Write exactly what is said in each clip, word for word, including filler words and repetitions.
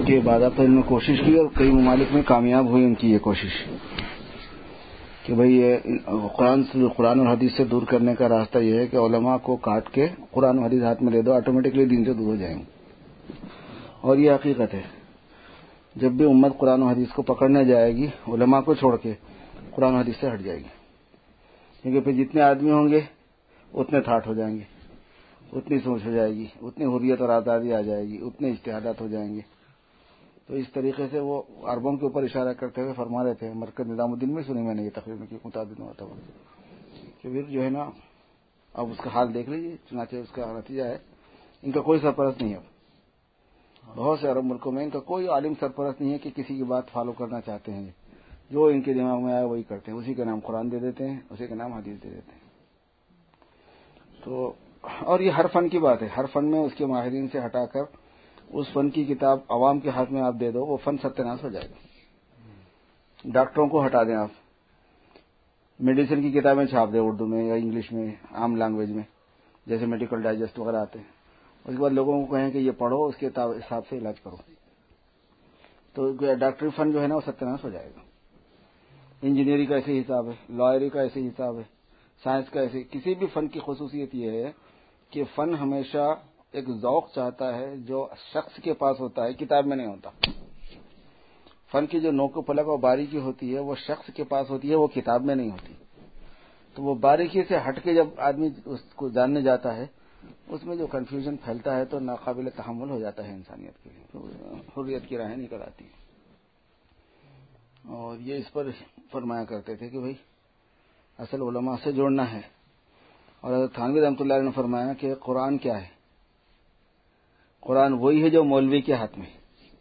کہ باضابطہ ان میں کوشش کی اور کئی ممالک میں کامیاب ہوئی ان کی یہ کوشش کہ بھئی یہ قرآن قرآن اور حدیث سے دور کرنے کا راستہ یہ ہے کہ علماء کو کاٹ کے قرآن و حدیث ہاتھ میں دے دو، آٹومیٹکلی دین سے دور ہو جائیں گے. اور یہ حقیقت ہے، جب بھی امت قرآن و حدیث کو پکڑنے جائے گی علماء کو چھوڑ کے قرآن و حدیث سے ہٹ جائے گی، کیونکہ پھر جتنے آدمی ہوں گے اتنے ٹھاٹ ہو جائیں گے، اتنی سوچ ہو جائے گی، اتنی حریت اور آزادی آ جائے گی، اتنے اجتہادات ہو جائیں گے. تو اس طریقے سے وہ عربوں کے اوپر اشارہ کرتے ہوئے فرما رہے تھے، مرکز نظام الدین میں سنی میں نے یہ تقریر میں کی متعدد مرتبہ کہ پھر جو ہے نا اب اس کا حال دیکھ لیجیے. چنانچہ اس کا نتیجہ ہے ان کا کوئی سرپرست نہیں ہے. بہت سے عرب ملکوں میں ان کا کوئی عالم سرپرست نہیں ہے کہ کسی کی بات فالو کرنا چاہتے ہیں، جو ان کے دماغ میں آیا وہی کرتے ہیں، اسی کا نام قرآن دے دیتے ہیں، اسی کا نام حدیث دے دیتے ہیں. تو اور یہ ہر فن کی بات ہے، ہر فن میں اس کے ماہرین سے ہٹا کر اس فن کی کتاب عوام کے ہاتھ میں آپ دے دو، وہ فن ستیہ ناش ہو جائے گا. ڈاکٹروں کو ہٹا دیں، آپ میڈیسن کی کتابیں چھاپ دیں اردو میں یا انگلش میں، عام لینگویج میں، جیسے میڈیکل ڈائجسٹ وغیرہ آتے ہیں. اس کے بعد لوگوں کو کہیں کہ یہ پڑھو، اس کے حساب سے علاج کرو، تو ڈاکٹری فن جو ہے نا وہ ستیہ ناش ہو جائے گا. انجینئرنگ کا ایسے حساب ہے، لائری کا ایسے حساب ہے، سائنس کا ایسے. کسی بھی فن کی خصوصیت یہ ہے کہ فن ہمیشہ ایک ذوق چاہتا ہے جو شخص کے پاس ہوتا ہے، کتاب میں نہیں ہوتا. فن کی جو نوک و پلک اور باریکی ہوتی ہے وہ شخص کے پاس ہوتی ہے، وہ کتاب میں نہیں ہوتی. تو وہ باریکی سے ہٹ کے جب آدمی اس کو جاننے جاتا ہے، اس میں جو کنفیوژن پھیلتا ہے تو ناقابل تحمل ہو جاتا ہے انسانیت کے لیے، تو حریت کی راہیں نکل آتی ہیں. اور یہ اس پر فرمایا کرتے تھے کہ بھائی اصل علماء سے جوڑنا ہے. اور حضرت تھانوی رحمۃ اللہ علیہ نے فرمایا کہ قرآن کیا ہے؟ قرآن وہی ہے جو مولوی کے ہاتھ میں.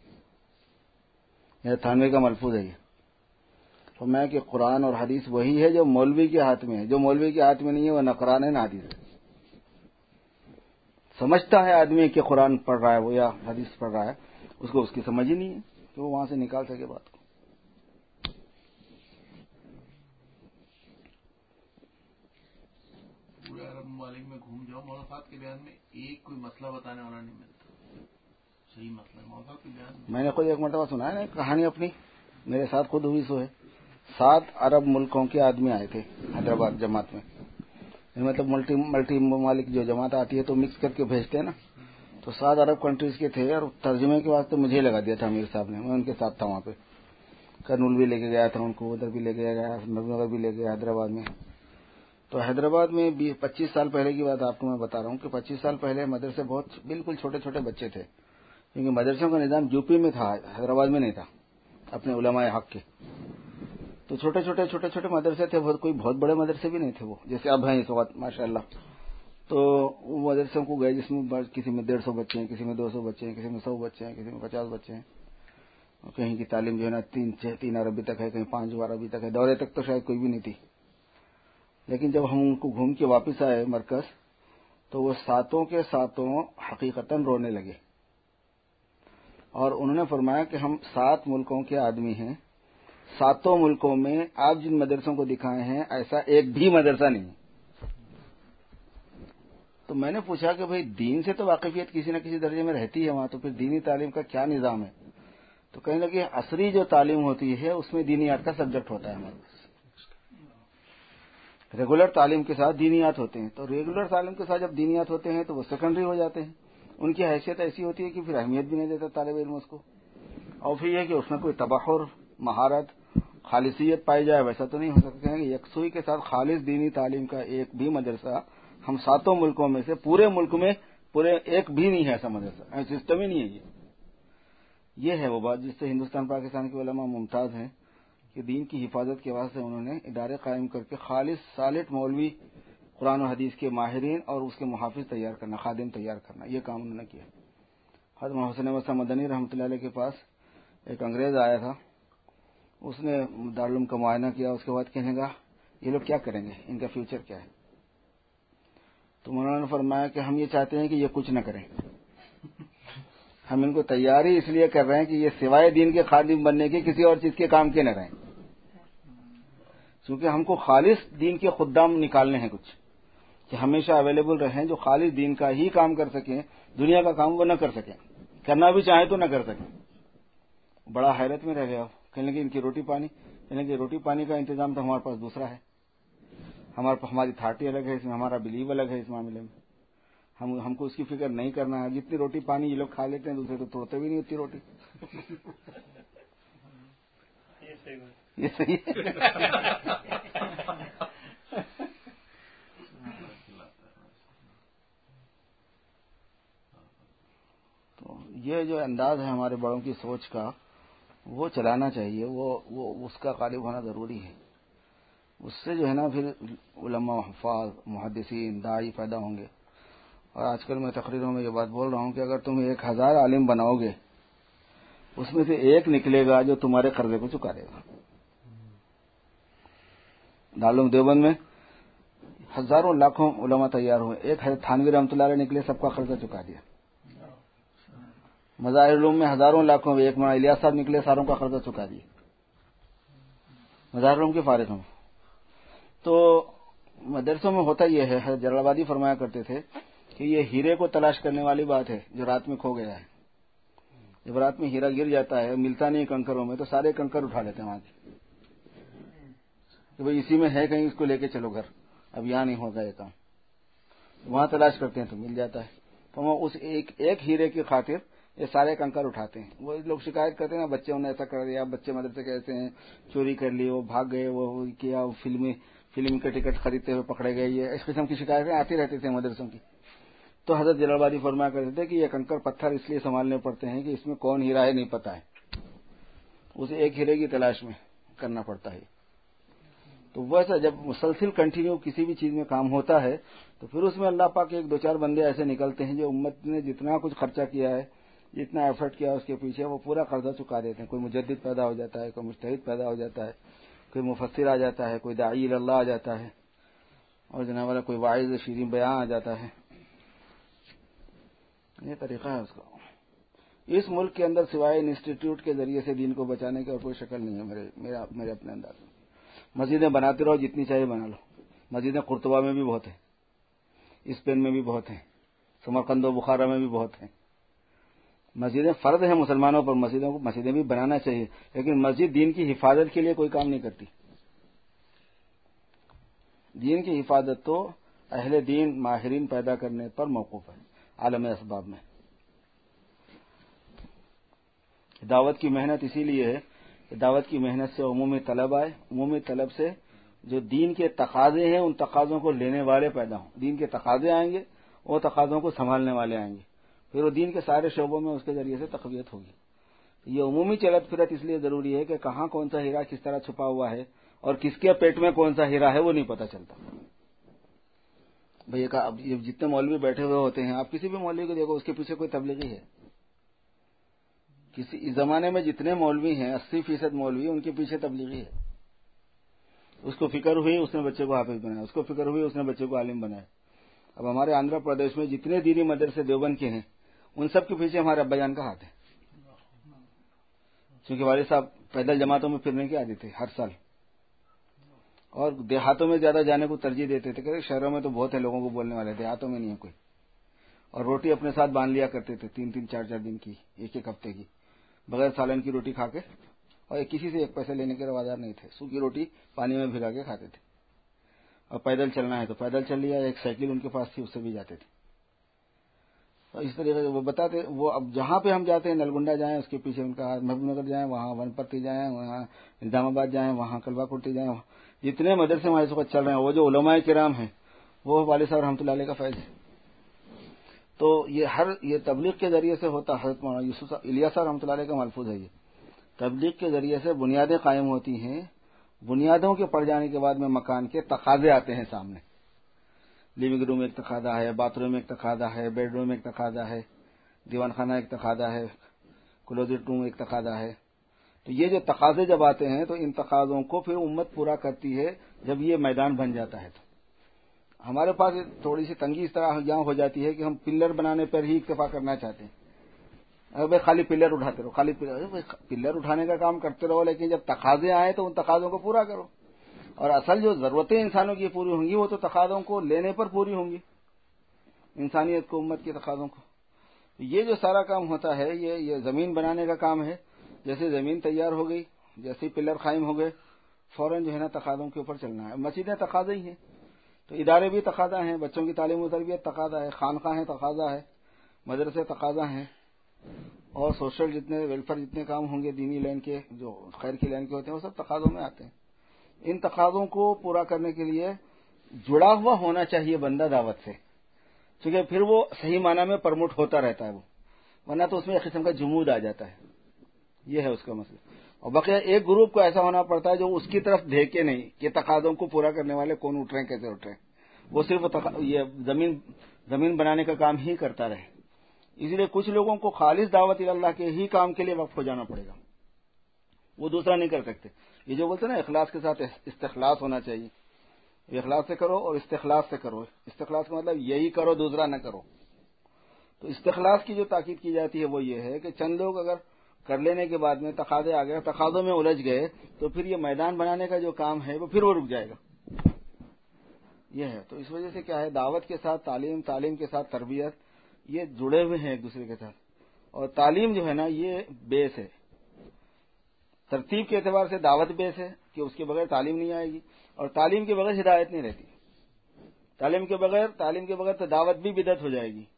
یہ تھانوی کا ملفوظ ہے. یہ فرمایا کہ قرآن اور حدیث وہی ہے جو مولوی کے ہاتھ میں ہے. جو مولوی کے ہاتھ میں نہیں ہے وہ نہ قرآن ہے نہ حدیث ہے. سمجھتا ہے آدمی کہ قرآن پڑھ رہا ہے وہ یا حدیث پڑھ رہا ہے، اس کو اس کی سمجھ ہی نہیں ہے کہ وہ وہاں سے نکال سکے بات کو. پورے عرب ممالک میں گھوم جاؤ، مولانا صاحب کے بیان میں ایک کوئی مسئلہ بتانے والا نہیں ملتا، صحیح مسئلہ ہے مولانا صاحب کے بیان میں. میں نے خود ایک مرتبہ سنا ہے نا کہانی اپنی، میرے ساتھ خود ہوئی سو ہے. سات عرب ملکوں کے آدمی آئے تھے حیدرآباد جماعت میں. مطلب ملٹی ملٹی ممالک جو جماعت آتی ہے تو مکس کر کے بھیجتے ہیں نا، تو سات عرب کنٹریز کے تھے. اور ترجمے کے واسطے مجھے لگا دیا تھا امیر صاحب نے، میں ان کے ساتھ تھا وہاں پہ. کرنول بھی لے کے گیا تھا ان کو، ادھر بھی لے کے گیا، نگر بھی لے گیا حیدرآباد میں. تو حیدرآباد میں پچیس سال پہلے کی بات آپ کو میں بتا رہا ہوں کہ پچیس سال پہلے مدرسے بہت بالکل چھوٹے چھوٹے بچے تھے، کیونکہ مدرسوں کا نظام یو پی میں تھا، حیدرآباد میں نہیں تھا اپنے علماء حق کے. تو چھوٹے چھوٹے چھوٹے چھوٹے مدرسے تھے، بہت کوئی بہت بڑے مدرسے بھی نہیں تھے وہ، جیسے اب ہیں اس وقت ماشاء اللہ. تو وہ مدرسوں کو گئے جس میں کسی میں ڈیڑھ سو بچے ہیں، کسی میں دو سو بچے ہیں، کسی میں سو بچے ہیں، کسی میں پچاس بچے ہیں. کہیں کی تعلیم جو ہے نا تین چھ تین عربی تک ہے، کہیں پانچ بار عربی تک ہے. دورے تک تو شاید کوئی بھی نہیں تھی. لیکن جب ہم ان کو گھوم کے واپس آئے مرکز، تو وہ ساتوں کے ساتوں حقیقتاً رونے لگے. اور انہوں نے فرمایا کہ ہم سات ملکوں کے آدمی ہیں، ساتوں ملکوں میں آپ جن مدرسوں کو دکھائے ہیں ایسا ایک بھی مدرسہ نہیں. تو میں نے پوچھا کہ بھئی دین سے تو واقفیت کسی نہ کسی درجے میں رہتی ہے وہاں، تو پھر دینی تعلیم کا کیا نظام ہے؟ تو کہنے لگے عصری جو تعلیم ہوتی ہے اس میں دینیات کا سبجیکٹ ہوتا ہے ہمارے پاس. ریگولر تعلیم کے ساتھ دینیات ہوتے ہیں، تو ریگولر تعلیم کے ساتھ جب دینیات ہوتے ہیں تو وہ سیکنڈری ہو جاتے ہیں. ان کی حیثیت ایسی ہوتی ہے کہ پھر اہمیت بھی نہیں دیتا طالب علم اس کو. اور پھر یہ کہ اس میں کوئی تبحر، مہارت، خالصیت پائی جائے ویسا تو نہیں ہو سکتا ہے کہ یکسوئی کے ساتھ خالص دینی تعلیم کا ایک بھی مدرسہ ہم ساتوں ملکوں میں سے پورے ملک میں پورے ایک بھی نہیں ہے ایسا مدرسہ، ایسا سسٹم ہی نہیں ہے. یہ یہ ہے وہ بات جس سے ہندوستان پاکستان کے علماء ممتاز ہیں کہ دین کی حفاظت کے واسطے انہوں نے ادارے قائم کر کے خالص سالٹ مولوی، قرآن و حدیث کے ماہرین اور اس کے محافظ تیار کرنا، خادم تیار کرنا، یہ کام انہوں نے کیا. حضرت محسن وسا مدنی رحمۃ اللہ علیہ کے پاس ایک انگریز آیا تھا، اس نے دارالعلوم کا معائنہ کیا، اس کے بعد کہنے لگا یہ لوگ کیا کریں گے، ان کا فیوچر کیا ہے؟ تو انہوں نے فرمایا کہ ہم یہ چاہتے ہیں کہ یہ کچھ نہ کریں، ہم ان کو تیاری اس لیے کر رہے ہیں کہ یہ سوائے دین کے خادم بننے کے کسی اور چیز کے کام کے نہ رہیں، کیونکہ ہم کو خالص دین کے خدام نکالنے ہیں کچھ کہ ہمیشہ اویلیبل رہیں، جو خالص دین کا ہی کام کر سکیں، دنیا کا کام وہ نہ کر سکیں، کرنا بھی چاہیں تو نہ کر سکیں. بڑا حیرت میں رہ گیا، کہنے لگے ان کی روٹی پانی، کہنے لگے روٹی پانی کا انتظام تو ہمارے پاس دوسرا ہے، ہمارے ہماری تھارٹی الگ ہے، اس میں ہمارا بلیو الگ ہے، اس معاملے میں ہم ہم کو اس کی فکر نہیں کرنا ہے، جتنی روٹی پانی یہ لوگ کھا لیتے ہیں دوسرے تو توڑتے بھی نہیں اتنی روٹی. یہ صحیح ہے. تو یہ جو انداز ہے ہمارے بڑوں کی سوچ کا وہ چلانا چاہیے، وہ وہ اس کا غالب ہونا ضروری ہے. اس سے جو ہے نا پھر علماء، حفاظ، محدثین، داعی پیدا ہوں گے. اور آج کل میں تقریروں میں یہ بات بول رہا ہوں کہ اگر تم ایک ہزار عالم بناؤ گے اس میں سے ایک نکلے گا جو تمہارے قرضے کو چکا دے گا. دارالعلوم دیوبند میں ہزاروں لاکھوں علماء تیار ہوئے، ایک حضرت تھانوی رحمۃ اللہ علیہ نکلے، سب کا قرضہ چکا دیا. مظاہر علوم میں ہزاروں لاکھوں میں ایک مولانا الیاس صاحب نکلے، ساروں کا قرضہ چکا دیا مظاہر علوم کے فارغوں میں. تو مدرسوں میں ہوتا یہ ہے، حضرت جلال آبادی فرمایا کرتے تھے کہ یہ ہیرے کو تلاش کرنے والی بات ہے جو رات میں کھو گیا ہے. جب رات میں ہیرا گر جاتا ہے، ملتا نہیں کنکروں میں، تو سارے کنکر اٹھا لیتے ہیں وہاں کے کہ بھئی اسی میں ہے، کہیں اس کو لے کے چلو گھر، اب یہاں نہیں ہوگا یہ کام. وہاں تلاش کرتے ہیں تو مل جاتا ہے. تو وہ اس ایک ایک ہیرے کی خاطر یہ سارے کنکر اٹھاتے ہیں. وہ لوگ شکایت کرتے ہیں نا بچے انہوں نے ایسا کر دیا، بچے مدرسے کیسے ہیں، چوری کر لی، وہ بھاگ گئے، وہ کیا، فلمیں فلم کے ٹکٹ خریدتے ہوئے پکڑے گئے. یہ اس قسم کی شکایتیں آتی رہتی تھیں مدرسوں کی. تو حضرت جلال آبادی فرمایا کرتے تھے کہ یہ کنکر پتھر اس لیے سنبھالنے پڑتے ہیں کہ اس میں کون ہیرا ہے نہیں پتا ہے، اسے ایک ہیرے کی تلاش میں کرنا پڑتا ہے. تو ویسا جب مسلسل کنٹینیو کسی بھی چیز میں کام ہوتا ہے تو پھر اس میں اللہ پاک کے ایک دو چار بندے ایسے نکلتے ہیں جو امت نے جتنا کچھ خرچہ کیا ہے، جتنا ایفرٹ کیا اس کے پیچھے، وہ پورا قرضہ چکا دیتے ہیں. کوئی مجدد پیدا ہو جاتا ہے، کوئی مجتہد پیدا ہو جاتا ہے، کوئی مفسر آ جاتا ہے، کوئی داعی اللہ آ جاتا ہے، اور جناب والا کوئی واعظ شیرین بیان آ جاتا ہے. یہ طریقہ ہے اس کا. اس ملک کے اندر سوائے انسٹیٹیوٹ کے ذریعے سے دین کو بچانے کی اور کوئی شکل نہیں ہے میرے میرا میرے اپنے انداز میں. مسجدیں بناتے رہو، جتنی چاہیے بنا لو. مسجدیں قرطبہ میں بھی بہت ہیں، اسپین میں بھی بہت ہیں، سمرقند و بخارا میں بھی بہت ہیں. مسجدیں فرض ہیں مسلمانوں پر، مسجدوں کو مسجدیں بھی بنانا چاہیے، لیکن مسجد دین کی حفاظت کے لیے کوئی کام نہیں کرتی. دین کی حفاظت تو اہل دین ماہرین پیدا کرنے پر موقوف ہے. عالم اسباب میں دعوت کی محنت اسی لیے ہے کہ دعوت کی محنت سے عمومی طلب آئے، عمومی طلب سے جو دین کے تقاضے ہیں ان تقاضوں کو لینے والے پیدا ہوں. دین کے تقاضے آئیں گے، وہ تقاضوں کو سنبھالنے والے آئیں گے، پھر وہ دین کے سارے شعبوں میں اس کے ذریعے سے تقویت ہوگی. یہ عمومی چلت پھرت اس لیے ضروری ہے کہ کہاں کون سا ہیرا کس طرح چھپا ہوا ہے اور کس کے پیٹ میں کون سا ہیرا ہے وہ نہیں پتہ چلتا. بھئی اب یہ جتنے مولوی بیٹھے ہوئے ہوتے ہیں، آپ کسی بھی مولوی کو دیکھو اس کے پیچھے کوئی تبلیغی ہے. کسی اس زمانے میں جتنے مولوی ہیں اسی فیصد مولوی ان کے پیچھے تبلیغی ہے. اس کو فکر ہوئی اس نے بچے کو حافظ بنایا، اس کو فکر ہوئی اس نے بچے کو عالم بنایا. اب ہمارے آندھرا پردیش میں جتنے دینی مدرسے دیوبند کے ہیں ان سب کے پیچھے ہمارے ابا جان کا ہاتھ ہے. چونکہ والد صاحب پیدل جماعتوں میں پھرنے کے عادی تھے ہر سال، اور دیہاتوں میں زیادہ جانے کو ترجیح دیتے تھے کہ شہروں میں تو بہت ہے لوگوں کو بولنے والے، دیہاتوں میں نہیں ہے کوئی. اور روٹی اپنے ساتھ باندھ لیا کرتے تھے، تین تین چار چار دن کی، ایک ایک ہفتے کی، بغیر سالن کی روٹی کھا کے. اور کسی سے ایک پیسے لینے کے روادار نہیں تھے. سوکھی روٹی پانی میں بھگا کے کھاتے تھے. اور پیدل چلنا ہے تو پیدل چل لیا، ایک سائیکل ان کے پاس تھی اس سے بھی جاتے تھے. اور اس طریقے سے وہ بتاتے، وہ اب جہاں پہ ہم جاتے ہیں، نلگنڈا جائیں اس کے پیچھے ان کا، محبوب نگر جائیں وہاں ون پتی جائیں، وہاں الزام آباد جائیں وہاں کلبہ کرتی جائیں، جتنے مدرسے ہمارے اس وقت چل رہے ہیں وہ جو علماء کرام ہیں وہ والد صاحب رحمۃ اللہ علیہ کا فیض ہے. تو یہ ہر یہ تبلیغ کے ذریعے سے ہوتا. حضرت مولانا یوسف الیاس صاحب رحمۃ اللہ علیہ کا ملفوظ ہے. یہ تبلیغ کے ذریعے سے بنیادیں قائم ہوتی ہیں. بنیادوں کے پڑ جانے کے بعد میں مکان کے تقاضے آتے ہیں سامنے. لیونگ روم ایک تقاضا ہے، باتھ روم ایک تقاضا ہے، بیڈ روم ایک تقاضا ہے، دیوان خانہ ایک تقاضا ہے، کلوزٹ روم ایک تقاضا ہے. تو یہ جو تقاضے جب آتے ہیں تو ان تقاضوں کو پھر امت پورا کرتی ہے جب یہ میدان بن جاتا ہے. تو ہمارے پاس تھوڑی سی تنگی اس طرح یہاں ہو جاتی ہے کہ ہم پلر بنانے پر ہی اکتفا کرنا چاہتے ہیں. اگر بھائی خالی پلر اٹھاتے رہو، خالی پلر پلر اٹھانے کا کام کرتے رہو، لیکن جب تقاضے آئے تو ان تقاضوں کو پورا کرو. اور اصل جو ضرورتیں انسانوں کی پوری ہوں گی وہ تو تقاضوں کو لینے پر پوری ہوں گی، انسانیت کو، امت کے تقاضوں کو. یہ جو سارا کام ہوتا ہے یہ یہ زمین بنانے کا کام ہے. جیسے زمین تیار ہو گئی، جیسے پلر قائم ہو گئے، فوراً جو ہے نا تقاضوں کے اوپر چلنا ہے. مسجدیں تقاضا ہی ہیں، تو ادارے بھی تقاضا ہیں، بچوں کی تعلیم و تربیت تقاضا ہے، خانقاہیں تقاضا ہے، مدرسے تقاضا ہیں، اور سوشل جتنے ویلفیئر جتنے کام ہوں گے دینی لائن کے، جو خیر کی لائن کے ہوتے ہیں، وہ سب تقاضوں میں آتے ہیں. ان تقاضوں کو پورا کرنے کے لیے جڑا ہوا ہونا چاہیے بندہ دعوت سے، کیونکہ پھر وہ صحیح معنی میں پرموٹ ہوتا رہتا ہے وہ، ورنہ تو اس میں ایک قسم کا جمود آ جاتا ہے. یہ ہے اس کا مسئلہ. اور بقیہ ایک گروپ کو ایسا ہونا پڑتا ہے جو اس کی طرف دیکھے نہیں کہ تقاضوں کو پورا کرنے والے کون اٹھ رہے ہیں، کیسے اٹھ رہے ہیں، وہ صرف تق... یہ زمین زمین بنانے کا کام ہی کرتا رہے. اس لیے کچھ لوگوں کو خالص دعوت اللہ کے ہی کام کے لیے وقف ہو جانا پڑے گا، وہ دوسرا نہیں کر سکتے. یہ جو بولتے ہیں نا اخلاص کے ساتھ استخلاص ہونا چاہیے، اخلاص سے کرو اور استخلاص سے کرو. استخلاص کا مطلب یہی کرو دوسرا نہ کرو. تو استخلاص کی جو تاکید کی جاتی ہے وہ یہ ہے کہ چند لوگ اگر کر لینے کے بعد میں تقاضے آ گئے، تقاضوں میں الجھ گئے، تو پھر یہ میدان بنانے کا جو کام ہے وہ پھر وہ رک جائے گا. یہ ہے. تو اس وجہ سے کیا ہے، دعوت کے ساتھ تعلیم، تعلیم کے ساتھ تربیت، یہ جڑے ہوئے ہیں ایک دوسرے کے ساتھ. اور تعلیم جو ہے نا یہ بیس ہے. ترتیب کے اعتبار سے دعوت بیس ہے کہ اس کے بغیر تعلیم نہیں آئے گی، اور تعلیم کے بغیر ہدایت نہیں رہتی. تعلیم کے بغیر تعلیم کے بغیر تو دعوت بھی بدعت ہو جائے گی.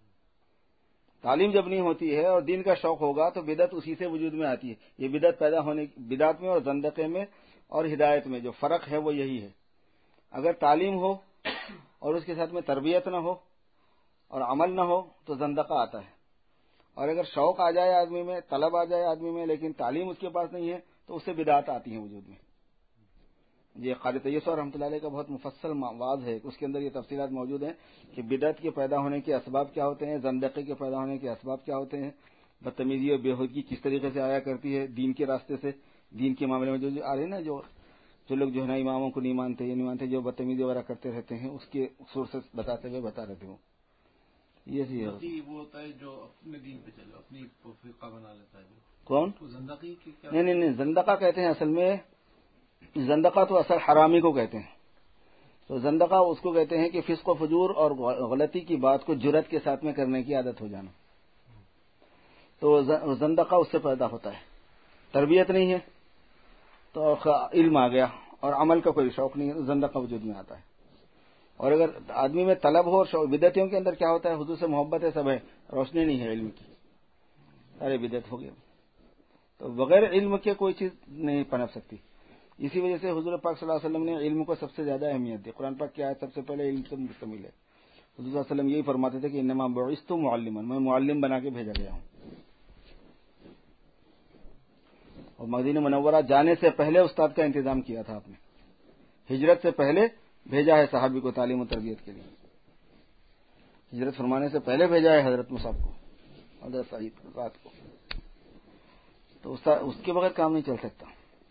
تعلیم جب نہیں ہوتی ہے اور دین کا شوق ہوگا تو بدعت اسی سے وجود میں آتی ہے. یہ بدعت پیدا ہونے بدعت میں اور زندقے میں اور ہدایت میں جو فرق ہے وہ یہی ہے. اگر تعلیم ہو اور اس کے ساتھ میں تربیت نہ ہو اور عمل نہ ہو تو زندقہ آتا ہے. اور اگر شوق آ جائے آدمی میں، طلب آ جائے آدمی میں، لیکن تعلیم اس کے پاس نہیں ہے تو اس سے بدعت آتی ہیں وجود میں. یہ قاری طیسر رحمۃ اللہ علیہ کا بہت مفصل واضح ہے، اس کے اندر یہ تفصیلات موجود ہیں کہ بدعت کے پیدا ہونے کے اسباب کیا ہوتے ہیں، زندقے کے پیدا ہونے کے اسباب کیا ہوتے ہیں، بدتمیزی اور بےہودگی کس طریقے سے آیا کرتی ہے دین کے راستے سے. دین کے معاملے میں جو آ رہے ہیں نا، جو جو لوگ جو ہے نا اماموں کو نہیں مانتے، یہ نہیں مانتے، جو بدتمیزی وغیرہ کرتے رہتے ہیں، اس کے سورسز بتاتے ہوئے بتا رہتے ہوں. یہ سی ہے وہ ہوتا ہے جو اپنے دین پہ چلے، اپنی فرقہ بنا لیتا ہے. کون؟ زندقی کی کیا؟ نہیں نہیں نہیں، زندقہ کہتے ہیں اصل میں، زندقہ تو اصل حرامی کو کہتے ہیں. تو زندقہ اس کو کہتے ہیں کہ فسق و فجور اور غلطی کی بات کو جرات کے ساتھ میں کرنے کی عادت ہو جانا. تو زندقہ اس سے پیدا ہوتا ہے. تربیت نہیں ہے تو علم آ گیا اور عمل کا کوئی شوق نہیں ہے تو زندقہ وجود میں آتا ہے. اور اگر آدمی میں طلب ہو اور شوق، بدعتیوں کے اندر کیا ہوتا ہے، حضور سے محبت ہے، سب ہے، روشنی نہیں ہے علم کی، سارے بدعت ہو گئے. تو بغیر علم کے کوئی چیز نہیں پنپ سکتی. اسی وجہ سے حضور پاک صلی اللہ علیہ وسلم نے علم کو سب سے زیادہ اہمیت دی. قرآن پاک کی آیت سب سے پہلے علم سے مشتمل ہے. حضور صلی اللہ علیہ وسلم یہی فرماتے تھے کہ انما بعثت معلما، میں معلم بنا کے بھیجا گیا ہوں. اور مدینہ منورہ جانے سے پہلے استاد کا انتظام کیا تھا آپ نے. ہجرت سے پہلے بھیجا ہے صحابی کو تعلیم و تربیت کے لیے. ہجرت فرمانے سے پہلے بھیجا ہے حضرت مصعب کو، حضرت سعید رات کو. تو اس کے بغیر کام نہیں چل سکتا.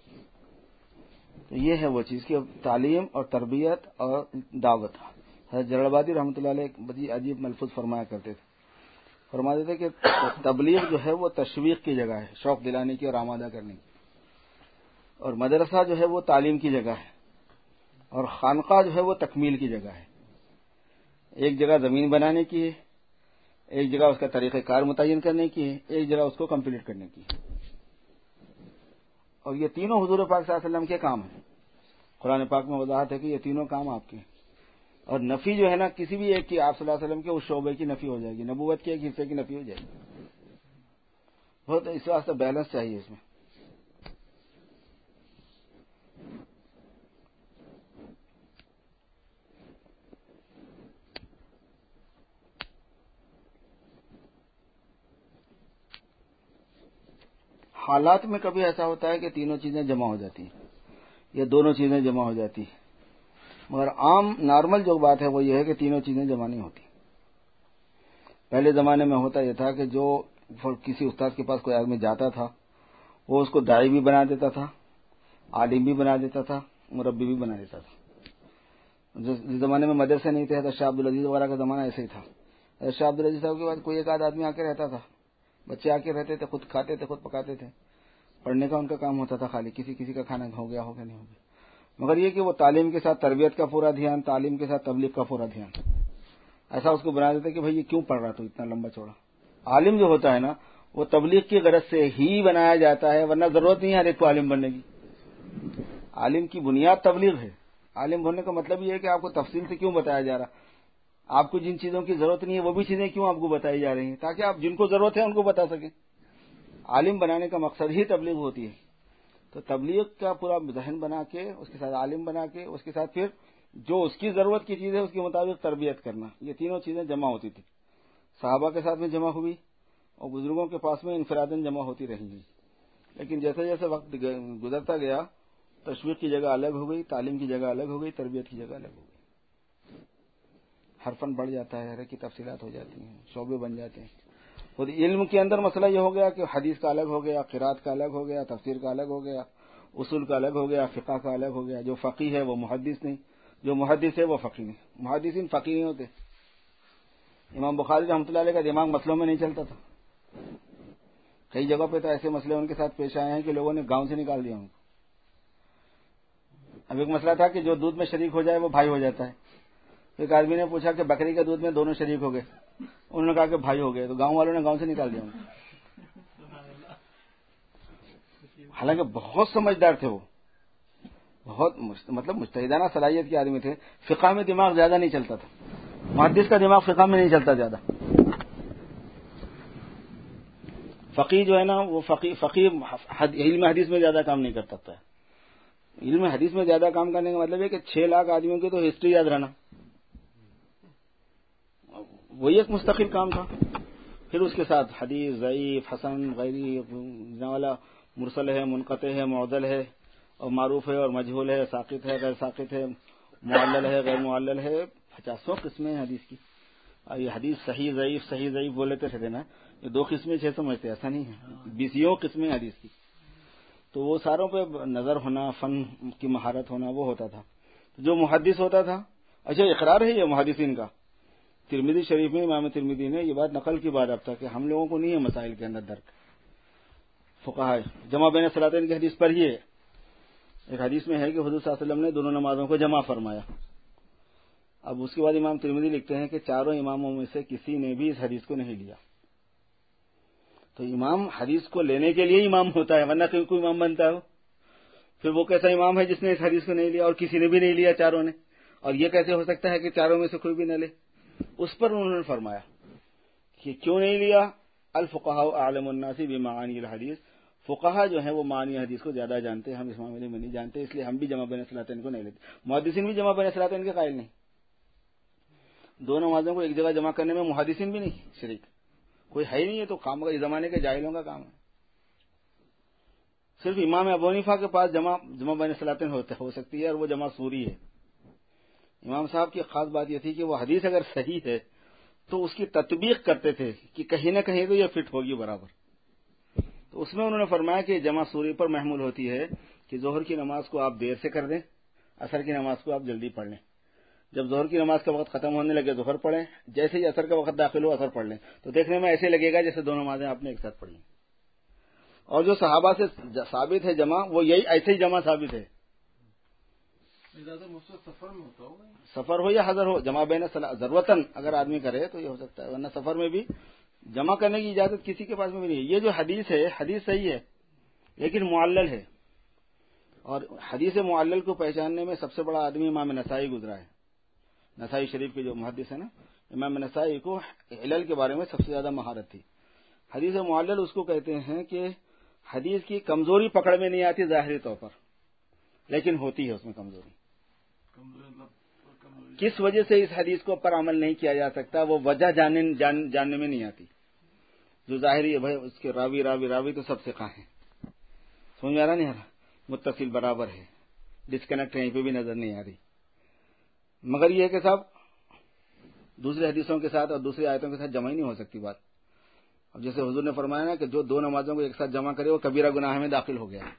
تو یہ ہے وہ چیز کہ تعلیم اور تربیت اور دعوت. حضرت جلال آبادی رحمۃ اللہ علیہ ایک بڑی عجیب ملفوظ فرمایا کرتے تھے. فرماتے تھے کہ تبلیغ جو ہے وہ تشویق کی جگہ ہے، شوق دلانے کی اور آمادہ کرنے کی. اور مدرسہ جو ہے وہ تعلیم کی جگہ ہے، اور خانقاہ جو ہے وہ تکمیل کی جگہ ہے. ایک جگہ زمین بنانے کی ہے، ایک جگہ اس کا طریقہ کار متعین کرنے کی ہے، ایک جگہ اس کو کمپلیٹ کرنے کی ہے. اور یہ تینوں حضور پاک صلی اللہ علیہ وسلم کے کام ہیں. قرآن پاک میں وضاحت ہے کہ یہ تینوں کام آپ کے ہیں. اور نفی جو ہے نا کسی بھی ایک کی، آپ صلی اللہ علیہ وسلم کے اس شعبے کی نفی ہو جائے گی، نبوت کے ایک حصے کی نفی ہو جائے گی. بہت اس واسطے بیلنس چاہیے اس میں. حالات میں کبھی ایسا ہوتا ہے کہ تینوں چیزیں جمع ہو جاتی ہیں، یا دونوں چیزیں جمع ہو جاتی ہیں، مگر عام نارمل جو بات ہے وہ یہ ہے کہ تینوں چیزیں جمع نہیں ہوتی. پہلے زمانے میں ہوتا یہ تھا کہ جو کسی استاد کے پاس کوئی آدمی جاتا تھا وہ اس کو داعی بھی بنا دیتا تھا، عالم بھی بنا دیتا تھا، مربی بھی بنا دیتا تھا. جس زمانے میں مدرسے نہیں تھے، شاہ عبدالعزیز وغیرہ کا زمانہ ایسے ہی تھا. شاہ عبدالعزیز صاحب کے بعد کوئی ایک آدھ آدمی آ کے رہتا تھا، بچے آ کے رہتے تھے، خود کھاتے تھے، خود پکاتے تھے. پڑھنے کا ان کا کام ہوتا تھا، خالی کسی کسی کا کھانا ہو گیا ہو گیا نہیں ہو گیا. مگر یہ کہ وہ تعلیم کے ساتھ تربیت کا پورا دھیان، تعلیم کے ساتھ تبلیغ کا پورا دھیان، ایسا اس کو بنا دیتے کہ بھائی یہ کیوں پڑھ رہا تو اتنا لمبا چوڑا. عالم جو ہوتا ہے نا وہ تبلیغ کی غرض سے ہی بنایا جاتا ہے، ورنہ ضرورت نہیں ہے ہر ایک کو عالم بننے کی۔ عالم کی بنیاد تبلیغ ہے۔ عالم ہونے کا مطلب یہ ہے کہ آپ کو تفصیل سے کیوں بتایا جا رہا، آپ کو جن چیزوں کی ضرورت نہیں ہے وہ بھی چیزیں کیوں آپ کو بتائی جا رہی ہیں، تاکہ آپ جن کو ضرورت ہے ان کو بتا سکیں۔ عالم بنانے کا مقصد ہی تبلیغ ہوتی ہے۔ تو تبلیغ کا پورا ذہن بنا کے، اس کے ساتھ عالم بنا کے، اس کے ساتھ پھر جو اس کی ضرورت کی چیز ہے اس کے مطابق تربیت کرنا، یہ تینوں چیزیں جمع ہوتی تھی۔ صحابہ کے ساتھ میں جمع ہوئی اور بزرگوں کے پاس میں انفراداً جمع ہوتی رہی ہیں۔ لیکن جیسے جیسے وقت گزرتا گیا، تشویق کی جگہ الگ ہو گئی، تعلیم کی جگہ الگ ہو گئی، تربیت کی جگہ الگ ہو گئی۔ ہر فن بڑھ جاتا ہے، ہر ایک کی تفصیلات ہو جاتی ہیں، شعبے بن جاتے ہیں۔ خود علم کے اندر مسئلہ یہ ہو گیا کہ حدیث کا الگ ہو گیا، قرات کا الگ ہو گیا، تفسیر کا الگ ہو گیا، اصول کا الگ ہو گیا، فقہ کا الگ ہو گیا۔ جو فقیہ ہے وہ محدث نہیں، جو محدث ہے وہ فقیہ نہیں۔ محدثین فقیہ نہیں ہوتے۔ امام بخاری رحمۃ اللہ علیہ کا دماغ مسئلوں میں نہیں چلتا تھا۔ کئی جگہ پہ تو ایسے مسئلے ان کے ساتھ پیش آئے ہیں کہ لوگوں نے گاؤں سے نکال دیا ان کو۔ اب ایک مسئلہ تھا کہ جو دودھ میں شریک ہو جائے وہ بھائی ہو جاتا ہے۔ ایک آدمی نے پوچھا کہ بکری کے دودھ میں دونوں شریک ہو گئے، انہوں نے کہا کہ بھائی ہو گئے، تو گاؤں والوں نے گاؤں سے نکال دیا ان کو۔ حالانکہ بہت سمجھدار تھے وہ، بہت مطلب مجتہدانہ صلاحیت کے آدمی تھے۔ فقہ میں دماغ زیادہ نہیں چلتا تھا، محدث کا دماغ فقہ میں نہیں چلتا زیادہ۔ فقیہ جو ہے نا وہ فقیہ فقیہ علم حدیث میں زیادہ کام نہیں کر سکتا ہے۔ علم حدیث میں زیادہ کام کرنے کا مطلب ہے کہ چھ لاکھ آدمیوں کی تو ہسٹری یاد رہنا، وہی ایک مستقل کام تھا۔ پھر اس کے ساتھ حدیث ضعیف، حسن، غیری، والا، مرسل ہے، منقطع ہے، معضل ہے، اور معروف ہے اور مجہول ہے، ساقط ہے، غیر ساقط ہے، معلل ہے، غیر معلل ہے، پچاسوں قسمیں ہیں حدیث کی۔ یہ حدیث صحیح ضعیف صحیح ضعیف بولے تو تھے نا، یہ دو قسمیں چھ سمجھتے، ایسا نہیں ہے، بیسیوں قسمیں حدیث کی۔ تو وہ ساروں پہ نظر ہونا، فن کی مہارت ہونا وہ ہوتا تھا۔ جو محدث ہوتا تھا، اچھا اقرار ہے یہ محدثین کا، ترمذی شریف میں امام ترمذی نے یہ بات نقل کی بات اب تک کہ ہم لوگوں کو نہیں ہے مسائل کے اندر درک۔ فقہاء جمع بین الصلاتین کی حدیث پر یہ ایک حدیث میں ہے کہ حضور صلی اللہ علیہ وسلم نے دونوں نمازوں کو جمع فرمایا۔ اب اس کے بعد امام ترمذی لکھتے ہیں کہ چاروں اماموں میں سے کسی نے بھی اس حدیث کو نہیں لیا۔ تو امام حدیث کو لینے کے لیے امام ہوتا ہے، ورنہ کیوں کوئی امام بنتا ہے؟ پھر وہ کیسا امام ہے جس نے اس حدیث کو نہیں لیا اور کسی نے بھی نہیں لیا، چاروں نے؟ اور یہ کیسے ہو سکتا ہے کہ چاروں میں سے کوئی بھی نہ لے؟ اس پر انہوں نے فرمایا کہ کیوں نہیں لیا؟ الفقہاء اعلم الناس بمعانی الحدیث، فقہا جو ہیں وہ معنی حدیث کو زیادہ جانتے ہیں، ہم اس معاملے میں نہیں جانتے، اس لیے ہم بھی جمع بین الصلاتین کو نہیں لیتے۔ محدثین بھی جمع بین الصلاتین کے قائل نہیں، دو نمازوں کو ایک جگہ جمع کرنے میں محدثین بھی نہیں شریک، کوئی ہے ہی نہیں ہے، تو کام کا زمانے کے جاہلوں کا کام ہے۔ صرف امام ابو حنیفہ کے پاس جمع جمع بین الصلاتین ہو سکتی ہے، اور وہ جمع سوری ہے۔ امام صاحب کی خاص بات یہ تھی کہ وہ حدیث اگر صحیح ہے تو اس کی تطبیق کرتے تھے کہ کہیں نہ کہیں تو یہ فٹ ہوگی برابر۔ تو اس میں انہوں نے فرمایا کہ جمع سوری پر محمول ہوتی ہے کہ ظہر کی نماز کو آپ دیر سے کر دیں، عصر کی نماز کو آپ جلدی پڑھ لیں۔ جب ظہر کی نماز کا وقت ختم ہونے لگے ظہر پڑھیں، جیسے ہی عصر کا وقت داخل ہو عصر پڑھ لیں، تو دیکھنے میں ایسے لگے گا جیسے دو نمازیں آپ نے ایک ساتھ پڑھی۔ اور جو صحابہ سے ثابت ہے جمع، وہ یہی ایسے ہی جمع ثابت ہے۔ سفر میں ہوتا ہوگا، سفر ہو یا حضر ہو، جمع بین ضرورتاً اگر آدمی کرے تو یہ ہو سکتا ہے، ورنہ سفر میں بھی جمع کرنے کی اجازت کسی کے پاس میں بھی نہیں ہے۔ یہ جو حدیث ہے، حدیث صحیح ہے لیکن معلل ہے، اور حدیث معلل کو پہچاننے میں سب سے بڑا آدمی امام نسائی گزرا ہے۔ نسائی شریف کے جو محدث ہے نا، امام نسائی کو علل کے بارے میں سب سے زیادہ مہارت تھی۔ حدیث معلل اس کو کہتے ہیں کہ حدیث کی کمزوری پکڑ میں نہیں آتی ظاہری طور پر، لیکن ہوتی ہے اس میں کمزوری۔ کس وجہ سے اس حدیث کو پر عمل نہیں کیا جا سکتا، وہ وجہ جاننے جان جاننے میں نہیں آتی۔ جو ظاہری ہے بھائی اس کے راوی راوی راوی تو سب سے کہاں ہیں، سمجھ میں آ رہا نہیں آ رہا، متصل برابر ہے، ڈسکنیکٹ کہیں پہ بھی نظر نہیں آ رہی۔ مگر یہ ہے کہ صاحب دوسری حدیثوں کے ساتھ اور دوسری آیتوں کے ساتھ جمع ہی نہیں ہو سکتی بات۔ اب جیسے حضور نے فرمایا نا کہ جو دو نمازوں کو ایک ساتھ جمع کرے وہ کبیرہ گناہ میں داخل ہو گیا۔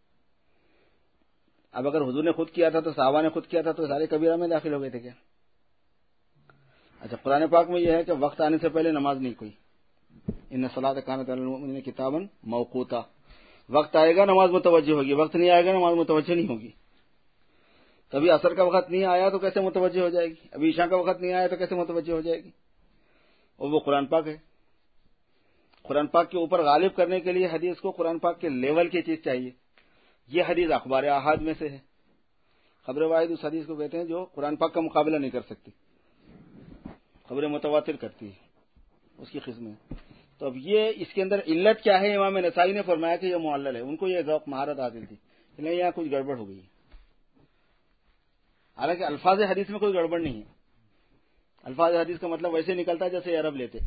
اب اگر حضور نے خود کیا تھا تو صحابہ نے خود کیا تھا تو سارے کبیرہ میں داخل ہو گئے تھے کیا؟ اچھا قرآن پاک میں یہ ہے کہ وقت آنے سے پہلے نماز نہیں کوئی، ان الصلاۃ کانت علی المؤمنین کتابا موقوتا، وقت آئے گا نماز متوجہ ہوگی، وقت نہیں آئے گا نماز متوجہ نہیں ہوگی۔ کبھی عصر کا وقت نہیں آیا تو کیسے متوجہ ہو جائے گی، ابھی عشاء کا وقت نہیں آیا تو کیسے متوجہ ہو جائے گی؟ اور وہ قرآن پاک ہے، قرآن پاک کے اوپر غالب کرنے کے لیے حدیث کو قرآن پاک کے لیول کی چیز چاہیے. یہ حدیث اخبار احاد میں سے ہے. خبر واحد اس حدیث کو کہتے ہیں جو قرآن پاک کا مقابلہ نہیں کر سکتی, خبر متواتر کرتی ہے, اس کی قسم ہے. تو اب یہ اس کے اندر علت کیا ہے؟ امام نسائی نے فرمایا کہ یہ معلل ہے. ان کو یہ ذوق مہارت حاصل تھی کہ نہیں یہاں کچھ گڑبڑ ہو گئی ہے. حالانکہ الفاظ حدیث میں کوئی گڑبڑ نہیں ہے. الفاظ حدیث کا مطلب ویسے نکلتا ہے جیسے عرب لیتے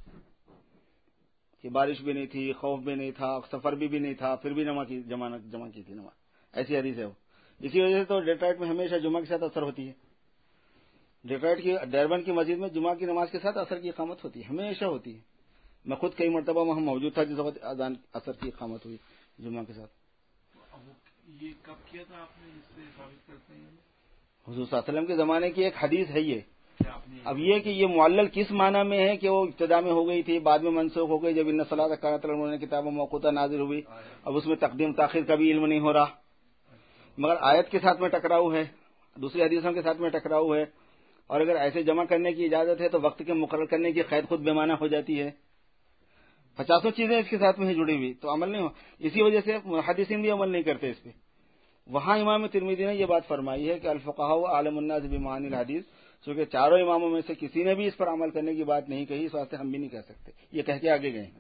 کہ بارش بھی نہیں تھی, خوف بھی نہیں تھا, سفر بھی بھی نہیں تھا, پھر بھی نماز کی جمع جمع کی تھی نماز. ایسی حدیث ہے وہ. اسی وجہ سے تو ڈیٹرائٹ میں ہمیشہ جمعہ کے ساتھ اثر ہوتی ہے. ڈیٹرائٹ کی ڈربن کی مسجد میں جمعہ کی نماز کے ساتھ اثر کی اقامت ہوتی ہے, ہمیشہ ہوتی ہے. میں خود کئی مرتبہ وہاں موجود تھا جس وقت اذان اثر کی اقامت ہوئی جمعہ کے ساتھ. یہ کب کیا تھا آپ نے, اس سے ثابت کرتے ہیں؟ حضور صلی اللہ علیہ وسلم کے زمانے کی ایک حدیث ہے یہ. اب یہ کہ یہ معلل کس معنی میں ہے کہ وہ ابتدا میں ہو گئی تھی, بعد میں منسوخ ہو گئی جب ان صلاۃ کانت علی المؤمنین کتابا موقوتا نازل ہوئی. اب اس میں تقدیم تاخیر کا بھی علم نہیں ہو رہا, مگر آیت کے ساتھ میں ٹکراؤ ہے, دوسری حدیثوں کے ساتھ میں ٹکراؤ ہے. اور اگر ایسے جمع کرنے کی اجازت ہے تو وقت کے مقرر کرنے کی قید خود بے معنی ہو جاتی ہے. پچاسوں چیزیں اس کے ساتھ میں جڑی ہوئی, تو عمل نہیں ہو. اسی وجہ سے محدثین بھی عمل نہیں کرتے اس پہ. وہاں امام ترمذی نے یہ بات فرمائی ہے کہ الفقہاء عالم الناس بمعانی الحدیث, چونکہ چاروں اماموں میں سے کسی نے بھی اس پر عمل کرنے کی بات نہیں کہی, اس واسطے ہم بھی نہیں کہہ سکتے. یہ کہہ کے آگے گئے.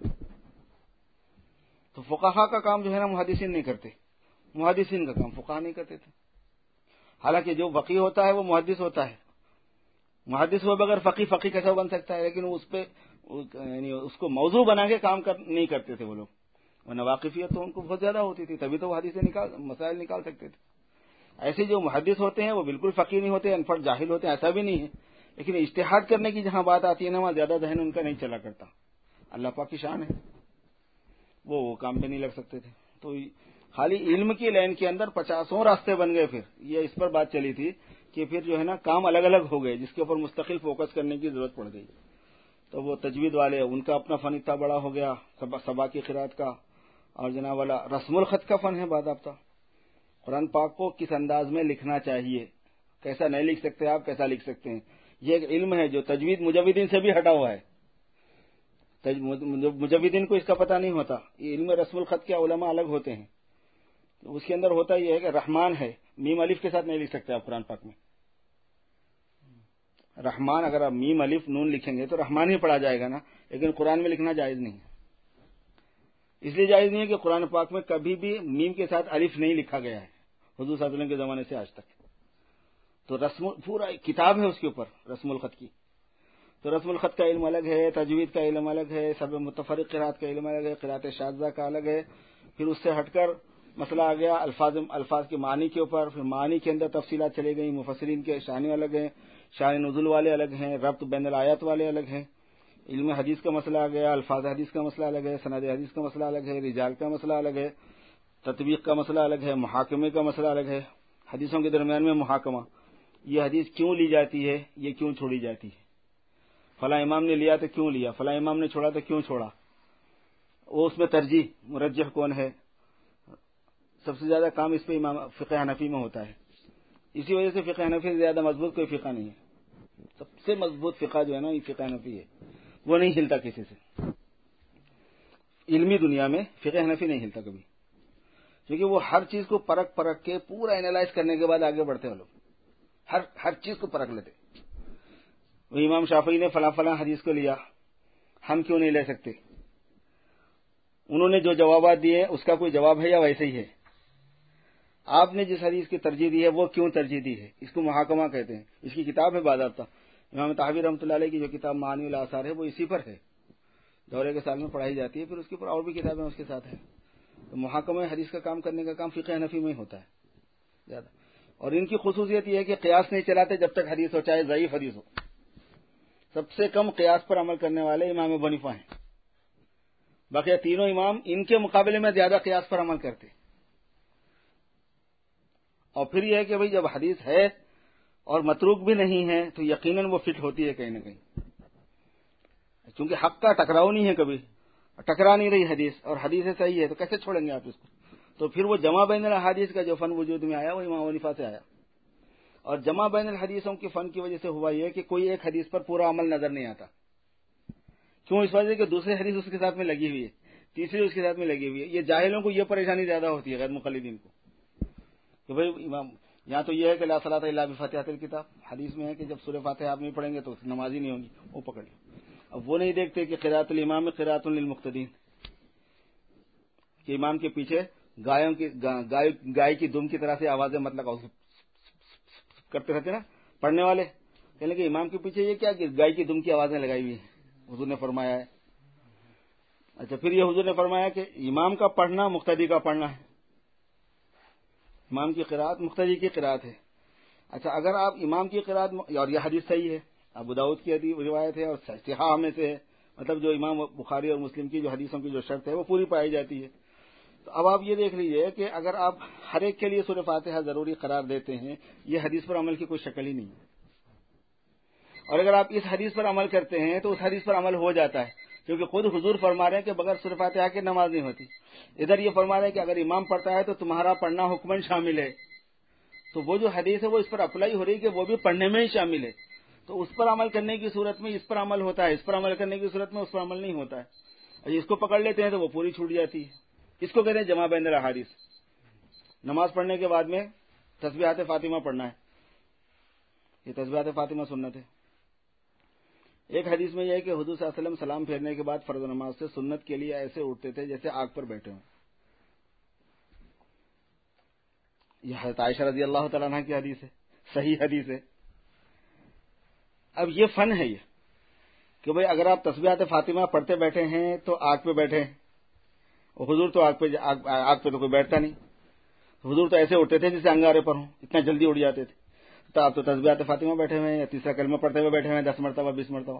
تو فقہاء کا کام جو ہے نا محدثین نہیں کرتے, محدثین کا کام فقہاء نہیں کرتے تھے. حالانکہ جو فقیہ ہوتا ہے وہ محدث ہوتا ہے. محدث ہوئے بغیر فقیہ فقیہ کیسا بن سکتا ہے؟ لیکن اس پہ یعنی اس کو موضوع بنا کے کام کر نہیں کرتے تھے وہ لوگ. ورنہ واقفیت تو ان کو بہت زیادہ ہوتی تھی, تبھی تو وہ حدیثیں نکال مسائل نکال سکتے تھے. ایسے جو محدث ہوتے ہیں وہ بالکل فقیہ نہیں ہوتے, ان پڑھ جاہل ہوتے ہیں, ایسا بھی نہیں ہے. لیکن اجتہاد کرنے کی جہاں بات آتی ہے نا, وہاں زیادہ ذہن ان کا نہیں چلا کرتا. اللہ پاک کی شان ہے, وہ وہ کام پہ نہیں لگ سکتے تھے. تو خالی علم کی لائن کے اندر پچاسوں راستے بن گئے. پھر یہ اس پر بات چلی تھی کہ پھر جو ہے نا کام الگ الگ ہو گئے, جس کے اوپر مستقل فوکس کرنے کی ضرورت پڑ گئی. تو وہ تجوید والے, ان کا اپنا فن اتنا بڑا ہو گیا, سبا کی قرات کا, اور جناب والا رسم الخط کا فن ہے باضابطہ. قرآن پاک کو کس انداز میں لکھنا چاہیے, کیسا نہیں لکھ سکتے آپ, کیسا لکھ سکتے ہیں, یہ ایک علم ہے جو تجوید مجودین سے بھی ہٹا ہوا ہے. مجودین کو اس کا پتہ نہیں ہوتا. یہ علم رسم الخط کے علماء الگ ہوتے ہیں. اس کے اندر ہوتا یہ ہے کہ رحمان ہے, میم الف کے ساتھ نہیں لکھ سکتے آپ قرآن پاک میں. رحمان اگر آپ میم الف نون لکھیں گے تو رحمان ہی پڑھا جائے گا نا, لیکن قرآن میں لکھنا جائز نہیں ہے. اس لیے جائز نہیں ہے کہ قرآن پاک میں کبھی بھی میم کے ساتھ الف نہیں لکھا گیا ہے حضور صلی اللہ علیہ وسلم کے زمانے سے آج تک. تو رسم پورا کتاب ہے اس کے اوپر رسم الخط کی. تو رسم الخط کا علم الگ ہے, تجوید کا علم الگ ہے, سب متفرق قرات کا علم الگ ہے, قرات شاذہ کا الگ ہے. پھر اس سے ہٹ کر مسئلہ آ گیا الفاظ الفاظ کے معنی کے اوپر. پھر معنی کے اندر تفصیلات چلے گئی. مفسرین کے شان الگ ہیں, شان نزول والے الگ ہیں, ربط بین الآیات والے الگ ہیں. علم حدیث کا مسئلہ آ گیا, الفاظ حدیث کا مسئلہ الگ ہے, سند حدیث کا مسئلہ الگ ہے, رجال کا مسئلہ الگ ہے, تطبیق کا مسئلہ الگ ہے, محاکمے کا مسئلہ الگ ہے. حدیثوں کے درمیان میں محاکمہ, یہ حدیث کیوں لی جاتی ہے, یہ کیوں چھوڑی جاتی ہے, فلاں امام نے لیا تو کیوں لیا, فلاں امام نے چھوڑا تو کیوں چھوڑا, وہ اس میں ترجیح مرجح کون ہے. سب سے زیادہ کام اس پہ امام فقہ حنفی میں ہوتا ہے. اسی وجہ سے فقہ حنفی سے زیادہ مضبوط کوئی فقہ نہیں ہے. سب سے مضبوط فقہ جو ہے نا یہ فقہ حنفی ہے, وہ نہیں ہلتا کسی سے. علمی دنیا میں فقہ حنفی نہیں ہلتا کبھی, کیونکہ وہ ہر چیز کو پرکھ پرکھ کے پورا اینالائز کرنے کے بعد آگے بڑھتے ہیں لوگ. ہر ہر چیز کو پرکھ لیتے. وہ امام شافعی نے فلاں فلاں حدیث کو لیا, ہم کیوں نہیں لے سکتے؟ انہوں نے جو جوابات دیے اس کا کوئی جواب ہے یا ویسے ہی ہے؟ آپ نے جس حدیث کی ترجیح دی ہے وہ کیوں ترجیح دی ہے؟ اس کو محاکمہ کہتے ہیں. اس کی کتاب ہے باضابطہ. امام طحاوی رحمۃ اللہ علیہ کی جو کتاب معانی الاثار ہے وہ اسی پر ہے, دورے کے سال میں پڑھائی جاتی ہے. پھر اس کے اوپر اور بھی کتابیں اس کے ساتھ ہیں. تو محاکمہ حدیث کا کام کرنے کا کام فقہ حنفی میں ہی ہوتا ہے زیادہ. اور ان کی خصوصیت یہ ہے کہ قیاس نہیں چلاتے جب تک حدیث ہو, چاہے ضعیف حدیث ہو. سب سے کم قیاس پر عمل کرنے والے امام ابو حنیفہ ہیں. باقی تینوں امام ان کے مقابلے میں زیادہ قیاس پر عمل کرتے. اور پھر یہ ہے کہ بھئی جب حدیث ہے اور متروک بھی نہیں ہے تو یقیناً وہ فٹ ہوتی ہے کہیں نہ کہیں, کیونکہ حق کا ٹکراؤ نہیں ہے کبھی, ٹکرا نہیں رہی حدیث, اور حدیث صحیح ہے تو کیسے چھوڑیں گے آپ اس کو؟ تو پھر وہ جمع بین الحدیث کا جو فن وجود میں آیا وہ امام ابو حنیفہ سے آیا. اور جمع بین الحدیثوں کے فن کی وجہ سے ہوا یہ کہ کوئی ایک حدیث پر پورا عمل نظر نہیں آتا, کیوں؟ اس وجہ سے کہ دوسری حدیث اس کے ساتھ میں لگی ہوئی ہے، تیسری اس کے ساتھ میں لگی ہوئی ہے. یہ جاہلوں کو یہ پریشانی زیادہ ہوتی ہے، غیر مقلدین کو، کہ بھائی امام یہاں تو یہ ہے کہ لا صلاۃ الا بفاتحۃ الکتاب، حدیث میں ہے کہ جب سورہ فاتحہ آپ نہیں پڑھیں گے تو نماز ہی نہیں ہوگی، وہ پکڑ لیں. اب وہ نہیں دیکھتے کہ قراءۃ الامام قراءۃ للمقتدین، کہ امام کے پیچھے گایوں کی گائے گائے کی دم کی طرح سے آوازیں مطلب کرتے رہتے نا پڑھنے والے، کہنے کہ امام کے پیچھے یہ کیا کہ گائے کی دم کی آوازیں لگائی ہوئی ہیں، حضور نے فرمایا ہے. اچھا پھر یہ حضور نے فرمایا کہ امام کا پڑھنا مقتدی کا پڑھنا ہے، امام کی قراءت مقتدی کی قراءت ہے. اچھا اگر آپ امام کی قراءت، اور یہ حدیث صحیح ہے، ابو داؤد کی روایت ہے اور صحاح میں سے ہے، مطلب جو امام بخاری اور مسلم کی جو حدیثوں کی جو شرط ہے وہ پوری پائی جاتی ہے. تو اب آپ یہ دیکھ لیجئے کہ اگر آپ ہر ایک کے لیے سورہ فاتحہ ضروری قرار دیتے ہیں، یہ حدیث پر عمل کی کوئی شکل ہی نہیں ہے. اور اگر آپ اس حدیث پر عمل کرتے ہیں تو اس حدیث پر عمل ہو جاتا ہے، کیونکہ خود حضور فرما رہے ہیں کہ بغیر سورہ فاتحہ کے نماز نہیں ہوتی. ادھر یہ فرما رہے ہیں کہ اگر امام پڑھتا ہے تو تمہارا پڑھنا حکمن شامل ہے، تو وہ جو حدیث ہے وہ اس پر اپلائی ہو رہی ہے کہ وہ بھی پڑھنے میں ہی شامل ہے. تو اس پر عمل کرنے کی صورت میں اس پر عمل ہوتا ہے، اس پر عمل کرنے کی صورت میں اس پر عمل نہیں ہوتا ہے. اور اس کو پکڑ لیتے ہیں تو وہ پوری چھوٹ جاتی ہے. اس کو کہتے ہیں جمع بین الاحادیث. نماز پڑھنے کے بعد میں تسبیحات فاطمہ پڑھنا ہے، یہ تسبیحات فاطمہ سنت ہے. ایک حدیث میں یہ ہے کہ حضور صلی اللہ علیہ وسلم سلام پھیرنے کے بعد فرض نماز سے سنت کے لیے ایسے اٹھتے تھے جیسے آگ پر بیٹھے ہوں. یہ حضرت عائشہ رضی اللہ تعالیٰ عنہ کی حدیث ہے، صحیح حدیث ہے. اب یہ فن ہے یہ کہ بھئی اگر آپ تسبیحات فاطمہ پڑھتے بیٹھے ہیں تو آگ پہ بیٹھے ہیں، اور حضور تو آگ پہ آگ, آگ پہ تو کوئی بیٹھتا نہیں. حضور تو ایسے اٹھتے تھے جسے انگارے پر ہوں، اتنا جلدی اٹھ جاتے تھے. تو آپ تو تسبیحات فاطمہ بیٹھے ہوئے ہیں، یا تیسرا کلمہ پڑھتے ہوئے بیٹھے ہوئے ہیں دس مرتبہ بیس مرتبہ.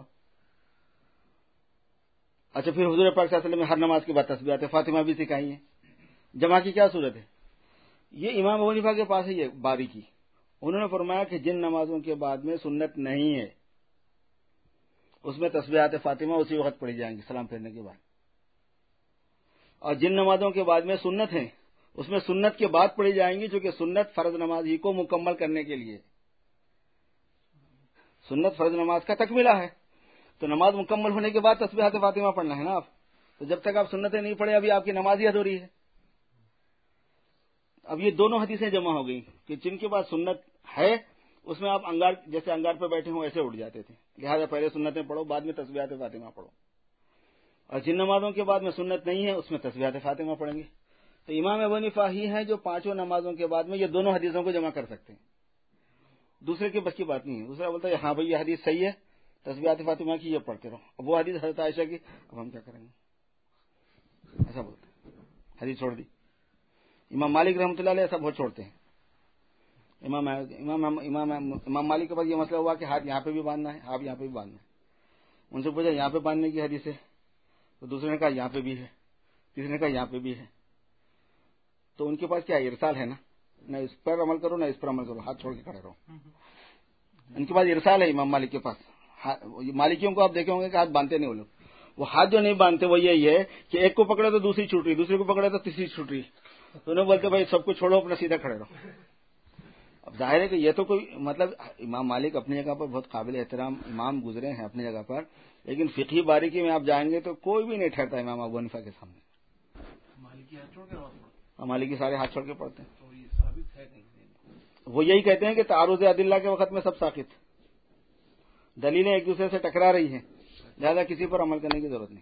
اچھا پھر حضور پاک صلی اللہ علیہ وسلم نے ہر نماز کے بعد تسبیحات فاطمہ بھی سکھائی ہیں. جمع کی کیا صورت ہے؟ یہ امام ابو حنیفہ کے پاس ہے یہ باریکی. انہوں نے فرمایا کہ جن نمازوں کے بعد میں سنت نہیں ہے اس میں تسبیحات فاطمہ اسی وقت پڑھی جائیں گی سلام پھیرنے کے بعد، اور جن نمازوں کے بعد میں سنت ہیں اس میں سنت کے بعد پڑھی جائیں گی، چونکہ سنت فرض نماز ہی کو مکمل کرنے کے لیے، سنت فرض نماز کا تکملہ ہے. تو نماز مکمل ہونے کے بعد تسبیحات فاطمہ پڑھنا ہے نا آپ. تو جب تک آپ سنتیں نہیں پڑھے ابھی آپ کی نماز ہی ادھوری ہے. اب یہ دونوں حدیثیں جمع ہو گئی کہ جن کے بعد سنت ہے اس میں آپ انگار جیسے انگار پہ بیٹھے ہوں ایسے اٹھ جاتے تھے، لہذا پہلے سنتیں پڑھو بعد میں تسبیحات فاطمہ پڑھو. اور جن نمازوں کے بعد میں سنت نہیں ہے اس میں تسبیحات فاطمہ پڑھیں گے. تو امام ابو حنیفہ ہی ہیں جو پانچوں نمازوں کے بعد میں یہ دونوں حدیثوں کو جمع کر سکتے ہیں، دوسرے کے بس کی بات نہیں ہے. دوسرا بولتا ہے ہاں بھائی یہ حدیث صحیح ہے، تسبیحات فاطمہ کی یہ پڑھتے رہو. اب وہ حدیث حضرت عائشہ کی، اب ہم کیا کریں گے؟ ایسا بولتے ہیں حدیث چھوڑ دی. امام مالک رحمۃ اللہ علیہ ایسا بہت چھوڑتے ہیں. امام امام امام امام مالک کے پاس یہ مسئلہ ہوا کہ ہاتھ یہاں پہ بھی باندھنا ہے، ہاتھ یہاں پہ بھی باندھنا ہے. ان سے پوچھا یہاں پہ باندھنے کی حدیث ہے، تو دوسرے نے کہا یہاں پہ بھی ہے، تیسرے نے کہا یہاں پہ بھی ہے. تو ان کے پاس کیا ارسال ہے نا، نہ اس پر عمل کرو نہ اس پر عمل کرو، ہاتھ چھوڑ کے کھڑے رہو. ان کے پاس ارسال ہے امام مالک کے پاس. مالکیوں کو آپ دیکھے ہوں گے کہ ہاتھ باندھتے نہیں وہ لوگ. وہ ہاتھ جو نہیں باندھتے وہ یہی ہے کہ ایک کو پکڑے تو دوسری چھوٹ رہی، دوسرے کو پکڑے تو تیسری چھوٹ رہی. تو انہیں بولتے بھائی سب کو چھوڑو اپنا سیدھا کھڑے رہو. اب ظاہر ہے کہ یہ تو کوئی مطلب امام مالک اپنی جگہ پر بہت قابل احترام امام گزرے ہیں اپنی جگہ پر، لیکن فقہی باریکی میں آپ جائیں گے تو کوئی بھی نہیں ٹھہرتا امام ابو حنیفہ کے سامنے. مالکی سارے ہاتھ چھوڑ کے پڑھتے ہیں. وہ یہی کہتے ہیں کہ تعارض ادلہ کے وقت میں سب ساقط، دلیلیں ایک دوسرے سے ٹکرا رہی ہیں، لہذا کسی پر عمل کرنے کی ضرورت نہیں.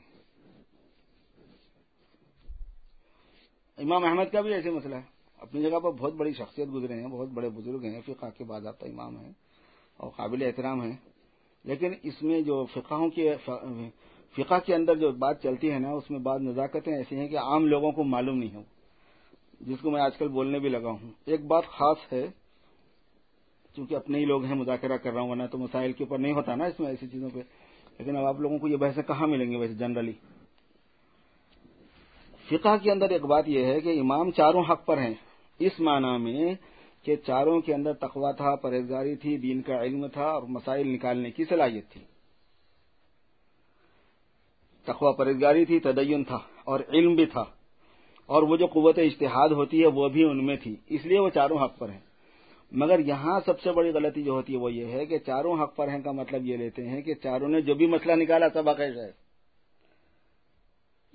امام احمد کا بھی ایسے مسئلہ ہے، اپنی جگہ پر بہت بڑی شخصیت گزرے ہیں، بہت بڑے بزرگ ہیں، فقہ کے باضابطہ امام ہیں اور قابل احترام ہیں. لیکن اس میں جو فقہوں کے فقہ کے اندر جو بات چلتی ہے نا اس میں بعض نزاکتیں ایسی ہیں کہ عام لوگوں کو معلوم نہیں ہو، جس کو میں آج کل بولنے بھی لگا ہوں. ایک بات خاص ہے، چونکہ اپنے ہی لوگ ہیں مذاکرہ کر رہا ہوں، ورنہ تو مسائل کے اوپر نہیں ہوتا نا اس میں ایسی چیزوں پہ. لیکن اب آپ لوگوں کو یہ بحثیں کہاں ملیں گے ویسے جنرلی. فقہ کے اندر ایک بات یہ ہے کہ امام چاروں حق پر ہیں، اس معنی میں کہ چاروں کے اندر تقویٰ تھا، پرہیزگاری تھی، دین کا علم تھا اور مسائل نکالنے کی صلاحیت تھی. تقویٰ پرہیزگاری تھی، تدین تھا اور علم بھی تھا، اور وہ جو قوت اجتہاد ہوتی ہے وہ بھی ان میں تھی، اس لیے وہ چاروں حق پر ہیں. مگر یہاں سب سے بڑی غلطی جو ہوتی ہے وہ یہ ہے کہ چاروں حق پر ہیں کا مطلب یہ لیتے ہیں کہ چاروں نے جو بھی مسئلہ نکالا سب حق ہے.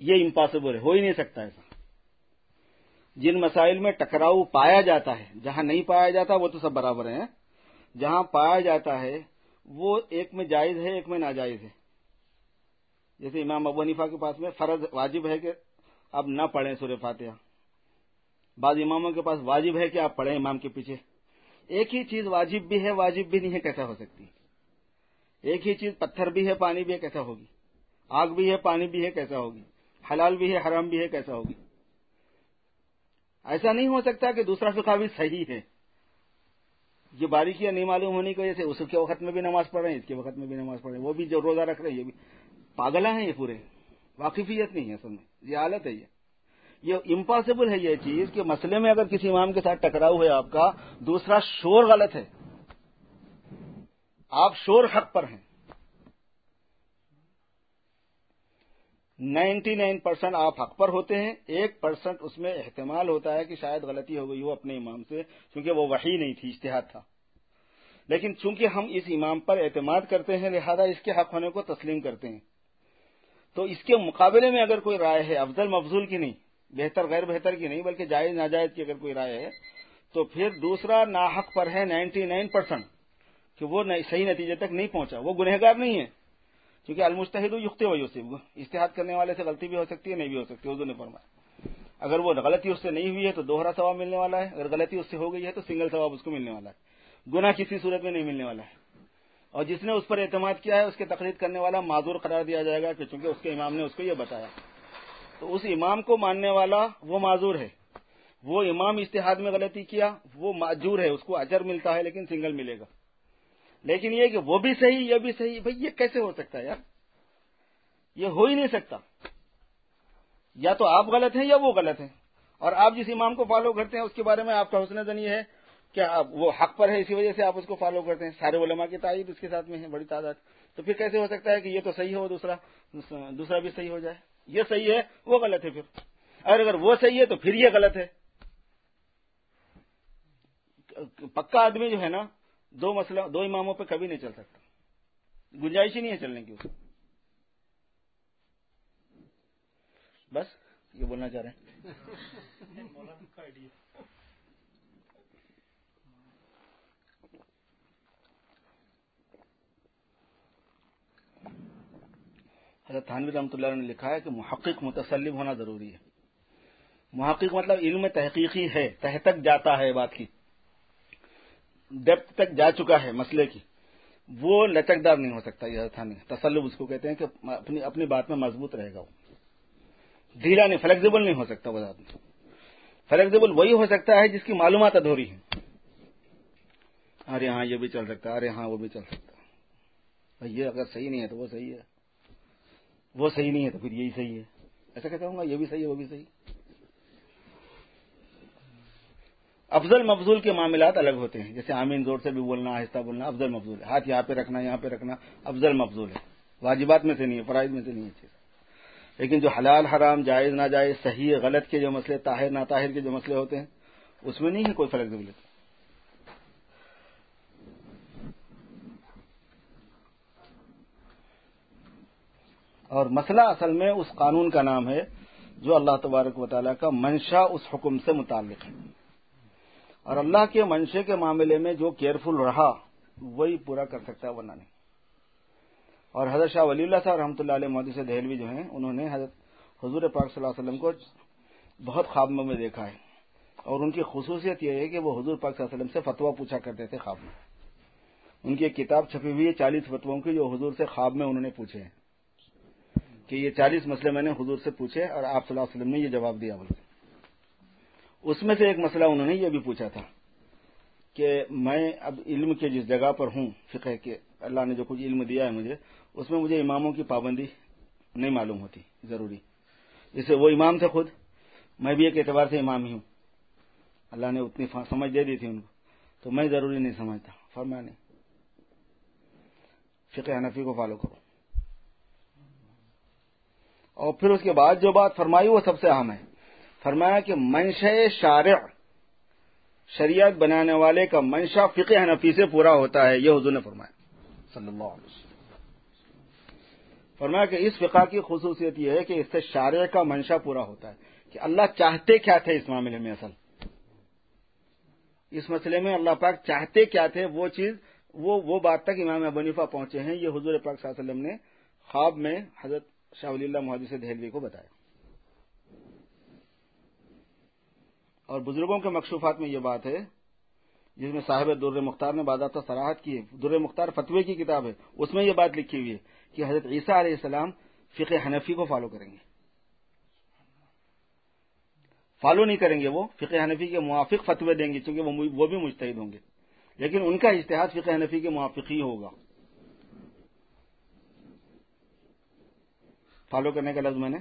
یہ امپاسبل ہے، ہو ہی نہیں سکتا ایسا۔ جن مسائل میں ٹکراؤ پایا جاتا ہے، جہاں نہیں پایا جاتا وہ تو سب برابر ہیں، جہاں پایا جاتا ہے وہ ایک میں جائز ہے ایک میں ناجائز ہے۔ جیسے امام ابو حنیفہ کے پاس میں فرض واجب ہے کہ آپ نہ پڑھیں سورہ فاتحہ، بعض اماموں کے پاس واجب ہے کہ آپ پڑھیں امام کے پیچھے۔ ایک ہی چیز واجب بھی ہے واجب بھی نہیں ہے، کیسا ہو سکتی؟ ایک ہی چیز پتھر بھی ہے پانی بھی ہے، کیسا ہوگی؟ آگ بھی ہے پانی بھی ہے، کیسا ہوگی؟ حلال بھی ہے حرام بھی ہے، کیسا ہوگی؟ ایسا نہیں ہو سکتا کہ دوسرا فقہ بھی صحیح ہے۔ یہ باریکیاں نہیں معلوم ہونے کی وجہ سے اس کے وقت میں بھی نماز پڑھ رہے ہیں، اس کے وقت میں بھی نماز پڑھ رہے ہیں، وہ بھی جو روزہ رکھ رہے ہیں، یہ بھی پاگل ہیں، یہ پورے واقفیت نہیں ہے اصل میں، یہ حالت ہے۔ یہ یہ امپاسبل ہے یہ چیز کہ مسئلے میں اگر کسی امام کے ساتھ ٹکراؤ ہے آپ کا، دوسرا شور غلط ہے، آپ شور حق پر ہیں۔ نائنٹی نائن پرسینٹ آپ حق پر ہوتے ہیں، ایک پرسینٹ اس میں احتمال ہوتا ہے کہ شاید غلطی ہو گئی ہو اپنے امام سے، کیونکہ وہ وحی نہیں تھی، اجتہاد تھا۔ لیکن چونکہ ہم اس امام پر اعتماد کرتے ہیں لہذا اس کے حق ہونے کو تسلیم کرتے ہیں۔ تو اس کے مقابلے میں اگر کوئی رائے ہے، افضل مفضول کی نہیں، بہتر غیر بہتر کی نہیں، بلکہ جائز ناجائز کی اگر کوئی رائے ہے، تو پھر دوسرا ناحق پر ہے نائنٹی نائن پرسینٹ کہ وہ صحیح نتیجے تک نہیں پہنچا، وہ گنہگار نہیں ہے، کیونکہ المجتہد یخطئ و یصیب، اجتہاد کرنے والے سے غلطی بھی ہو سکتی ہے نہیں بھی ہو سکتی۔ حضور نے فرمایا اگر وہ غلطی اس سے نہیں ہوئی ہے تو دوہرا ثواب ملنے والا ہے، اگر غلطی اس سے ہو گئی ہے تو سنگل ثواب اس کو ملنے والا ہے، گناہ کسی صورت میں نہیں ملنے والا ہے۔ اور جس نے اس پر اعتماد کیا ہے اس کے تقلید کرنے والا معذور قرار دیا جائے گا کہ چونکہ اس کے امام نے اس کو یہ بتایا، تو اس امام کو ماننے والا وہ معذور ہے۔ وہ امام اجتہاد میں غلطی کیا وہ معذور ہے، اس کو اجر ملتا ہے لیکن سنگل ملے گا۔ لیکن یہ کہ وہ بھی صحیح یہ بھی صحیح، بھئی یہ کیسے ہو سکتا ہے یار؟ یہ ہو ہی نہیں سکتا۔ یا تو آپ غلط ہیں یا وہ غلط ہیں، اور آپ جس امام کو فالو کرتے ہیں اس کے بارے میں آپ کا حسن ظنی ہے کہ وہ حق پر ہے، اسی وجہ سے آپ اس کو فالو کرتے ہیں، سارے علماء کی تائید اس کے ساتھ میں ہے بڑی تعداد، تو پھر کیسے ہو سکتا ہے کہ یہ تو صحیح ہو دوسرا دوسرا بھی صحیح ہو جائے؟ یہ صحیح ہے وہ غلط ہے پھر، اور اگر وہ صحیح ہے تو پھر یہ غلط ہے۔ پکا آدمی جو ہے نا دو مسئلہ دو اماموں پہ کبھی نہیں چل سکتا، گنجائش ہی نہیں ہے چلنے کی اس میں۔ بس یہ بولنا چاہ رہے ہیں۔ حضرت تھانوی رحمۃ اللہ علیہ نے لکھا ہے کہ محقق متسلم ہونا ضروری ہے۔ محقق مطلب علم تحقیقی ہے، تہ تک جاتا ہے، بات کی ڈیپتھ تک جا چکا ہے مسئلے کی، وہ لچکدار نہیں ہو سکتا۔ یہ حضرت تھانوی تسلب اس کو کہتے ہیں کہ اپنی اپنی بات میں مضبوط رہے گا، وہ ڈھیلا نہیں، فلیکسیبل نہیں ہو سکتا۔ وہ آدمی فلیکسیبل وہی ہو سکتا ہے جس کی معلومات ادھوری ہیں۔ ارے ہاں یہ بھی چل سکتا ہے، ارے ہاں وہ بھی چل سکتا ہے، یہ اگر صحیح نہیں ہے تو وہ صحیح ہے، وہ صحیح نہیں ہے تو پھر یہی صحیح ہے، ایسا کہتا ہوں گا یہ بھی صحیح ہے وہ بھی صحیح۔ افضل مفضول کے معاملات الگ ہوتے ہیں، جیسے آمین زور سے بھی بولنا، آہستہ بولنا افضل مفضول ہے، ہاتھ یہاں پہ رکھنا یہاں پہ رکھنا افضل مفضول ہے، واجبات میں سے نہیں ہے، فرائض میں سے نہیں ہے چیز۔ لیکن جو حلال حرام جائز ناجائز صحیح غلط کے جو مسئلے، طاہر ناطاہر کے جو مسئلے ہوتے ہیں اس میں نہیں ہے کوئی فلیکسیبلٹی۔ اور مسئلہ اصل میں اس قانون کا نام ہے جو اللہ تبارک و تعالیٰ کا منشا اس حکم سے متعلق ہے، اور اللہ کے منشے کے معاملے میں جو کیئرفل رہا وہی پورا کر سکتا ہے، ورنہ نہیں۔ اور حضرت شاہ ولی اللہ صاحب رحمۃ اللہ علیہ محدث دہلوی جو ہیں، انہوں نے حضرت حضور پاک صلی اللہ علیہ وسلم کو بہت خوابوں میں دیکھا ہے، اور ان کی خصوصیت یہ ہے کہ وہ حضور پاک صلی اللہ علیہ وسلم سے فتویٰ پوچھا کرتے تھے خواب میں۔ ان کی ایک کتاب چھپی ہوئی ہے چالیس فتووں کی جو حضور سے خواب میں انہوں نے پوچھے ہیں، کہ یہ چالیس مسئلے میں نے حضور سے پوچھے اور آپ صلی اللہ علیہ وسلم نے یہ جواب دیا۔ بلکہ اس میں سے ایک مسئلہ انہوں نے یہ بھی پوچھا تھا کہ میں اب علم کے جس جگہ پر ہوں، فقہ کے اللہ نے جو کچھ علم دیا ہے مجھے، اس میں مجھے اماموں کی پابندی نہیں معلوم ہوتی ضروری، جیسے وہ امام تھے خود، میں بھی ایک اعتبار سے امام ہی ہوں، اللہ نے اتنی سمجھ دے دی تھی ان کو، تو میں ضروری نہیں سمجھتا۔ فرمایا نہیں، فقہ حنفی کو فالو کرو۔ اور پھر اس کے بعد جو بات فرمائی وہ سب سے اہم ہے، فرمایا کہ منشأ شارع، شریعت بنانے والے کا منشا فقہ حنفی سے پورا ہوتا ہے، یہ حضور نے فرمایا صلی اللہ علیہ وسلم۔ فرمایا کہ اس فقہ کی خصوصیت یہ ہے کہ اس سے شارع کا منشا پورا ہوتا ہے کہ اللہ چاہتے کیا تھے اس معاملے میں، اصل اس مسئلے میں اللہ پاک چاہتے کیا تھے، وہ چیز وہ وہ بات تک امام ابو حنیفہ پہنچے ہیں. یہ حضور پاک صلی اللہ علیہ وسلم نے خواب میں حضرت شاہ ولی اللہ محدث دہلوی کو بتایا. اور بزرگوں کے مکشوفات میں یہ بات ہے جس میں صاحب در مختار نے باضابطہ صراحت کی ہے. در مختار فتوے کی کتاب ہے، اس میں یہ بات لکھی ہوئی ہے کہ حضرت عیسیٰ علیہ السلام فقہ حنفی کو فالو کریں گے، فالو نہیں کریں گے، وہ فقہ حنفی کے موافق فتوے دیں گے چونکہ وہ بھی مجتہد ہوں گے، لیکن ان کا اجتہاد فقہ حنفی کے موافق ہی ہوگا. فالو کرنے کا لفظ میں نے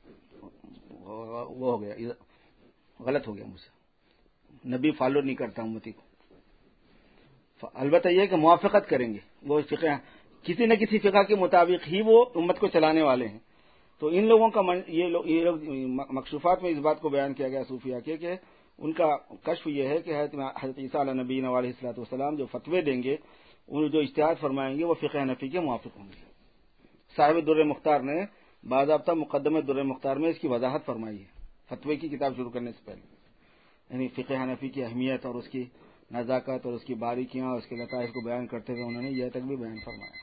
وہ ہو گیا، غلط ہو گیا مجھ سے. نبی فالو نہیں کرتا امتی کو، البتہ یہ کہ موافقت کریں گے، وہ فقہ کسی نہ کسی فقہ کے مطابق ہی وہ امت کو چلانے والے ہیں. تو ان لوگوں کا من یہ لوگ یہ لوگ مکشوفات میں اس بات کو بیان کیا گیا صوفیہ کے کہ ان کا کشف یہ ہے کہ حضرت عیسیٰ علیہ نبی علیہ الصلوۃ والسلام جو فتوے دیں گے، ان جو اجتہاد فرمائیں گے وہ فقہ حنفی کے موافق ہوں گے. صاحب در مختار نے باضابطہ مقدمہ در مختار میں اس کی وضاحت فرمائی ہے فتوے کی کتاب شروع کرنے سے پہلے، یعنی فقہ حنفی کی اہمیت اور اس کی نزاکت اور اس کی باریکیاں اور اس کے لطائف کو بیان کرتے ہوئے انہوں نے یہ تک بھی بیان فرمایا.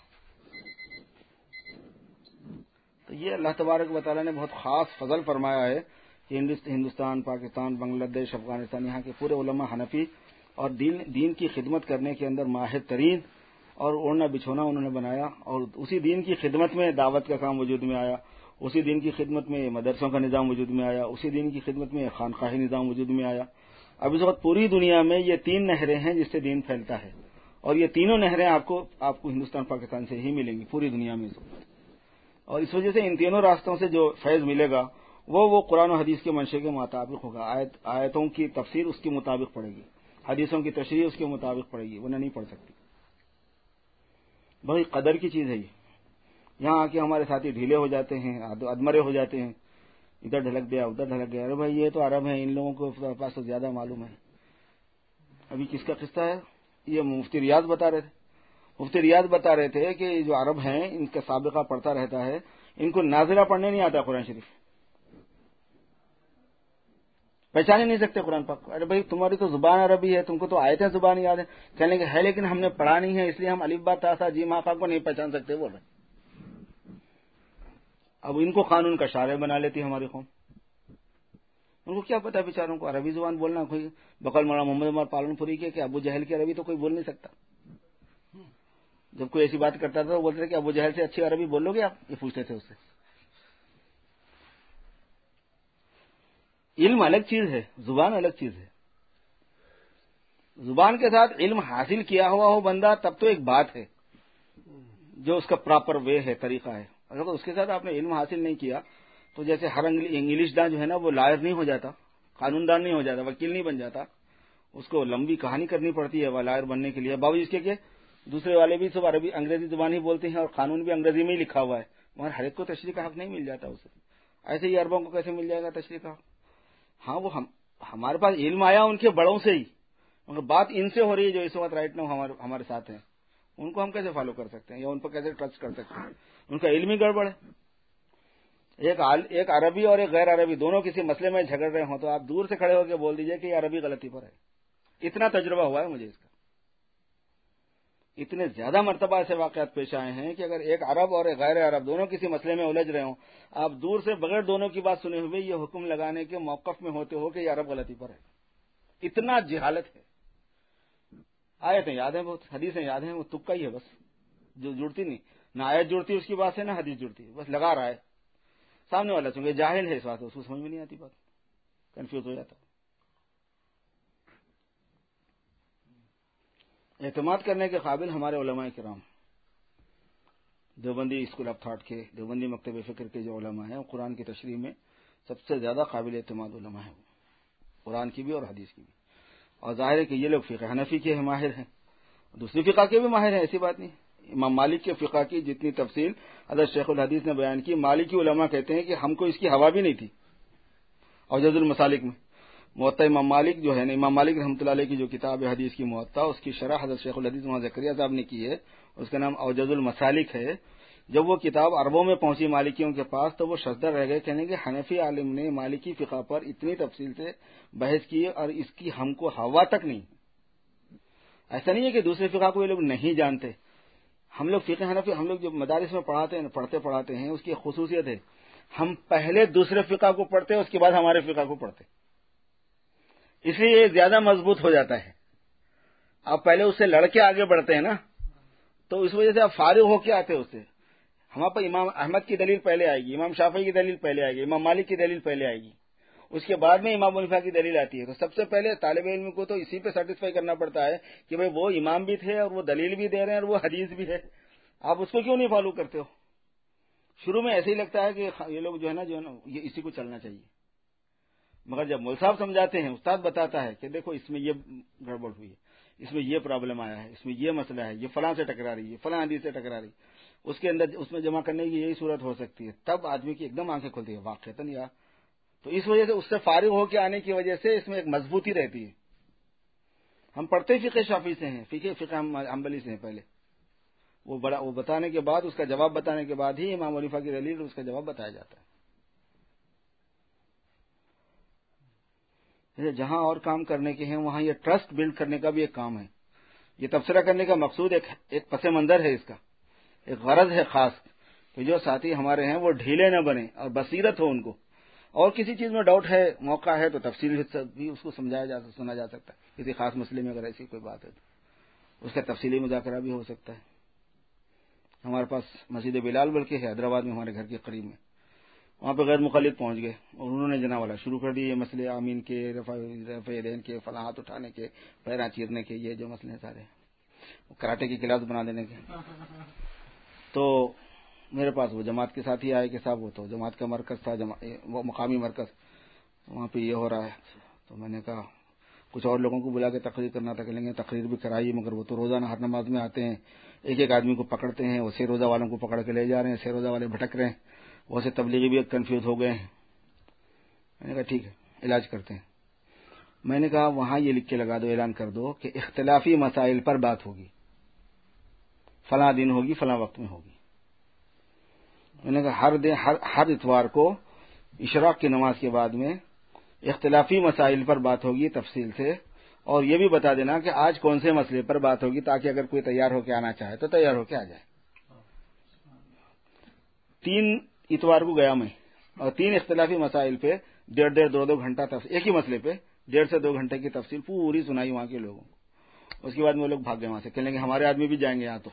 تو یہ اللہ تبارک و تعالیٰ نے بہت خاص فضل فرمایا ہے کہ ہندوستان، پاکستان، بنگلہ دیش، افغانستان، یہاں کے پورے علماء حنفی اور دین دین کی خدمت کرنے کے اندر ماہر ترین اور اوڑھنا بچھونا انہوں نے بنایا، اور اسی دین کی خدمت میں دعوت کا کام وجود میں آیا، اسی دین کی خدمت میں مدرسوں کا نظام وجود میں آیا، اسی دین کی خدمت میں خانقاہی نظام وجود میں آیا. اب اس وقت پوری دنیا میں یہ تین نہریں ہیں جس سے دین پھیلتا ہے، اور یہ تینوں نہریں آپ کو آپ کو ہندوستان پاکستان سے ہی ملیں گی پوری دنیا میں اس وقت. اور اس وجہ سے ان تینوں راستوں سے جو فیض ملے گا وہ وہ قرآن و حدیث کے منشے کے مطابق ہوگا. آیت آیتوں کی تفسیر اس کے مطابق پڑے گی، حدیثوں کی تشریح اس کے مطابق پڑے گی، ورنہ نہیں پڑھ سکتی. بڑی قدر کی چیز ہے یہ. یہاں آ کے ہمارے ساتھی ڈھیلے ہو جاتے ہیں، ادمرے ہو جاتے ہیں، ادھر ڈھلک گیا ادھر ڈھلک گیا. ارے بھائی یہ تو عرب ہیں، ان لوگوں کو پاس تو زیادہ معلوم ہے. ابھی کس کا قصہ ہے؟ یہ مفتی ریاض بتا رہے تھے. مفتی ریاض بتا رہے تھے کہ جو عرب ہیں ان کا سابقہ پڑھتا رہتا ہے، ان کو نازلہ پڑھنے نہیں آتا قرآن شریف، پہچان ہی نہیں سکتے قرآن پاک. ارے بھائی تمہاری تو زبان عربی ہے، تم کو تو آیتیں زبان یاد ہیں. کہنے کے ہے لیکن ہم نے پڑھا نہیں ہے، اس لیے ہم الف با تا سا جیم ہا کو نہیں پہچان سکتے. بول رہے اب ان کو قانون کا شارع بنا لیتی ہے ہماری قوم. ان کو کیا پتا بیچاروں کو عربی زبان بولنا. کوئی بقول مولانا محمد عمر پالن پوری کے کہ ابو جہل کی عربی تو کوئی بول نہیں سکتا. جب کوئی ایسی بات کرتا تھا تو بولتے تھے کہ ابو جہل سے اچھی عربی بولو گے آپ، یہ پوچھتے تھے اس سے. علم الگ چیز ہے، زبان الگ چیز ہے. زبان کے ساتھ علم حاصل کیا ہوا ہو بندہ تب تو ایک بات ہے جو اس کا پراپر وے ہے، طریقہ ہے. اگر اس کے ساتھ آپ نے علم حاصل نہیں کیا تو جیسے ہر انگلش دان جو ہے نا وہ لائر نہیں ہو جاتا، قانون دان نہیں ہو جاتا، وکیل نہیں بن جاتا. اس کو لمبی کہانی کرنی پڑتی ہے وہ لائر بننے کے لیے. باوجود اس کے کہ دوسرے والے بھی سب عربی انگریزی زبان ہی بولتے ہیں اور قانون بھی انگریزی میں ہی لکھا ہوا ہے، مگر ہر ایک کو تشریح کا حق نہیں مل جاتا اسے. ایسے ہی عربوں کو کیسے مل جائے گا تشریح کا حق؟ ہاں وہ ہم ہمارے پاس علم آیا ان کے بڑوں سے ہی، مگر بات ان سے ہو رہی ہے جو اس وقت رائٹ ناؤ ہمارے ہمارے ساتھ ہیں. ان کو ہم کیسے فالو کر سکتے ہیں یا ان پر کیسے ٹرسٹ کر سکتے ہیں؟ ان کا علم ہی گڑبڑ ہے. ایک ایک عربی اور ایک غیر عربی دونوں کسی مسئلے میں جھگڑ رہے ہوں تو آپ دور سے کھڑے ہو کے بول دیجئے کہ یہ عربی غلطی پر ہے. اتنا تجربہ ہوا ہے مجھے اس کا. اتنے زیادہ مرتبہ ایسے واقعات پیش آئے ہیں کہ اگر ایک عرب اور ایک غیر عرب دونوں کسی مسئلے میں الجھ رہے ہوں، آپ دور سے بغیر دونوں کی بات سنے ہوئے یہ حکم لگانے کے موقف میں ہوتے ہو کہ یہ عرب غلطی پر ہے. اتنا جہالت ہے. آیتیں یاد ہیں، بہت حدیثیں یاد ہیں، وہ تکا ہی ہے بس، جو جڑتی نہیں. نہ آیت جڑتی اس کی بات سے، نہ حدیث جڑتی، بس لگا رہا ہے. سامنے والا چونکہ جاہل ہے اس بات، اس کو سمجھ میں نہیں آتی بات، کنفیوز ہو جاتا. اعتماد کرنے کے قابل ہمارے علماء کرام، دیوبندی اسکول آف تھاٹ کے، دیوبندی مکتب فکر کے جو علماء ہیں، قرآن کی تشریح میں سب سے زیادہ قابل اعتماد علماء ہیں، قرآن کی بھی اور حدیث کی بھی. اور ظاہر ہے کہ یہ لوگ فقہ حنفی کے ماہر ہیں، دوسری فقہ کے بھی ماہر ہیں، ایسی بات نہیں. امام مالک کے فقہ کی جتنی تفصیل حضرت شیخ الحدیث نے بیان کی، مالکی علماء کہتے ہیں کہ ہم کو اس کی ہوا بھی نہیں تھی. اور جز المسالک میں موطا امام مالک جو ہے نا، امام مالک رحمۃ اللہ علیہ کی جو کتاب ہے حدیث کی موطا، اس کی شرح حضرت شیخ الحدیث مولانا زکریا صاحب نے کی ہے، اس کا نام اوجز المسالک ہے. جب وہ کتاب عربوں میں پہنچی مالکیوں کے پاس تو وہ ششدر رہ گئے، کہنے کہ حنفی عالم نے مالکی فقہ پر اتنی تفصیل سے بحث کی اور اس کی ہم کو ہوا تک نہیں۔ ایسا نہیں ہے کہ دوسرے فقہ کو یہ لوگ نہیں جانتے، ہم لوگ فقہ حنفی ہم لوگ جو مدارس میں پڑھاتے ہیں پڑھتے پڑھاتے ہیں اس کی ایک خصوصیت ہے، ہم پہلے دوسرے فقہ کو پڑھتے ہیں اس کے بعد ہمارے فقہ کو پڑھتے، اس لیے یہ زیادہ مضبوط ہو جاتا ہے۔ آپ پہلے اس سے لڑ کے آگے بڑھتے ہیں نا، تو اس وجہ سے آپ فارغ ہو کے آتے ہیں اس سے۔ ہمارے پاس امام احمد کی دلیل پہلے آئے گی، امام شافعی کی دلیل پہلے آئے گی، امام مالک کی دلیل پہلے آئے گی، اس کے بعد میں امام حنیفہ کی دلیل آتی ہے۔ تو سب سے پہلے طالب علم کو تو اسی پہ سیٹسفائی کرنا پڑتا ہے کہ بھئی وہ امام بھی تھے اور وہ دلیل بھی دے رہے ہیں اور وہ حدیث بھی ہے، آپ اس کو کیوں نہیں فالو کرتے ہو؟ شروع میں ایسے ہی لگتا ہے کہ یہ لوگ جو ہے نا جو ہے نا یہ اسی کو چلنا چاہیے، مگر جب مول صاحب سمجھاتے ہیں، استاد بتاتا ہے کہ دیکھو اس میں یہ گڑبڑ ہوئی ہے، اس میں یہ پرابلم آیا ہے، اس میں یہ مسئلہ ہے، یہ فلاں سے ٹکرا رہی ہے، فلاں حدیث سے ٹکرا رہی ہے، اس کے اندر اس میں جمع کرنے کی یہی صورت ہو سکتی ہے، تب آدمی کی ایک دم آنکھیں کھلتی ہے واقعتاً یا تو اس وجہ سے اس سے فارغ ہو کے آنے کی وجہ سے اس میں ایک مضبوطی رہتی ہے۔ ہم پڑھتے فقہ شافعی سے ہیں، فقہ فقہ حنبلی سے ہیں پہلے، وہ بڑا وہ بتانے کے بعد اس کا جواب بتانے کے بعد ہی امام حنیفہ کی دلیل اس کا جواب بتایا جاتا ہے۔ جہاں اور کام کرنے کے ہیں وہاں یہ ٹرسٹ بلڈ کرنے کا بھی ایک کام ہے۔ یہ تبصرہ کرنے کا مقصود ایک ایک پس منظر ہے، اس کا ایک غرض ہے خاص کہ جو ساتھی ہمارے ہیں وہ ڈھیلے نہ بنے اور بصیرت ہو ان کو، اور کسی چیز میں ڈاؤٹ ہے موقع ہے تو تفصیل بھی اس کو سمجھایا جا سنا جا سکتا ہے۔ کسی خاص مسئلے میں اگر ایسی کوئی بات ہے تو اس کا تفصیلی مذاکرہ بھی ہو سکتا ہے۔ ہمارے پاس مسجد بلال بلکہ ہے حیدرآباد میں ہمارے گھر کے قریب میں، وہاں پہ غیر مقلد پہنچ گئے اور انہوں نے جناب والا شروع کر دیے، یہ مسئلے آمین کے، رفع دین کے، فلاں ہاتھ اٹھانے کے، پیراں چیرنے کے، یہ جو مسئلے سارے کراٹے کی کلاس بنا دینے کے۔ تو میرے پاس وہ جماعت کے ساتھ ہی آئے کہ صاحب وہ تو جماعت کا مرکز تھا، وہ مقامی مرکز، وہاں پہ یہ ہو رہا ہے۔ تو میں نے کہا کچھ اور لوگوں کو بلا کے تقریر کرنا تھا، کہ لیں گے تقریر بھی کرائیے، مگر وہ تو روزانہ ہر نماز میں آتے ہیں، ایک ایک آدمی کو پکڑتے ہیں، وہ سے روزہ والوں کو پکڑ کے لے جا رہے ہیں، سے روزہ والے بھٹک رہے ہیں، وہ سے تبلیغی بھی کنفیوز ہو گئے ہیں۔ میں نے کہا ٹھیک ہے علاج کرتے ہیں۔ میں نے کہا وہاں یہ لکھ کے لگا دو، اعلان کر دو کہ اختلافی مسائل پر بات ہوگی، فلاں دن ہوگی، فلاں وقت میں ہوگی۔ میں نے کہا ہر دن ہر ہر اتوار کو اشراق کی نماز کے بعد میں اختلافی مسائل پر بات ہوگی تفصیل سے، اور یہ بھی بتا دینا کہ آج کون سے مسئلے پر بات ہوگی، تاکہ اگر کوئی تیار ہو کے آنا چاہے تو تیار ہو کے آ جائے۔ تین اتوار کو گیا میں، اور تین اختلافی مسائل پہ ڈیڑھ ڈیڑھ دو دو گھنٹہ تفصیل، ایک ہی مسئلے پہ ڈیڑھ سے دو گھنٹے کی تفصیل پوری سنائی وہاں کے لوگوں کو۔ اس کے بعد میں لوگ بھاگ گئے وہاں سے، کہنے لگے ہمارے آدمی بھی جائیں گے یہاں۔ تو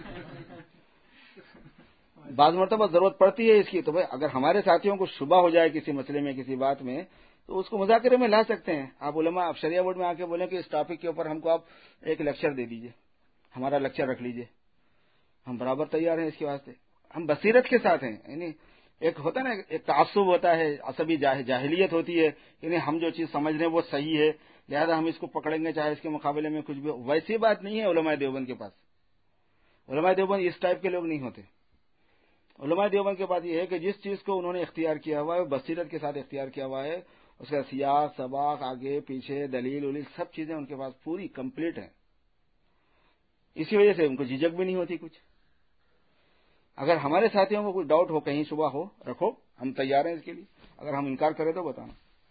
بعض مرتبہ ضرورت پڑتی ہے اس کی، تو بھائی اگر ہمارے ساتھیوں کو شبہ ہو جائے کسی مسئلے میں، کسی بات میں، تو اس کو مذاکرے میں لا سکتے ہیں۔ آپ علماء آپ شریعہ بورڈ میں آ کے بولیں کہ اس ٹاپک کے اوپر ہم کو آپ ایک لیکچر دے دیجئے، ہمارا لیکچر رکھ لیجئے، ہم برابر تیار ہیں اس کے واسطے، ہم بصیرت کے ساتھ ہیں۔ یعنی ایک ہوتا ہے نا، ایک تعصب ہوتا ہے، عصبی جاہلیت ہوتی ہے، یعنی ہم جو چیز سمجھ رہے ہیں وہ صحیح ہے، لہذا ہم اس کو پکڑیں گے چاہے اس کے مقابلے میں کچھ بھی ہو۔ ویسی بات نہیں ہے علماء دیوبند کے پاس۔ علماء دیوبند اس ٹائپ کے لوگ نہیں ہوتے۔ علماء دیوبند کے بعد یہ ہے کہ جس چیز کو انہوں نے اختیار کیا ہوا ہے وہ بصیرت کے ساتھ اختیار کیا ہوا ہے، اس کا سیاق سباق آگے پیچھے دلیل ولیل سب چیزیں ان کے پاس پوری کمپلیٹ ہیں۔ اسی وجہ سے ان کو جھجک بھی نہیں ہوتی کچھ۔ اگر ہمارے ساتھیوں کو کوئی ڈاؤٹ ہو، کہیں شبہ ہو، رکھو، ہم تیار ہیں اس کے لیے، اگر ہم انکار کریں تو بتانا۔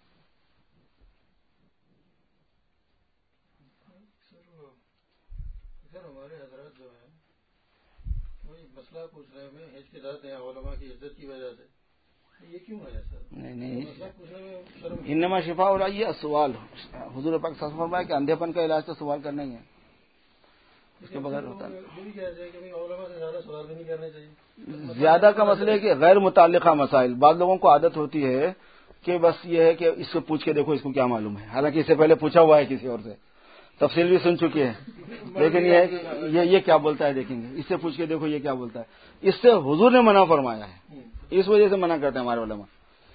سر ہمارے حضرات جو ہیں وہی مسئلہ پوچھ رہے ہیں، حج کے ساتھ ہیں علماء کی عزت کی وجہ سے، یہ کیوں ہے سر؟ نہیں نہیں، انما شفاء العی السؤال، حضور پاک صلی اللہ علیہ وسلم نے فرمایا کہ اندھے پن کا علاج تو سوال کرنا ہی ہے، اس کے بغیر ہوتا ہے۔ یہ بھی کہہ رہے ہیں کہ علماء سے زیادہ سوال بھی نہیں کرنے چاہیے۔ زیادہ کا مسئلہ ہے کہ غیر متعلقہ مسائل، بعض لوگوں کو عادت ہوتی ہے کہ بس یہ ہے کہ اس سے پوچھ کے دیکھو اس کو کیا معلوم ہے، حالانکہ اس سے پہلے پوچھا ہوا ہے کسی اور سے، تفصیل بھی سن چکی ہے، لیکن یہ ہے کہ یہ یہ کیا بولتا ہے دیکھیں گے، اس سے پوچھ کے دیکھو یہ کیا بولتا ہے۔ اس سے حضور نے منع فرمایا ہے، اس وجہ سے منع کرتے ہیں ہمارے علماء۔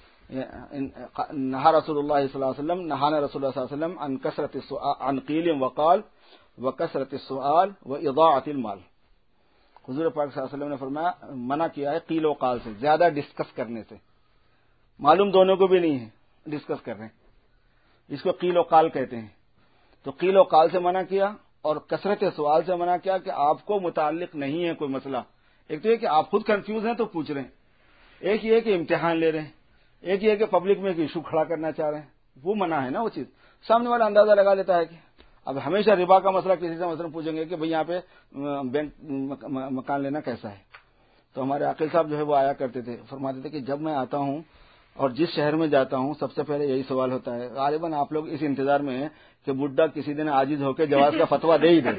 نہا رسول اللہ صلی اللہ علیہ وسلم نہانا رسول اللہ صلی اللہ علیہ وسلم عن کثرت السؤال عن قیل وقال وکثرت السؤال واضاعۃ المال۔ حضور پاک صلی اللہ علیہ وسلم نے فرمایا، منع کیا ہے قیل و قال سے، زیادہ ڈسکس کرنے سے، معلوم دونوں کو بھی نہیں ہے، ڈسکس کر رہے ہیں، اس کو قیل و قال کہتے ہیں۔ تو قیل و قال سے منع کیا اور کثرت سوال سے منع کیا کہ آپ کو متعلق نہیں ہے کوئی مسئلہ، ایک تو یہ کہ آپ خود کنفیوز ہیں تو پوچھ رہے ہیں، ایک یہ کہ امتحان لے رہے ہیں، ایک یہ کہ پبلک میں ایک ایشو کھڑا کرنا چاہ رہے ہیں. وہ منع ہے نا وہ چیز. سامنے والا اندازہ لگا لیتا ہے کہ اب ہمیشہ ربا کا مسئلہ کسی سے مثلا پوچھیں گے کہ بھئی یہاں پہ بینک مکان لینا کیسا ہے، تو ہمارے عاقل صاحب جو ہے وہ آیا کرتے تھے، فرماتے تھے کہ جب میں آتا ہوں اور جس شہر میں جاتا ہوں سب سے پہلے یہی سوال ہوتا ہے. غالباً آپ لوگ اس انتظار میں ہیں کہ بڈھا کسی دن عاجز ہو کے جواز کا فتویٰ دے ہی دے.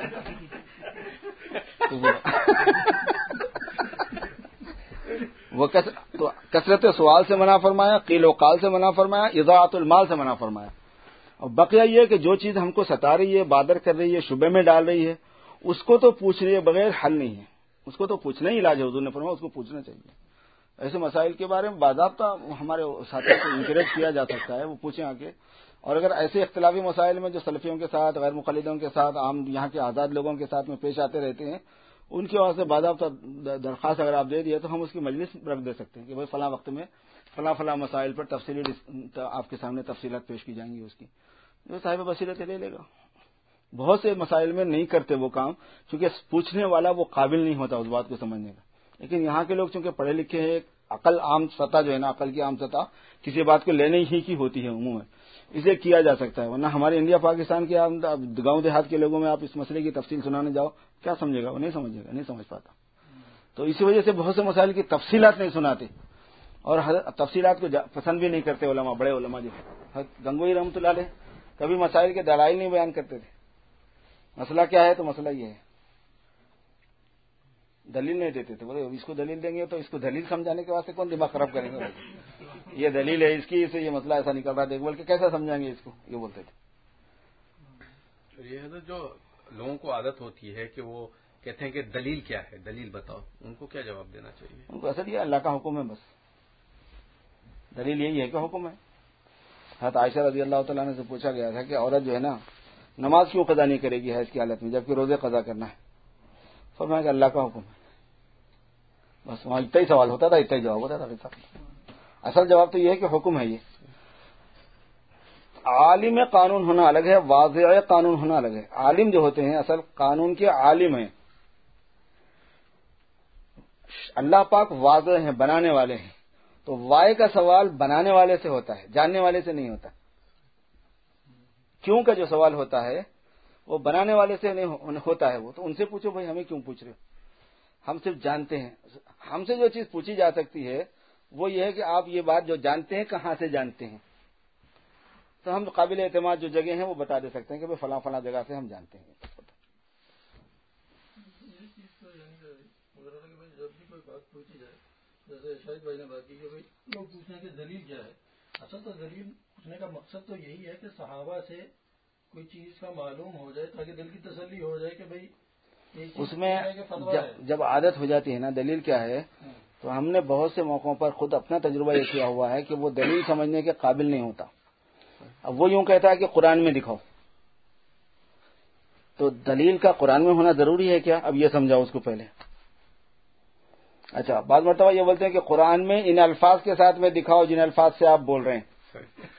وہ تو کثرت سوال سے منع فرمایا، قیل و قال سے منع فرمایا، اضاعت المال سے منع فرمایا. اور بقیہ یہ کہ جو چیز ہم کو ستا رہی ہے، بادر کر رہی ہے، شبے میں ڈال رہی ہے، اس کو تو پوچھ رہی ہے بغیر حل نہیں ہے. اس کو تو پوچھنا ہی علاج ہے. حضور نے فرمایا اس کو پوچھنا چاہیے. ایسے مسائل کے بارے میں باضابطہ ہمارے ساتھیوں کو انکریج کیا جا سکتا ہے، وہ پوچھیں آگے. اور اگر ایسے اختلافی مسائل میں جو سلفیوں کے ساتھ، غیر مقلدوں کے ساتھ، عام یہاں کے آزاد لوگوں کے ساتھ میں پیش آتے رہتے ہیں، ان کے واسطے باضابطہ درخواست اگر آپ دے دیے تو ہم اس کی مجلس رکھ دے سکتے ہیں کہ بھائی فلاں وقت میں فلاں فلاں مسائل پر تفصیلی آپ کے سامنے تفصیلات پیش کی جائیں گی. اس کی جو صاحب بصیرت لے لے گا. بہت سے مسائل میں نہیں کرتے وہ کام، کیونکہ پوچھنے والا وہ قابل نہیں ہوتا اس بات کو سمجھنے کا. لیکن یہاں کے لوگ چونکہ پڑھے لکھے ہیں، عقل عام سطح جو ہے نا، عقل کی عام سطح کسی بات کو لینے ہی کی ہوتی ہے عموماً، اسے کیا جا سکتا ہے. ورنہ ہمارے انڈیا پاکستان کے گاؤں دیہات کے لوگوں میں آپ اس مسئلے کی تفصیل سنانے جاؤ، کیا سمجھے گا؟ وہ نہیں سمجھے گا، نہیں سمجھ پاتا. تو اسی وجہ سے بہت سے مسائل کی تفصیلات نہیں سناتے، اور تفصیلات کو پسند بھی نہیں کرتے علماء، بڑے علماء جو گنگوئی رحمۃ اللہ علیہ کبھی مسائل کے دلائل نہیں بیان کرتے تھے. مسئلہ کیا ہے تو مسئلہ یہ ہے، دلیل نہیں دیتے تھے. بولے اس کو دلیل دیں گے تو اس کو دلیل سمجھانے کے واسطے کون دماغ خراب کریں گے؟ یہ دلیل ہے اس کی، اسے یہ مسئلہ ایسا نکل رہا ہے، دیکھ بول کے کیسا سمجھائیں گے اس کو، یہ بولتے تھے. یہ ہے جو لوگوں کو عادت ہوتی ہے کہ وہ کہتے ہیں کہ دلیل کیا ہے، دلیل بتاؤ. ان کو کیا جواب دینا چاہیے؟ ان کو اصل یہ اللہ کا حکم ہے، بس دلیل یہی ہے کہ حکم ہے. حضرت عائشہ رضی اللہ تعالیٰ عنہ سے پوچھا گیا تھا کہ عورت جو ہے نا نماز کیوں قضا نہیں کرے گی حیض کی حالت میں جبکہ روزے قضا کرنا ہے؟ فرمایا کہ اللہ کا حکم ہے. بس وہاں اتنا ہی سوال ہوتا تھا، اتنا ہی جواب ہوتا تھا. اصل جواب تو یہ ہے کہ حکم ہے. یہ عالم قانون ہونا الگ ہے، واضح قانون ہونا الگ ہے. عالم جو ہوتے ہیں اصل قانون کے عالم ہیں. اللہ پاک واضح ہیں، بنانے والے ہیں. تو وائے کا سوال بنانے والے سے ہوتا ہے، جاننے والے سے نہیں ہوتا. کیوں کا جو سوال ہوتا ہے وہ بنانے والے سے نہیں ہوتا ہے. وہ تو ان سے پوچھو بھائی ہمیں کیوں پوچھ رہے ہو، ہم صرف جانتے ہیں. ہم سے جو چیز پوچھی جا سکتی ہے وہ یہ ہے کہ آپ یہ بات جو جانتے ہیں کہاں سے جانتے ہیں. تو ہم قابل اعتماد جو جگہ ہیں وہ بتا دے سکتے ہیں کہ فلاں فلاں جگہ سے ہم جانتے ہیں. جب بھی کوئی بات پوچھی جائے، جیسے شاہد بھائی نے بات کی کہ بھائی لوگ پوچھنے کی دلیل کیا ہے. اصل تو دلیل پوچھنے کا مقصد تو یہی ہے کہ صحابہ سے کوئی چیز کا معلوم ہو جائے تاکہ دل کی تسلی ہو جائے کہ بھائی اس میں جب عادت ہو جاتی ہے نا دلیل کیا ہے، تو ہم نے بہت سے موقعوں پر خود اپنا تجربہ یہ کیا ہوا ہے کہ وہ دلیل سمجھنے کے قابل نہیں ہوتا. اب وہ یوں کہتا ہے کہ قرآن میں دکھاؤ، تو دلیل کا قرآن میں ہونا ضروری ہے کیا؟ اب یہ سمجھاؤ اس کو پہلے. اچھا بعض مرتبہ یہ بولتے ہیں کہ قرآن میں ان الفاظ کے ساتھ میں دکھاؤ جن الفاظ سے آپ بول رہے ہیں.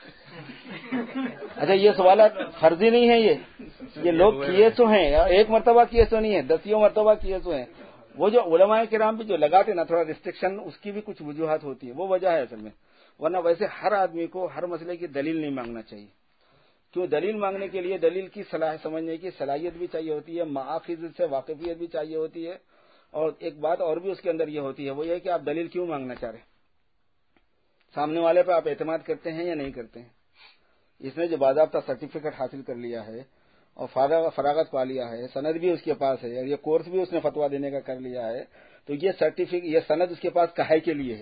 اچھا یہ سوالات فرضی نہیں ہے، یہ یہ لوگ کیے تو ہیں، ایک مرتبہ کیے تو نہیں ہے، دسیوں مرتبہ کیے تو ہیں. وہ جو علماء کرام بھی جو لگاتے نا تھوڑا ریسٹرکشن، اس کی بھی کچھ وجوہات ہوتی ہے، وہ وجہ ہے اصل میں. ورنہ ویسے ہر آدمی کو ہر مسئلے کی دلیل نہیں مانگنا چاہیے. کیوں؟ دلیل مانگنے کے لیے دلیل کی صلاح سمجھنے کی صلاحیت بھی چاہیے ہوتی ہے، مآخذ سے واقفیت بھی چاہیے ہوتی ہے. اور ایک بات اور بھی اس کے اندر یہ ہوتی ہے، وہ یہ کہ آپ دلیل کیوں مانگنا چاہ رہے ہیں، سامنے والے پہ آپ اعتماد کرتے ہیں یا نہیں کرتے ہیں. اس نے جو باضابطہ سرٹیفکیٹ حاصل کر لیا ہے اور فراغت پا لیا ہے، سند بھی اس کے پاس ہے، اور یہ کورس بھی اس نے فتویٰ دینے کا کر لیا ہے، تو یہ سرٹیفکیٹ یہ سند اس کے پاس کاہے کے لیے ہے؟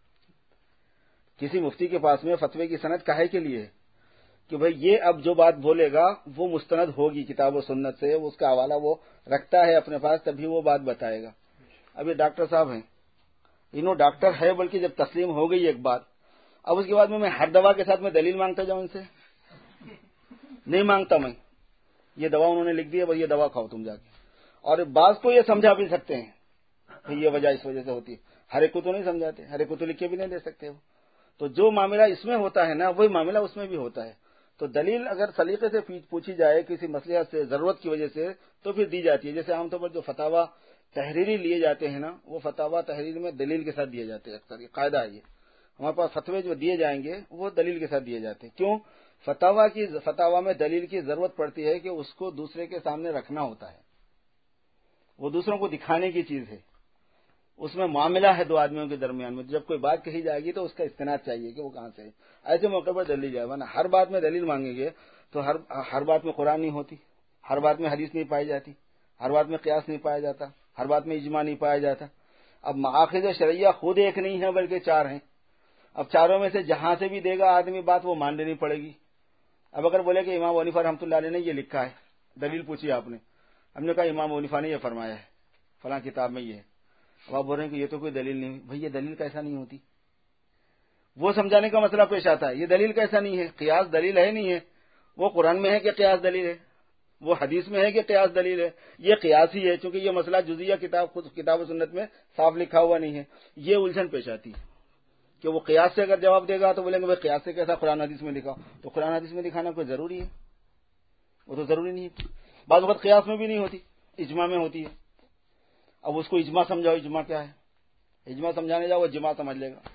کسی مفتی کے پاس میں فتوے کی سند کاہے کے لیے ہے؟ کہ بھئی یہ اب جو بات بولے گا وہ مستند ہوگی کتاب و سنت سے، اس کا حوالہ وہ رکھتا ہے اپنے پاس، تبھی وہ بات بتائے گا. اب یہ ڈاکٹر صاحب ہیں، انہوں ڈاکٹر ہے، بلکہ جب تسلیم ہو گئی ایک بات، اب اس کے بعد میں میں ہر دوا کے ساتھ میں دلیل مانگتا جاؤں ان سے؟ نہیں مانگتا میں. یہ دوا انہوں نے لکھ دی ہے، بھئی یہ دوا کھاؤ تم جا کے. اور بعض کو یہ سمجھا بھی سکتے ہیں کہ یہ وجہ اس وجہ سے ہوتی ہے، ہر ایک کو تو نہیں سمجھاتے، ہر ایک کو تو لکھ کے بھی نہیں دے سکتے. وہ تو جو معاملہ اس میں ہوتا ہے نا وہی معاملہ اس میں بھی ہوتا ہے. تو دلیل اگر سلیقے سے پوچھی جائے کسی مسئلہ سے ضرورت کی وجہ سے تو پھر دی جاتی ہے. جیسے عام طور پر جو فتاوا تحریری لیے جاتے ہیں نا، وہ فتاوا تحریر میں دلیل کے ساتھ دیے جاتے ہیں. اکثر یہ قاعدہ ہے. یہ ہمارے پاس فتوے جو دیے جائیں گے وہ دلیل کے ساتھ دیے جاتے ہیں. کیوں؟ فتاوا کی فتاوا میں دلیل کی ضرورت پڑتی ہے کہ اس کو دوسرے کے سامنے رکھنا ہوتا ہے، وہ دوسروں کو دکھانے کی چیز ہے. اس میں معاملہ ہے دو آدمیوں کے درمیان میں، جب کوئی بات کہی جائے گی تو اس کا استناد چاہیے کہ وہ کہاں سے ہے. ایسے موقع پر دلیل جائے، ورنہ ہر بات میں دلیل مانگیں گے تو ہر ہر بات میں قرآن نہیں ہوتی، ہر بات میں حدیث نہیں پائی جاتی، ہر بات میں قیاس نہیں پایا جاتا، ہر بات میں اجماع نہیں پایا جاتا. اب مآخذ شرعیہ خود ایک نہیں ہے بلکہ چار ہیں. اب چاروں میں سے جہاں سے بھی دے گا آدمی بات وہ مان لینی پڑے گی. اب اگر بولے کہ امام حنیفہ رحمۃ اللہ علیہ نے یہ لکھا ہے، دلیل پوچھی آپ نے، ہم نے کہا امام حنیفہ نے یہ فرمایا ہے فلاں کتاب میں یہ ہے. اب آپ بول رہے ہیں کہ یہ تو کوئی دلیل نہیں. بھائی یہ دلیل کیسا نہیں ہوتی؟ وہ سمجھانے کا مسئلہ پیش آتا ہے. یہ دلیل کیسا نہیں ہے؟ قیاس دلیل ہے نہیں ہے. وہ قرآن میں ہے کہ قیاس دلیل ہے، وہ حدیث میں ہے کہ قیاس دلیل ہے. یہ قیاس ہی ہے، چونکہ یہ مسئلہ جزیہ کتاب خود کتاب و سنت میں صاف لکھا ہوا نہیں ہے. یہ الجھن پیش آتی ہے کہ وہ قیاس سے اگر جواب دے گا تو بولیں گے بھائی قیاس سے کیسا قرآن حدیث میں لکھا، تو قرآن حدیث میں دکھانا کوئی ضروری ہے؟ وہ تو ضروری نہیں ہے. بعض وقت قیاس میں بھی نہیں ہوتی، اجماع میں ہوتی ہے. اب اس کو اجماع سمجھاؤ، اجماع کیا ہے؟ اجماع سمجھانے جاؤ وہ جماع سمجھ لے گا.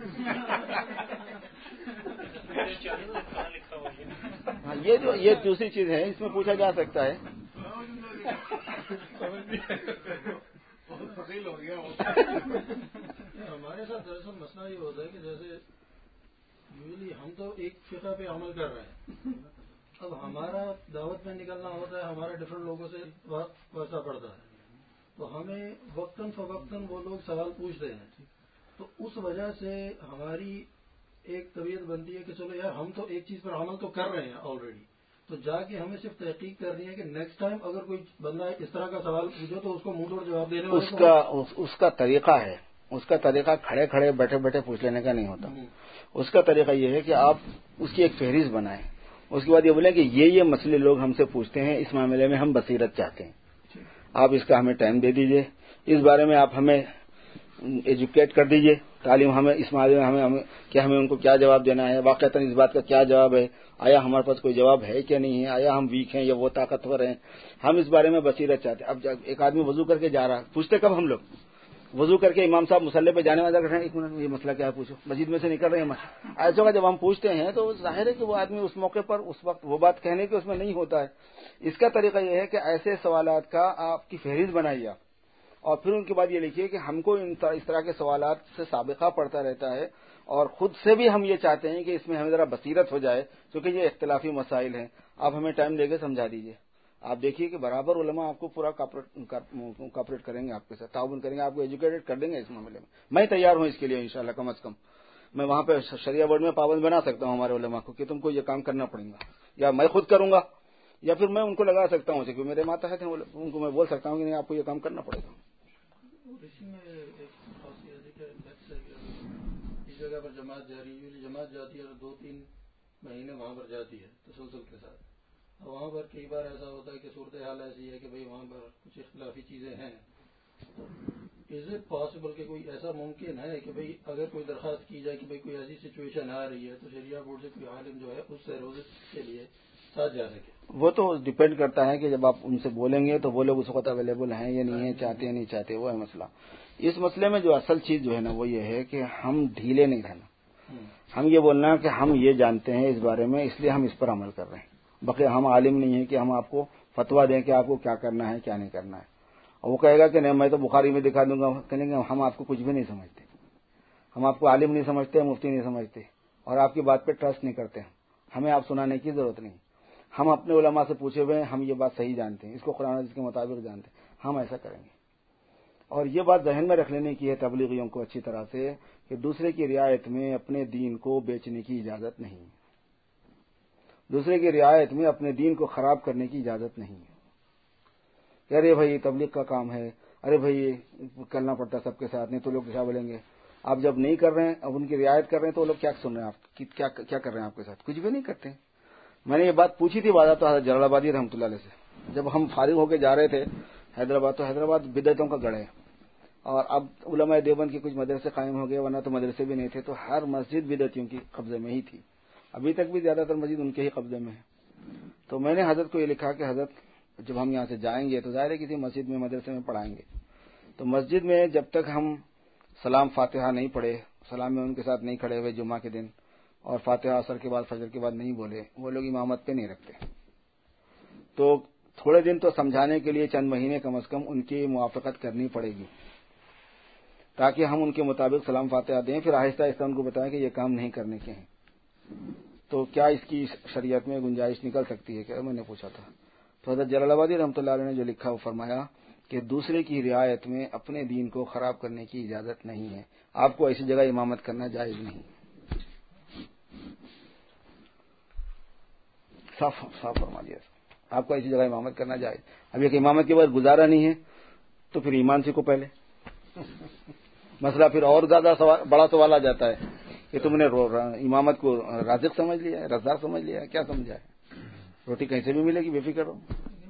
ہاں یہ جو یہ دوسری چیز ہے، اس میں پوچھا جا سکتا ہے. ہمارے ساتھ دراصل مسئلہ یہ ہوتا ہے کہ جیسے یوزلی ہم تو ایک فقہ پہ عمل کر رہے ہیں، اب ہمارا دعوت میں نکلنا ہوتا ہے، ہمارا ڈفرینٹ لوگوں سے واسطہ پڑتا ہے، تو ہمیں وقتاً فوقتاً وہ لوگ سوال پوچھتے ہیں. تو اس وجہ سے ہماری ایک طبیعت بنتی ہے کہ چلو یار ہم تو ایک چیز پر عمل تو کر رہے ہیں آلریڈی، تو جا کے ہمیں صرف تحقیق کرنی ہے کہ نیکسٹ ٹائم اگر کوئی بندہ اس طرح کا سوال پوچھو تو اس کو منہ توڑ جواب دینے اس کا اس کا طریقہ ہے، اس کا طریقہ کھڑے کھڑے بیٹھے بیٹھے پوچھ لینے کا نہیں ہوتا. اس کا طریقہ یہ ہے کہ آپ اس کی ایک فہرست بنائیں، اس کے بعد یہ بولیں کہ یہ یہ مسئلے لوگ ہم سے پوچھتے ہیں، اس معاملے میں ہم بصیرت چاہتے ہیں، آپ اس کا ہمیں ٹائم دے دیجئے، اس بارے میں آپ ہمیں ایجوکیٹ کر دیجئے، تعلیم ہمیں اس معاملے میں ہمیں, ہمیں کہ ہمیں ان کو کیا جواب دینا ہے، واقعتاً اس بات کا کیا جواب ہے، آیا ہمارے پاس کوئی جواب ہے کیا نہیں ہے، آیا ہم ویک ہیں یا وہ طاقتور ہیں، ہم اس بارے میں بصیرت چاہتے ہیں. اب ایک آدمی وضو کر کے جا رہا ہے، پوچھتے کب ہم لوگ وضو کر کے امام صاحب مصلی پہ جانے والا کر ایک منٹ یہ مسئلہ کیا ہے پوچھو، مسجد میں سے نکل رہے ہیں. ایسا جب ہم پوچھتے ہیں تو ظاہر ہے کہ وہ آدمی اس موقع پر اس وقت وہ بات کہنے کے اس میں نہیں ہوتا ہے. اس کا طریقہ یہ ہے کہ ایسے سوالات کا آپ کی فہرست بنائیے آپ، اور پھر ان کے بعد یہ لکھیے کہ ہم کو اس طرح کے سوالات سے سابقہ پڑتا رہتا ہے، اور خود سے بھی ہم یہ چاہتے ہیں کہ اس میں ہمیں ذرا بصیرت ہو جائے، کیونکہ یہ اختلافی مسائل ہیں. آپ ہمیں ٹائم دے کے سمجھا دیجیے. آپ دیکھیے کہ برابر علماء آپ کو پورا کوآپریٹ کریں گے، آپ کے ساتھ تعاون کریں گے، آپ کو ایجوکیٹڈ کر دیں گے اس معاملے میں. میں تیار ہوں اس کے لیے انشاءاللہ. کم از کم میں وہاں پہ شریعہ بورڈ میں پابند بنا سکتا ہوں ہمارے علماء کو کہ تم کو یہ کام کرنا پڑے گا، یا میں خود کروں گا، یا پھر میں ان کو لگا سکتا ہوں کیونکہ میرے ماتحت ہیں، ان کو میں بول سکتا ہوں کہ نہیں آپ کو یہ کام کرنا پڑے گا. اسی میں ایک خاصیت ہے کہ اس جگہ پر جماعت جاری ہے، جماعت جاتی ہے اور دو تین مہینے وہاں پر جاتی ہے تسلسل کے ساتھ. وہاں پر کئی بار ایسا ہوتا ہے کہ صورتحال ایسی ہے کہ بھئی وہاں پر کچھ اختلافی چیزیں ہیں. از اٹ پاسبل کہ کوئی ایسا ممکن ہے کہ بھئی اگر کوئی درخواست کی جائے کہ بھئی کوئی ایسی سچویشن آ رہی ہے تو شریعہ بورڈ سے کوئی عالم جو ہے اس سے روز کے لیے ساتھ جا سکے؟ وہ تو ڈیپینڈ کرتا ہے کہ جب آپ ان سے بولیں گے تو وہ لوگ اس وقت اویلیبل ہیں یا نہیں ہیں، چاہتے ہیں نہیں چاہتے، وہ ہے مسئلہ. اس مسئلے میں جو اصل چیز جو ہے نا وہ یہ ہے کہ ہم ڈھیلے نہیں رہنا. ہم یہ بولنا کہ ہم یہ جانتے ہیں اس بارے میں، اس لیے ہم اس پر عمل کر رہے ہیں. بقیہ ہم عالم نہیں ہیں کہ ہم آپ کو فتویٰ دیں کہ آپ کو کیا کرنا ہے کیا نہیں کرنا ہے. اور وہ کہے گا کہ نہیں میں تو بخاری میں دکھا دوں گا، کہیں گے ہم آپ کو کچھ بھی نہیں سمجھتے، ہم آپ کو عالم نہیں سمجھتے، مفتی نہیں سمجھتے، اور آپ کی بات پہ ٹرسٹ نہیں کرتے. ہمیں آپ سنانے کی ضرورت نہیں. ہم اپنے علماء سے پوچھے ہوئے ہیں، ہم یہ بات صحیح جانتے ہیں، اس کو قرآن حدیث کے مطابق جانتے ہیں، ہم ایسا کریں گے. اور یہ بات ذہن میں رکھ لینے کی ہے تبلیغیوں کو اچھی طرح سے کہ دوسرے کی رعایت میں اپنے دین کو بیچنے کی اجازت نہیں ہے، دوسرے کی رعایت میں اپنے دین کو خراب کرنے کی اجازت نہیں ہے. کہ ارے بھائی تبلیغ کا کام ہے، ارے بھائی کرنا پڑتا سب کے ساتھ، نہیں تو لوگ کیا بولیں گے. آپ جب نہیں کر رہے ہیں، اب ان کی رعایت کر رہے ہیں تو وہ لوگ کیا سن رہے ہیں، آپ کیا کیا کر رہے ہیں آپ کے ساتھ؟ کچھ بھی نہیں کرتے. میں نے یہ بات پوچھی تھی بازار تو حضرت جلال آبادی رحمۃ اللہ علیہ سے، جب ہم فارغ ہو کے جا رہے تھے حیدرآباد، تو حیدرآباد بدعتوں کا گڑھ ہے، اور اب علماء دیوبند کے کچھ مدرسے قائم ہو گئے، ورنہ تو مدرسے بھی نہیں تھے، تو ہر مسجد بدعتیوں کی قبضے میں ہی تھی. ابھی تک بھی زیادہ تر مسجد ان کے ہی قبضے میں ہے. تو میں نے حضرت کو یہ لکھا کہ حضرت جب ہم یہاں سے جائیں گے تو ظاہر ہے کسی مسجد میں مدرسے میں پڑھائیں گے، تو مسجد میں جب تک ہم سلام فاتحہ نہیں پڑھے، سلام میں ان کے ساتھ نہیں کھڑے ہوئے جمعہ کے دن، اور فاتحہ عصر کے بعد فجر کے بعد نہیں بولے، وہ لوگ امامت پہ نہیں رکھتے. تو تھوڑے دن تو سمجھانے کے لیے چند مہینے کم از کم ان کی موافقت کرنی پڑے گی، تاکہ ہم ان کے مطابق سلام فاتحہ دیں، پھر آہستہ آہستہ ان کو بتائیں کہ یہ کام نہیں کرنے کے ہیں. تو کیا اس کی شریعت میں گنجائش نکل سکتی ہے؟ کیا میں نے پوچھا تھا. تو حضرت جلال آبادی رحمۃ اللہ علیہ نے جو لکھا وہ فرمایا کہ دوسرے کی رعایت میں اپنے دین کو خراب کرنے کی اجازت نہیں ہے، آپ کو ایسی جگہ امامت کرنا جائز نہیں. صاف صاف فرما دیا، آپ کو ایسی جگہ امامت کرنا جائز. اب ایک امامت کے بعد گزارا نہیں ہے تو پھر ایمان سیکھو پہلے. مسئلہ پھر اور زیادہ سوال بڑا سوال آ جاتا ہے کہ تم نے امامت کو رازق سمجھ لیا ہے، رزاق سمجھ لیا ہے، کیا سمجھا ہے؟ روٹی کہیں سے بھی ملے گی، بے فکر ہو.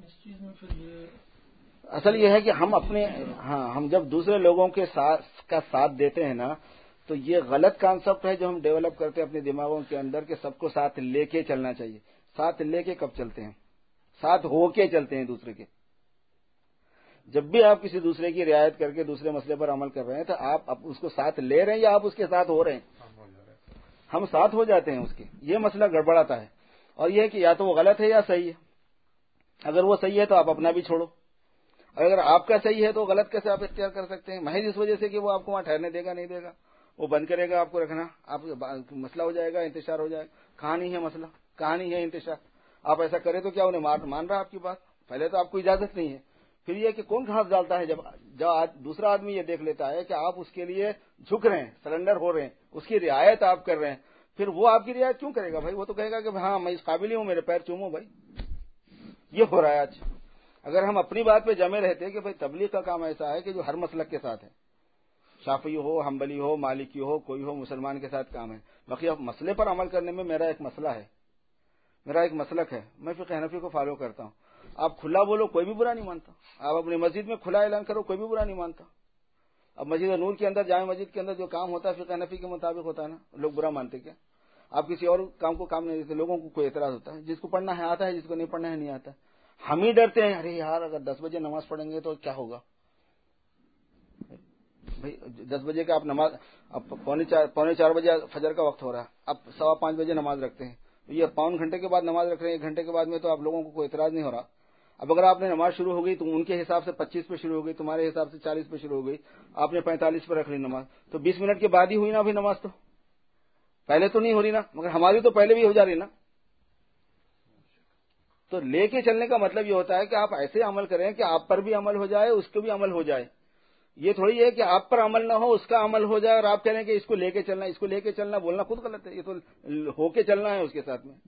اصل یہ ہے کہ ہم اپنے ہاں ہم جب دوسرے لوگوں کے ساتھ کا ساتھ دیتے ہیں نا، تو یہ غلط کانسیپٹ ہے جو ہم ڈیولپ کرتے ہیں اپنے دماغوں کے اندر کہ سب کو ساتھ لے کے چلنا چاہیے. ساتھ لے کے کب چلتے ہیں؟ ساتھ ہو کے چلتے ہیں دوسرے کے. جب بھی آپ کسی دوسرے کی رعایت کر کے دوسرے مسئلے پر عمل کر رہے ہیں تو آپ اس کو ساتھ لے رہے ہیں یا آپ اس کے ساتھ ہو رہے ہیں؟ ہم ساتھ ہو جاتے ہیں اس کے. یہ مسئلہ گڑبڑاتا ہے، اور یہ ہے کہ یا تو وہ غلط ہے یا صحیح ہے. اگر وہ صحیح ہے تو آپ اپنا بھی چھوڑو، اور اگر آپ کا صحیح ہے تو غلط کیسے آپ اختیار کر سکتے ہیں؟ محض اس وجہ سے کہ وہ آپ کو وہاں ٹھہرنے دے گا نہیں دے گا، وہ بند کرے گا آپ کو رکھنا، آپ مسئلہ ہو جائے گا، انتشار ہو جائے گا. کہانی ہے مسئلہ، کہانی ہے انتشار. آپ ایسا کریں تو کیا انہیں مان رہا آپ کی بات؟ پہلے تو آپ کو اجازت نہیں ہے. پھر یہ کہ کون گھاس ڈالتا ہے؟ جب جب دوسرا آدمی یہ دیکھ لیتا ہے کہ آپ اس کے لیے جھک رہے ہیں، سرنڈر ہو رہے ہیں، اس کی رعایت آپ کر رہے ہیں، پھر وہ آپ کی رعایت کیوں کرے گا بھائی؟ وہ تو کہے گا کہ ہاں میں اس قابل ہی ہوں، میرے پیر چومو بھائی. یہ ہو رہا ہے آج. اگر ہم اپنی بات پہ جمے رہتے کہ بھائی تبلیغ کا کام ایسا ہے کہ جو ہر مسلک کے ساتھ ہے، شافعی ہو، حنبلی ہو، مالکی ہو، کوئی ہو، مسلمان کے ساتھ کام ہے. باقی اب مسئلے پر عمل کرنے میں میرا ایک مسئلہ ہے، میرا ایک مسلک ہے. میں فقہ حنفی کو فالو کرتا ہوں. آپ کھلا بولو کوئی بھی برا نہیں مانتا، آپ اپنی مسجد میں کھلا اعلان کرو کوئی بھی برا نہیں مانتا. اب مسجد نور کے اندر، جامع مسجد کے اندر جو کام ہوتا ہے فقہ حنفی کے مطابق ہوتا ہے نا، لوگ برا مانتے کیا؟ آپ کسی اور کام کو کام نہیں دیتے، لوگوں کو کوئی اعتراض ہوتا ہے. جس کو پڑھنا ہے آتا ہے، جس کو نہیں پڑھنا ہے نہیں آتا. ہم ہی ڈرتے ہیں، ارے یار اگر دس بجے نماز پڑھیں گے تو کیا ہوگا بھائی؟ دس بجے کا آپ نماز، اب پونے چار پونے چار بجے فجر کا وقت ہو رہا ہے، اب سوا پانچ بجے نماز رکھتے ہیں. یہ پون گھنٹے کے بعد نماز رکھ رہے ہیں، ایک گھنٹے کے بعد میں تو آپ لوگوں کو کوئی اعتراض نہیں ہو رہا. اب اگر آپ نے نماز شروع ہو گئی تو ان کے حساب سے پچیس پہ شروع ہو گئی، تمہارے حساب سے چالیس پہ شروع ہو گئی، آپ نے پینتالیس پہ رکھ لی نماز، تو بیس منٹ کے بعد ہی ہوئی نا ابھی نماز. تو پہلے تو نہیں ہو رہی نا، مگر ہماری تو پہلے بھی ہو جا رہی نا. تو لے کے چلنے کا مطلب یہ ہوتا ہے کہ آپ ایسے عمل کریں کہ آپ پر بھی عمل ہو جائے، اس کو بھی عمل ہو جائے. یہ تھوڑی ہے کہ آپ پر عمل نہ ہو، اس کا عمل ہو جائے، اور آپ کہیں کہ اس کو لے کے چلنا، اس کو لے کے چلنا بولنا خود غلط ہے. یہ تو ہو کے چلنا ہے اس کے ساتھ میں.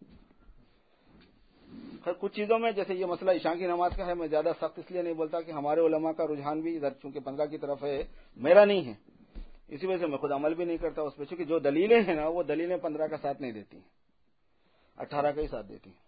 کچھ چیزوں میں جیسے یہ مسئلہ عشاء کی نماز کا ہے، میں زیادہ سخت اس لیے نہیں بولتا کہ ہمارے علماء کا رجحان بھی ادھر چونکہ پندرہ کی طرف ہے، میرا نہیں ہے، اسی وجہ سے میں خود عمل بھی نہیں کرتا اس پہ. چونکہ جو دلیلیں ہیں نا وہ دلیلیں پندرہ کا ساتھ نہیں دیتی ہیں، اٹھارہ کا ہی ساتھ دیتی ہیں.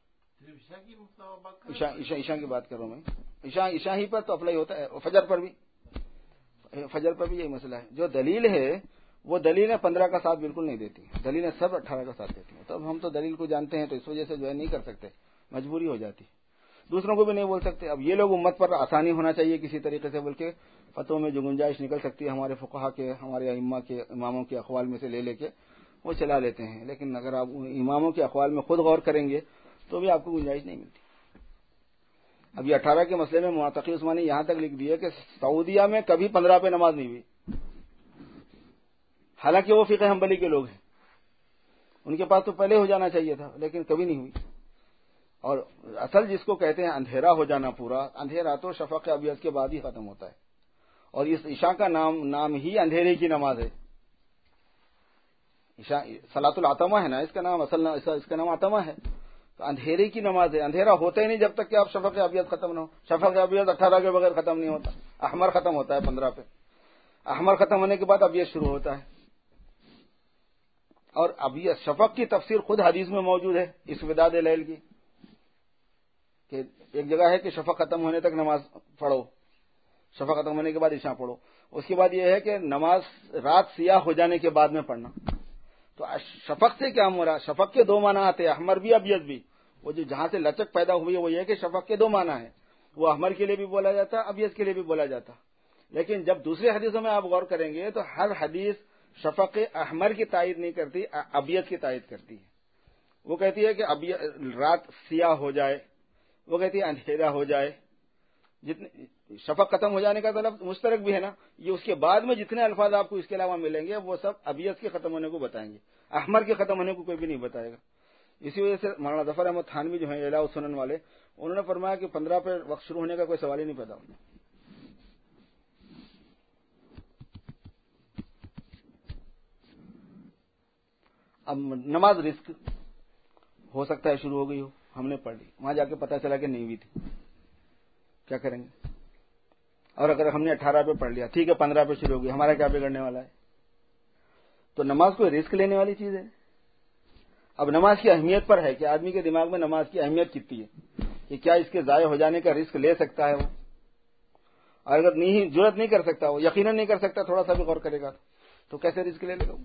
عشاء کی بات کروں میں، عشاء عشاء ہی پر تو اپلائی ہوتا ہے، فجر پر بھی فجر پر بھی یہی مسئلہ ہے. جو دلیل ہے وہ دلیلیں پندرہ کا ساتھ بالکل نہیں دیتی، دلیلیں سب اٹھارہ کا ساتھ دیتی ہیں. تو اب ہم تو دلیل کو جانتے ہیں تو اس وجہ سے جو ہے نہیں کر سکتے، مجبوری ہو جاتی. دوسروں کو بھی نہیں بول سکتے. اب یہ لوگ امت پر آسانی ہونا چاہیے کسی طریقے سے، بلکہ فتووں میں جو گنجائش نکل سکتی ہے ہمارے فقہا کے، ہمارے ائمہ کے، اماموں کے اقوال میں سے لے لے کے وہ چلا لیتے ہیں. لیکن اگر آپ اماموں کے اقوال میں خود غور کریں گے تو بھی آپ کو گنجائش نہیں ملتی. اب یہ اٹھارہ کے مسئلے میں معتقی عثمانی یہاں تک لکھ دی ہے کہ سعودیہ میں کبھی پندرہ پہ نماز نہیں ہوئی، حالانکہ وہ فقہ حنبلی کے لوگ ہیں، ان کے پاس تو پہلے ہو جانا چاہیے تھا، لیکن کبھی نہیں ہوئی. اور اصل جس کو کہتے ہیں اندھیرا ہو جانا، پورا اندھیرا تو شفق ابیض کے بعد ہی ختم ہوتا ہے. اور اس عشاء کا نام نام ہی اندھیرے کی نماز ہے. عشاء صلاۃ العتمہ ہے نا اس کا نام، اصل اس کا نام عتمہ ہے. تو اندھیرے کی نماز ہے. اندھیرا ہوتا ہی نہیں جب تک کہ آپ شفق ابیض ختم نہ ہو. شفق ابیض اٹھارہ کے بغیر ختم نہیں ہوتا، احمر ختم ہوتا ہے پندرہ پہ. احمر ختم ہونے کے بعد ابیض شروع ہوتا ہے. اور ابیض شفق کی تفسیر خود حدیث میں موجود ہے اس وداد لیل کی، کہ ایک جگہ ہے کہ شفق ختم ہونے تک نماز پڑھو، شفق ختم ہونے کے بعد عشاء پڑھو. اس کے بعد یہ ہے کہ نماز رات سیاہ ہو جانے کے بعد میں پڑھنا. تو شفق سے کیا مراد؟ شفق کے دو معنی آتے ہیں، احمر بھی ابیض بھی. وہ جو جہاں سے لچک پیدا ہوئی ہے وہ یہ ہے کہ شفق کے دو معنی ہیں. وہ احمر کے لیے بھی بولا جاتا ہے، ابیض کے لیے بھی بولا جاتا. لیکن جب دوسری حدیثوں میں آپ غور کریں گے تو ہر حدیث شفق احمر کی تائید نہیں کرتی، ابیض کی تائید کرتی ہے. وہ کہتی ہے کہ رات سیاہ ہو جائے، وہ کہتی ہے اندھیرا ہو جائے. جتنے شفق ختم ہو جانے کا طلب مشترک بھی ہے نا، یہ اس کے بعد میں جتنے الفاظ آپ کو اس کے علاوہ ملیں گے وہ سب ابیض کے ختم ہونے کو بتائیں گے، احمر کے ختم ہونے کو کوئی بھی نہیں بتائے گا. اسی وجہ سے مولانا ظفر احمد تھانوی جو ہیں اعلیٰ السنن والے، انہوں نے فرمایا کہ پندرہ پہ وقت شروع ہونے کا کوئی سوال ہی نہیں پیدا ہوتا. اب نماز رزق ہو سکتا ہے شروع ہو گئی ہو، ہم نے پڑھ لی، وہاں جا کے پتا چلا کہ نہیں ہوئی تھی، کیا کریں گے؟ اور اگر ہم نے اٹھارہ پہ پڑھ لیا، ٹھیک ہے پندرہ پہ شروع ہو گئی، ہمارا کیا بگڑنے والا ہے؟ تو نماز کوئی رسک لینے والی چیز ہے. اب نماز کی اہمیت پر ہے کہ آدمی کے دماغ میں نماز کی اہمیت کتنی ہے، کہ کیا اس کے ضائع ہو جانے کا رسک لے سکتا ہے وہ، اور اگر نہیں جرت نہیں کر سکتا، وہ یقیناً نہیں کر سکتا، تھوڑا سا بھی غور کرے گا تو کیسے رسک لے لے گا؟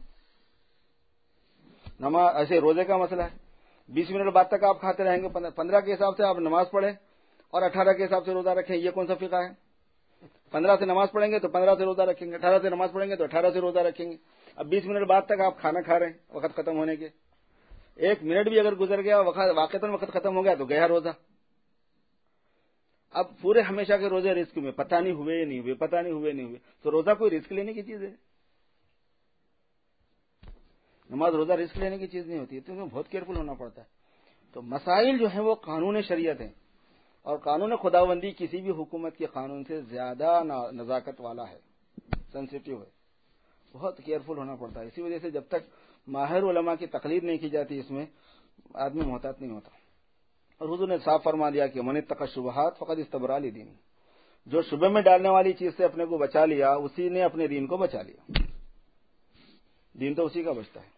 نماز ایسے روزے کا مسئلہ ہے، بیس منٹ بعد تک آپ کھاتے رہیں گے، پندرہ کے حساب سے آپ نماز پڑھیں اور اٹھارہ کے حساب سے روزہ رکھیں، یہ کون سا فقہ ہے؟ پندرہ سے نماز پڑھیں گے تو پندرہ سے روزہ رکھیں گے، اٹھارہ سے نماز پڑھیں گے تو اٹھارہ سے روزہ رکھیں گے. اب بیس منٹ بعد تک آپ کھانا کھا رہے ہیں وقت ختم ہونے کے، ایک منٹ بھی اگر گزر گیا واقعتاً وقت ختم ہو گیا تو گیا روزہ. اب پورے ہمیشہ کے روزے رزق میں پتہ نہیں ہوئے نہیں ہوئے پتہ نہیں ہوئے نہیں ہوئے تو روزہ کوئی رزق لینے کی چیز ہے؟ نماز روزہ رزق لینے کی چیز نہیں ہوتی ہے، تو ہمیں بہت کیئرفل ہونا پڑتا ہے. تو مسائل جو ہیں وہ قانون شریعت ہیں، اور قانون خداوندی کسی بھی حکومت کے قانون سے زیادہ نزاکت والا ہے، سینسیٹیو ہے، بہت کیئرفل ہونا پڑتا ہے. اسی وجہ سے جب تک ماہر علماء کی تقلید نہیں کی جاتی اس میں آدمی محتاط نہیں ہوتا. اور حضور نے صاف فرما دیا کہ من اتقى الشبہات فقد استبرأ لدینہ، جو شبہ میں ڈالنے والی چیز سے اپنے کو بچا لیا اسی نے اپنے دین کو بچا لیا، دین تو اسی کا بچتا ہے.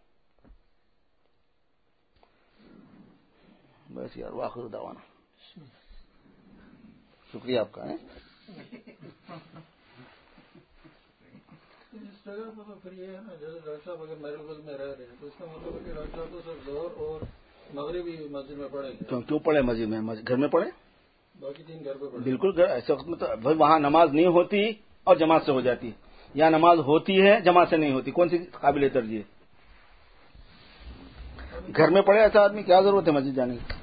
بس یار واخر دعوانا، شکریہ آپ کا ہے. اس جگہ پر تو پھر یہ ہے نا، جیسے ڈاکٹر صاحب اگر میرل میں رہ رہے ہیں تو اس کا مطلب ہے کہ ڈاکٹر صاحب تو صرف ظہر اور مغربی مسجد میں پڑھیں گے. کیوں پڑھے مسجد میں؟ گھر میں پڑھے، باقی تین گھر پہ پڑھیں. بالکل ایسے وقت میں تو وہاں نماز نہیں ہوتی اور جماعت سے ہو جاتی، یا نماز ہوتی ہے جماعت سے نہیں ہوتی، کون سی قابل ترجیح ہے؟ گھر میں پڑھے ایسا آدمی، کیا ضرورت ہے مسجد جانے کی؟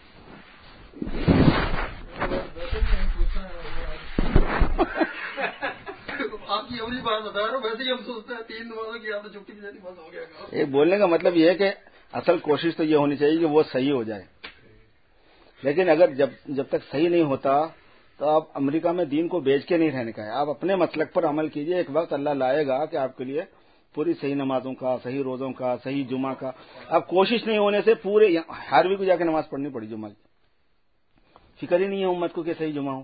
آپ کی اپنی بات بتا رہا ہوں، ویسے ہی ہم سوچتے ہیں تین نمازوں کی آپ نے چھٹی بھی جاتی بند ہو گیا. ایک بولنے کا مطلب یہ ہے کہ اصل کوشش تو یہ ہونی چاہیے کہ وہ صحیح ہو جائے، لیکن اگر جب جب تک صحیح نہیں ہوتا تو آپ امریکہ میں دین کو بیچ کے نہیں رہنے کا ہے، آپ اپنے مسلک پر عمل کیجئے. ایک وقت اللہ لائے گا کہ آپ کے لیے پوری صحیح نمازوں کا، صحیح روزوں کا، صحیح جمعہ کا. اب کوشش نہیں ہونے سے پورے ہاروی کو جا کے نماز پڑھنی پڑی جمعہ کی، فکر ہی نہیں ہے امت کو کہ صحیح جمعہ ہو.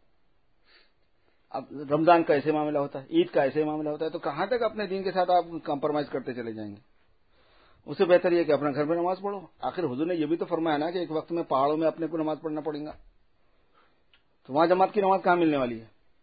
اب رمضان کا ایسے معاملہ ہوتا ہے، عید کا ایسے معاملہ ہوتا ہے، تو کہاں تک اپنے دین کے ساتھ آپ کمپرومائز کرتے چلے جائیں گے؟ اس سے بہتر یہ کہ اپنا گھر میں نماز پڑھو. آخر حضور نے یہ بھی تو فرمایا نا کہ ایک وقت میں پہاڑوں میں اپنے کو نماز پڑھنا پڑے گا، تو وہاں جماعت کی نماز کہاں ملنے والی ہے؟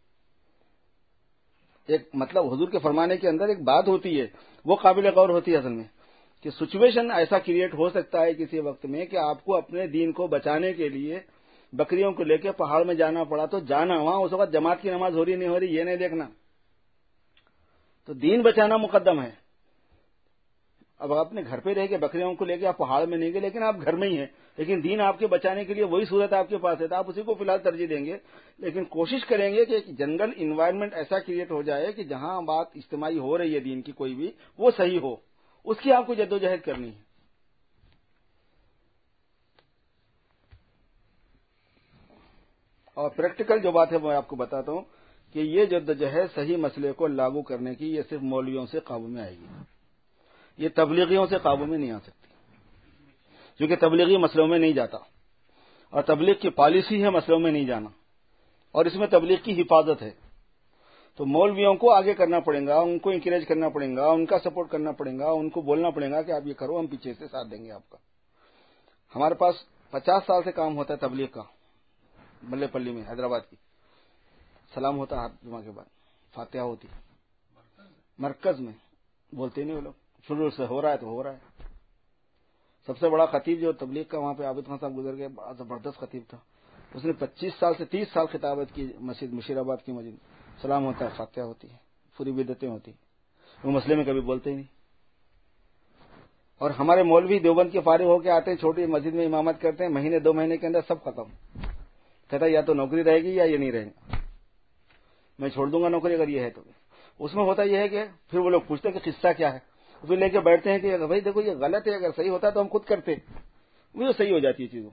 ایک مطلب حضور کے فرمانے کے اندر ایک بات ہوتی ہے، وہ قابل غور ہوتی ہے اصل میں، کہ سچویشن ایسا کریٹ ہو سکتا ہے کسی وقت میں کہ آپ کو اپنے دین کو بچانے کے لیے بکریوں کو لے کے پہاڑ میں جانا پڑا، تو جانا وہاں اس وقت جماعت کی نماز ہو رہی نہیں ہو رہی یہ نہیں دیکھنا، تو دین بچانا مقدم ہے. اب آپ اپنے گھر پہ رہ کے بکریوں کو لے کے آپ پہاڑ میں نہیں گئے، لیکن آپ گھر میں ہی ہیں، لیکن دین آپ کے بچانے کے لیے وہی صورت آپ کے پاس ہے تو آپ اسی کو فی الحال ترجیح دیں گے. لیکن کوشش کریں گے کہ ایک جنرل انوائرمنٹ ایسا کریٹ ہو جائے کہ جہاں بات اجتماعی ہو رہی ہے دین کی کوئی بھی، وہ صحیح ہو، اس کی آپ کو جدوجہد کرنی ہے. اور پریکٹیکل جو بات ہے میں آپ کو بتاتا ہوں کہ یہ جدوجہد صحیح مسئلے کو لاگو کرنے کی یہ صرف مولویوں سے قابو میں آئے گی، یہ تبلیغیوں سے قابو میں نہیں آ سکتی، کیونکہ تبلیغی مسئلوں میں نہیں جاتا، اور تبلیغ کی پالیسی ہے مسئلوں میں نہیں جانا، اور اس میں تبلیغ کی حفاظت ہے. تو مولویوں کو آگے کرنا پڑے گا، ان کو انکریج کرنا پڑے گا، ان کا سپورٹ کرنا پڑے گا، ان کو بولنا پڑے گا کہ آپ یہ کرو، ہم پیچھے سے ساتھ دیں گے آپ کا. ہمارے پاس پچاس سال سے کام ہوتا ہے تبلیغ کا، ملے پلی میں حیدرآباد کی. سلام ہوتا ہے جمعہ کے بعد، فاتحہ ہوتی مرکز میں، بولتے نہیں وہ لوگ، شروع سے ہو رہا ہے تو ہو رہا ہے. سب سے بڑا خطیب جو تبلیغ کا وہاں پہ عابد خان صاحب گزر گئے، بڑا زبردست خطیب تھا، اس نے پچیس سال سے تیس سال خطابت کی مسجد مشیر آباد کی مسجد. سلام ہوتا ہے، فاتحہ ہوتی ہے، پوری بدعتیں ہوتی ہیں، وہ مسئلے میں کبھی بولتے ہی نہیں. اور ہمارے مولوی دیوبند کے فارغ ہو کے آتے ہیں، چھوٹی مسجد میں امامت کرتے ہیں، مہینے دو مہینے کے اندر سب ختم. کہتا ہے یا تو نوکری رہے گی یا یہ نہیں رہے گا، میں چھوڑ دوں گا نوکری اگر یہ ہے تو. اس میں ہوتا یہ ہے کہ پھر وہ لوگ پوچھتے ہیں کہ قصہ کیا ہے، پھر لے کے بیٹھتے ہیں کہ بھائی دیکھو یہ غلط ہے، اگر صحیح ہوتا تو ہم خود کرتے، وہ صحیح ہو جاتی ہے چیزوں.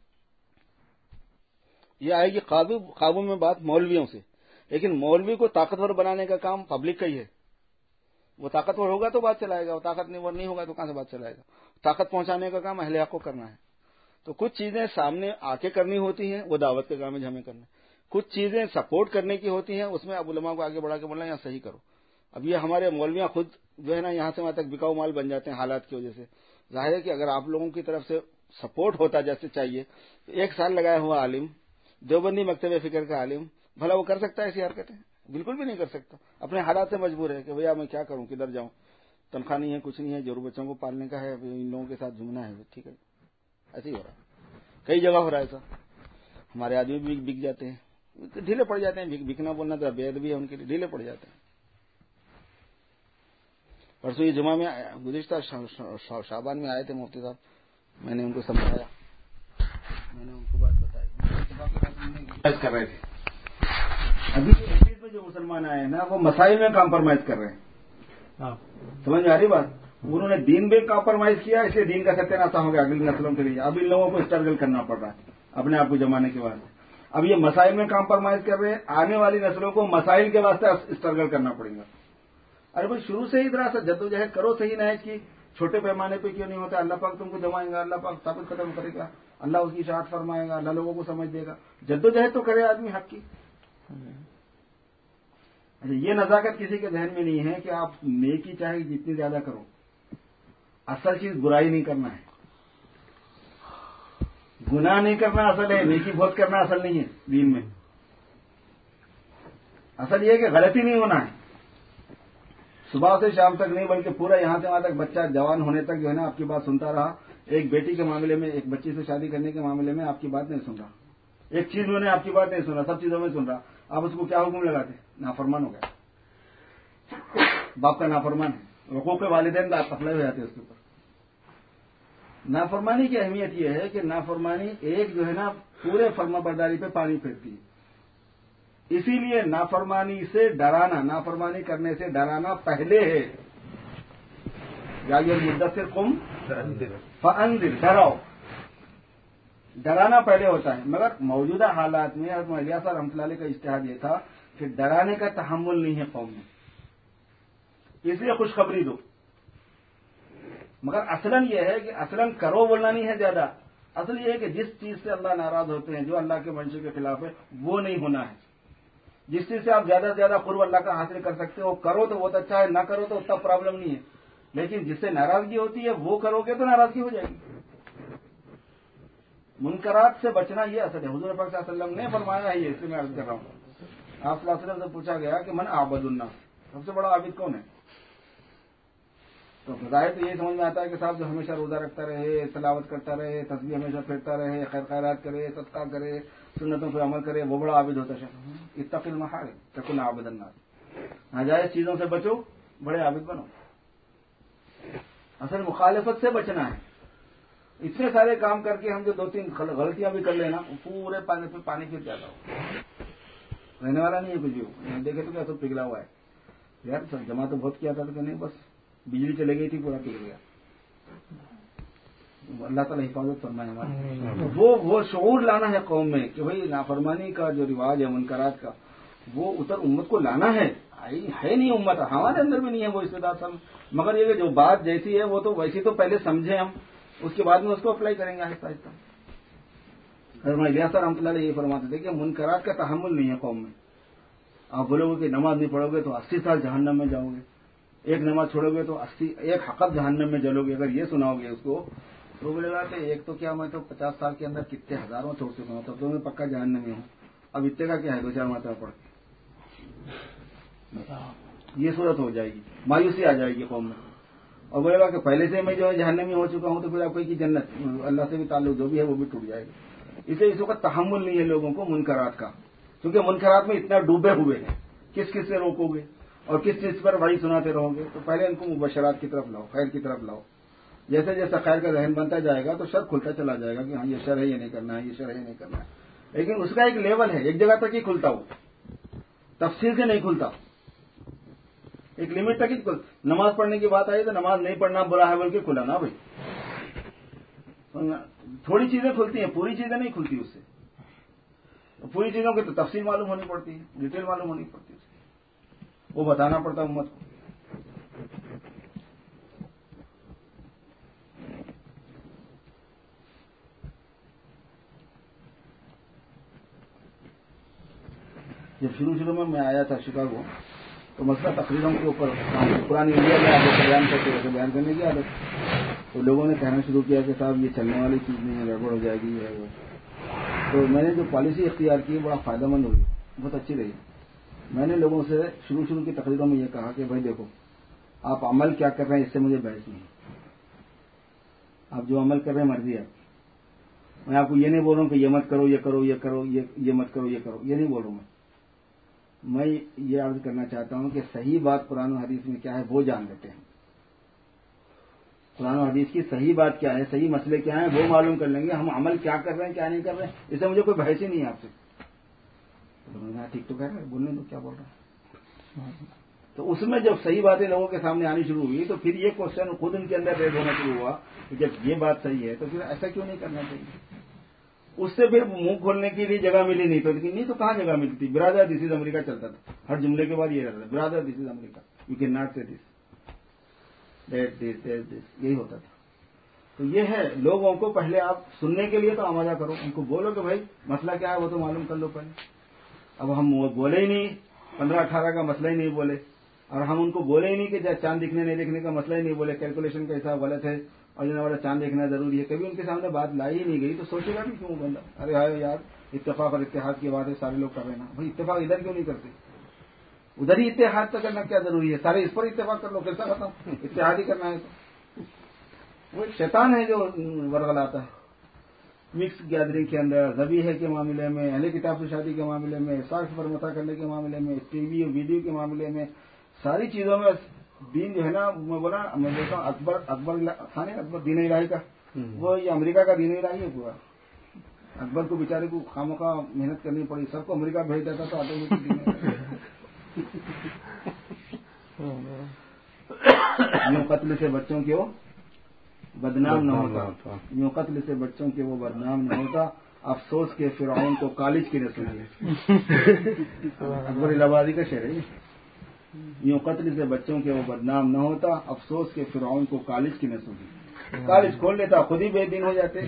یہ آئے گی قابو قابو میں بات مولویوں سے، لیکن مولوی کو طاقتور بنانے کا کام پبلک کا ہی ہے. وہ طاقتور ہوگا تو بات چلائے گا، وہ طاقتور نہیں ہوگا تو کہاں سے بات چلائے گا. طاقت پہنچانے کا کام اہل حق کو کرنا ہے. تو کچھ چیزیں سامنے آ کے کرنی ہوتی ہیں، وہ دعوت کے کام میں ہمیں کرنا ہے. کچھ چیزیں سپورٹ کرنے کی ہوتی ہیں، اس میں اب علماء کو آگے بڑھا کے بولنا یہاں صحیح کرو. اب یہ ہمارے مولویاں خود جو ہے نا یہاں سے وہاں تک بکاؤ مال بن جاتے ہیں حالات کی وجہ سے. ظاہر ہے کہ اگر آپ لوگوں کی طرف سے سپورٹ ہوتا جیسے چاہیے، تو ایک سال لگایا ہوا عالم، دیوبندی مکتب فکر کا عالم، بھلا وہ کر سکتا ہے ایسی حرکتیں؟ بالکل بھی نہیں کر سکتا. اپنے حالات سے مجبور ہے کہ بھیا میں کیا کروں، کدھر جاؤں، تنخواہ نہیں ہے، کچھ نہیں ہے، جو بچوں کو پالنے کا ہے، ان لوگوں کے ساتھ جھومنا ہے. ٹھیک ہے، ایسے ہی ہو رہا ہے، کئی جگہ ہو رہا ہے ایسا. ہمارے آدمی بھی بک جاتے ہیں، ڈھیلے پڑ جاتے ہیں. بکنا بولنا تو بے ادبی ہے ان کے لیے، ڈھیلے پڑ جاتے ہیں. پرسوں یہ جمعہ میں گزشتہ شعبان میں آئے تھے مفتی صاحب، میں نے ان کو سمجھایا، میں نے ان کو بات بتائی کر رہے تھے. ابھی میں جو مسلمان آئے ہیں نا وہ مسائل میں کمپرومائز کر رہے ہیں. سمجھ میں آ رہی بات؟ انہوں نے دین میں کمپرومائز کیا، اس لیے دین کا ستیہ ناسا ہو گیا اگلی نسلوں کے لیے. اب ان لوگوں کو اسٹرگل کرنا پڑ رہا ہے اپنے آپ کو جمانے کے واسطے. اب یہ مسائل میں کمپرومائز کر رہے ہیں، آنے والی نسلوں کو مسائل کے واسطے اسٹرگل کرنا پڑے گا. ارے بھائی شروع سے ہی ذرا سا جدوجہد کرو صحیح نہج کی. چھوٹے پیمانے پہ کیوں نہیں ہوتا؟ اللہ پاک تم کو جمائیں گا، اللہ پاک ثابت قدم کرے گا، اللہ اس کی اشاعت فرمائے گا، اللہ لوگوں کو سمجھ دے گا. جدوجہد تو کرے آدمی حق کی. اچھا یہ نزاکت کسی کے ذہن میں نہیں ہے کہ آپ نیکی چاہے جتنی زیادہ کرو، اصل چیز برائی نہیں کرنا ہے. گناہ نہیں کرنا اصل ہے، نیکی بہت کرنا اصل نہیں ہے دین میں. اصل یہ ہے کہ غلطی نہیں ہونا ہے. صبح سے شام تک نہیں بلکہ پورا یہاں سے وہاں تک بچہ جوان ہونے تک جو ہے نا آپ کی بات سنتا رہا. ایک بیٹی کے معاملے میں، ایک بچی سے شادی کرنے کے معاملے میں آپ کی بات نہیں سن رہا. ایک چیز میں نے آپ کی بات نہیں سن رہا، سب چیزوں میں سن رہا. آپ اس کو کیا حکم لگاتے؟ نافرمان ہو گیا، باپ کا نافرمان ہے. حقوق والدین اپلائی ہو جاتے ہیں اس کے اوپر. نافرمانی کی اہمیت یہ ہے کہ نافرمانی ایک جو ہے نا پورے فرما برداری پہ پانی پھینکتی ہے. اسی لیے نافرمانی سے ڈرانا، نافرمانی کرنے سے ڈرانا پہلے ہے. یا یہ مدثر قم فانذر، ڈراؤ. ڈرانا پہلے ہوتا ہے. مگر موجودہ حالات میں حضرت الیاس رحمۃ اللہ علیہ کا اجتہاد یہ تھا کہ ڈرانے کا تحمل نہیں ہے قوم میں، اس لیے خوشخبری دو. مگر اصلاً یہ ہے کہ اصلاً کرو بولنا نہیں ہے زیادہ. اصل یہ ہے کہ جس چیز سے اللہ ناراض ہوتے ہیں، جو اللہ کے منشور کے خلاف ہے، وہ نہیں ہونا ہے. جس چیز سے آپ زیادہ سے زیادہ قرب اللہ کا حاصل کر سکتے ہو کرو تو بہت اچھا ہے، نہ کرو تو اتنا پرابلم نہیں ہے. لیکن جس سے ناراضگی ہوتی ہے وہ کرو گے تو ناراضگی ہو جائے گی. منکرات سے بچنا یہ اصل ہے. حضور پاک صلی اللہ علیہ وسلم نے فرمایا ہے، یہ اس لیے میں عرض کر رہا ہوں. آپ صلی اللہ علیہ وسلم سے پوچھا گیا کہ من عابد الناس، سب سے بڑا عابد کون ہے؟ تو ظاہر تو یہ سمجھ میں آتا ہے کہ صاحب جو ہمیشہ روزہ رکھتا رہے، تلاوت کرتا رہے، تسبیح ہمیشہ پھیرتا رہے، خیر خیرات کرے، صدقہ کرے، سنتوں پہ عمل کرے، وہ بڑا عابد ہوتا ہے. اتق المحارم تکن عابد الناس. ناجائز چیزوں سے بچو، بڑے عابد بنو. اصل مخالفت سے بچنا ہے. اتنے سارے کام کر کے ہم جو دو تین غلطیاں بھی کر لینا، پورے پانی پہ پانی پھر جاتا ہو، رہنے والا نہیں ہے کچھ بھی. دیکھے تو کیا سب پگھلا ہوا ہے. یار جمع تو بہت کیا تھا تو کہ نہیں، بس بجلی چلے گئی تھی پورا پگھل گیا. اللہ تعالیٰ حفاظت فرمائے ہمارے. وہ وہ شعور لانا ہے قوم میں کہ بھائی نافرمانی کا جو رواج ہے، منکرات کا، وہ اتر امت کو لانا ہے. ہے نہیں امت، ہمارے اندر بھی نہیں ہے وہ استعداد سم. مگر یہ کہ جو بات جیسی ہے وہ تو ویسی تو پہلے سمجھیں ہم، اس کے بعد میں اس کو اپلائی کریں گے آہستہ آہستہ. حضرت الیاس رحمۃ اللہ علیہ یہ فرماتے تھے کہ منکرات کا تحمل نہیں ہے قوم میں. آپ بولو گے کہ نماز نہیں پڑھو گے تو اسی سال جہنم میں جاؤ گے، ایک نماز چھوڑو گے تو اسی ایک حقب جہنم میں جلو گے. اگر یہ سناؤ گے اس کو تو بولے گا کہ ایک تو کیا، میں تو پچاس سال کے اندر کتنے ہزاروں چھوڑ چکا ہوں، تب تو میں پکا جہنم میں ہوں. اب اتنے کا کیا ہے، دو چار مرتبہ پڑھ کے یہ صورت ہو جائے گی، مایوسی آ جائے گی قوم میں. اور بولے گا کہ پہلے سے میں جو ہے جہنم میں ہو چکا ہوں، تو پھر آپ کی جنت اللہ سے بھی تعلق جو بھی ہے وہ بھی ٹوٹ جائے گا. اسے اس وقت تحمل نہیں ہے لوگوں کو منکرات کا، کیونکہ منکرات میں اتنا ڈوبے ہوئے ہیں. किस किस से रोको गए और किस चीज पर वही सुनाते रहोगे। तो पहले इनको मुबशरात की तरफ लाओ, खैर की तरफ लाओ। जैसे जैसा खैर का जहन बनता जाएगा तो शर खुलता चला जाएगा कि हाँ ये शर है, ये नहीं करना है, ये शर है, ये नहीं करना है। लेकिन उसका एक लेवल है, एक जगह तक ही खुलता हो, तफसील से नहीं खुलता, एक लिमिट तक ही खुलता। नमाज पढ़ने की बात आई तो नमाज नहीं पढ़ना बुरा है बोल के खुला ना भाई, थोड़ी चीजें खुलती हैं, पूरी चीजें नहीं खुलती उससे। पूरी चीजों की तो तफसील मालूम होनी पड़ती है, डिटेल मालूम होनी पड़ती है, वो बताना पड़ता है उम्मत को। जब शुरू शुरू में मैं आया था शिकागो तो मसला तकरीरों के ऊपर, पुरानी इंडिया में आगे बयान करते वैसे बयान करने की आदत, तो लोगों ने कहना शुरू किया कि साहब ये चलने वाली चीज नहीं है, गड़बड़ हो जाएगी है वो। तो मैंने जो पॉलिसी इख्तियार की बड़ा फायदेमंद हुई, बहुत अच्छी रही। मैंने लोगों से शुरू शुरू की तकरीरों में ये कहा कि भाई देखो, आप अमल क्या कर रहे हैं इससे मुझे बहस नहीं, आप जो अमल कर रहे हैं मर्जी है। मैं आपको ये नहीं बोल रहा हूं कि ये मत करो, ये करो, ये करो, ये ये मत करो, ये करो, ये नहीं बोल रहा हूं मैं। मैं ये अर्ज करना चाहता हूं कि सही बात कुरान और हदीस में क्या है वो जान लेते हैं। कुरान और हदीस की सही बात क्या है, सही मसले क्या है वो मालूम कर लेंगे। हम अमल क्या कर रहे हैं क्या नहीं कर रहे हैं इससे मुझे कोई बहस ही नहीं है आपसे। तो ठीक तो कह रहे हैं, बोलने दो क्या बोल रहे हैं। तो उसमें जब सही बातें लोगों के सामने आनी शुरू हुई तो फिर ये क्वेश्चन खुद उनके अंदर रेज होना शुरू हुआ कि जब ये बात सही है तो फिर ऐसा क्यों नहीं करना चाहिए। उससे फिर मुंह खोलने के लिए जगह मिली नहीं तो नहीं तो कहां जगह मिलती। ब्रादर दिस इज अमेरिका चलता था, हर जुमले के बाद ये रहता था, brother this is America, you can not say this, that this that this, यही होता था। तो ये है, लोगों को पहले आप सुनने के लिए तो आमादा करो, उनको बोलो कि भाई मसला क्या है वो तो मालूम कर लो पहले। अब हम बोले ही नहीं, पंद्रह अठारह का मसला ही नहीं बोले, और हम उनको बोले ही नहीं कि चांद दिखने नहीं दिखने का मसला ही नहीं बोले, कैलकुलेशन का हिसाब गलत है और जो वाला चांद देखना जरूरी है, कभी उनके सामने बात लाई ही नहीं गई तो सोचेगा भी क्यों बंदा। अरे हाय यार, इत्तेफाक और इत्तेहाद की बात है, सारे लोग कर रहे ना भाई, इत्तेफाक इधर क्यों नहीं करते, उधर ही इत्तेहाद तो करना क्या जरूरी है, सारे इस पर इत्तेफाक कर लो, कैसा बताऊं, इत्तेहाद ही करना है। तो वो शैतान है जो वर्गलाता है मिक्स गैदरिंग के अंदर, ज़बीहे के मामले में, अहले किताब से शादी के मामले में, साक्ष पर मता करने के मामले में, टीवी और वीडियो के मामले में, सारी चीजों में दीन जो है ना, मैं बोला मैं बोलता हूँ अकबर अकबर था नहीं, अकबर दीन इलाही का, वो ये अमेरिका का दीन इलाही है पूरा। अकबर को बेचारे को खामखा मेहनत करनी पड़ी, सबको अमेरिका भेज देता तो ऑटोमेटिक यूं कत्ल से बच्चों के वो बदनाम न होता, यूं कत्ल से बच्चों के वो बदनाम न होता, अफसोस के फिरौन को कॉलेज की रसूल अकबर इलाहाबादी का शेर है। यूं कत्ल से बच्चों के वो बदनाम न होता, अफसोस के फिरौन को कॉलेज की नसूली, कॉलेज खोल लेता खुद ही बेदीन हो जाते।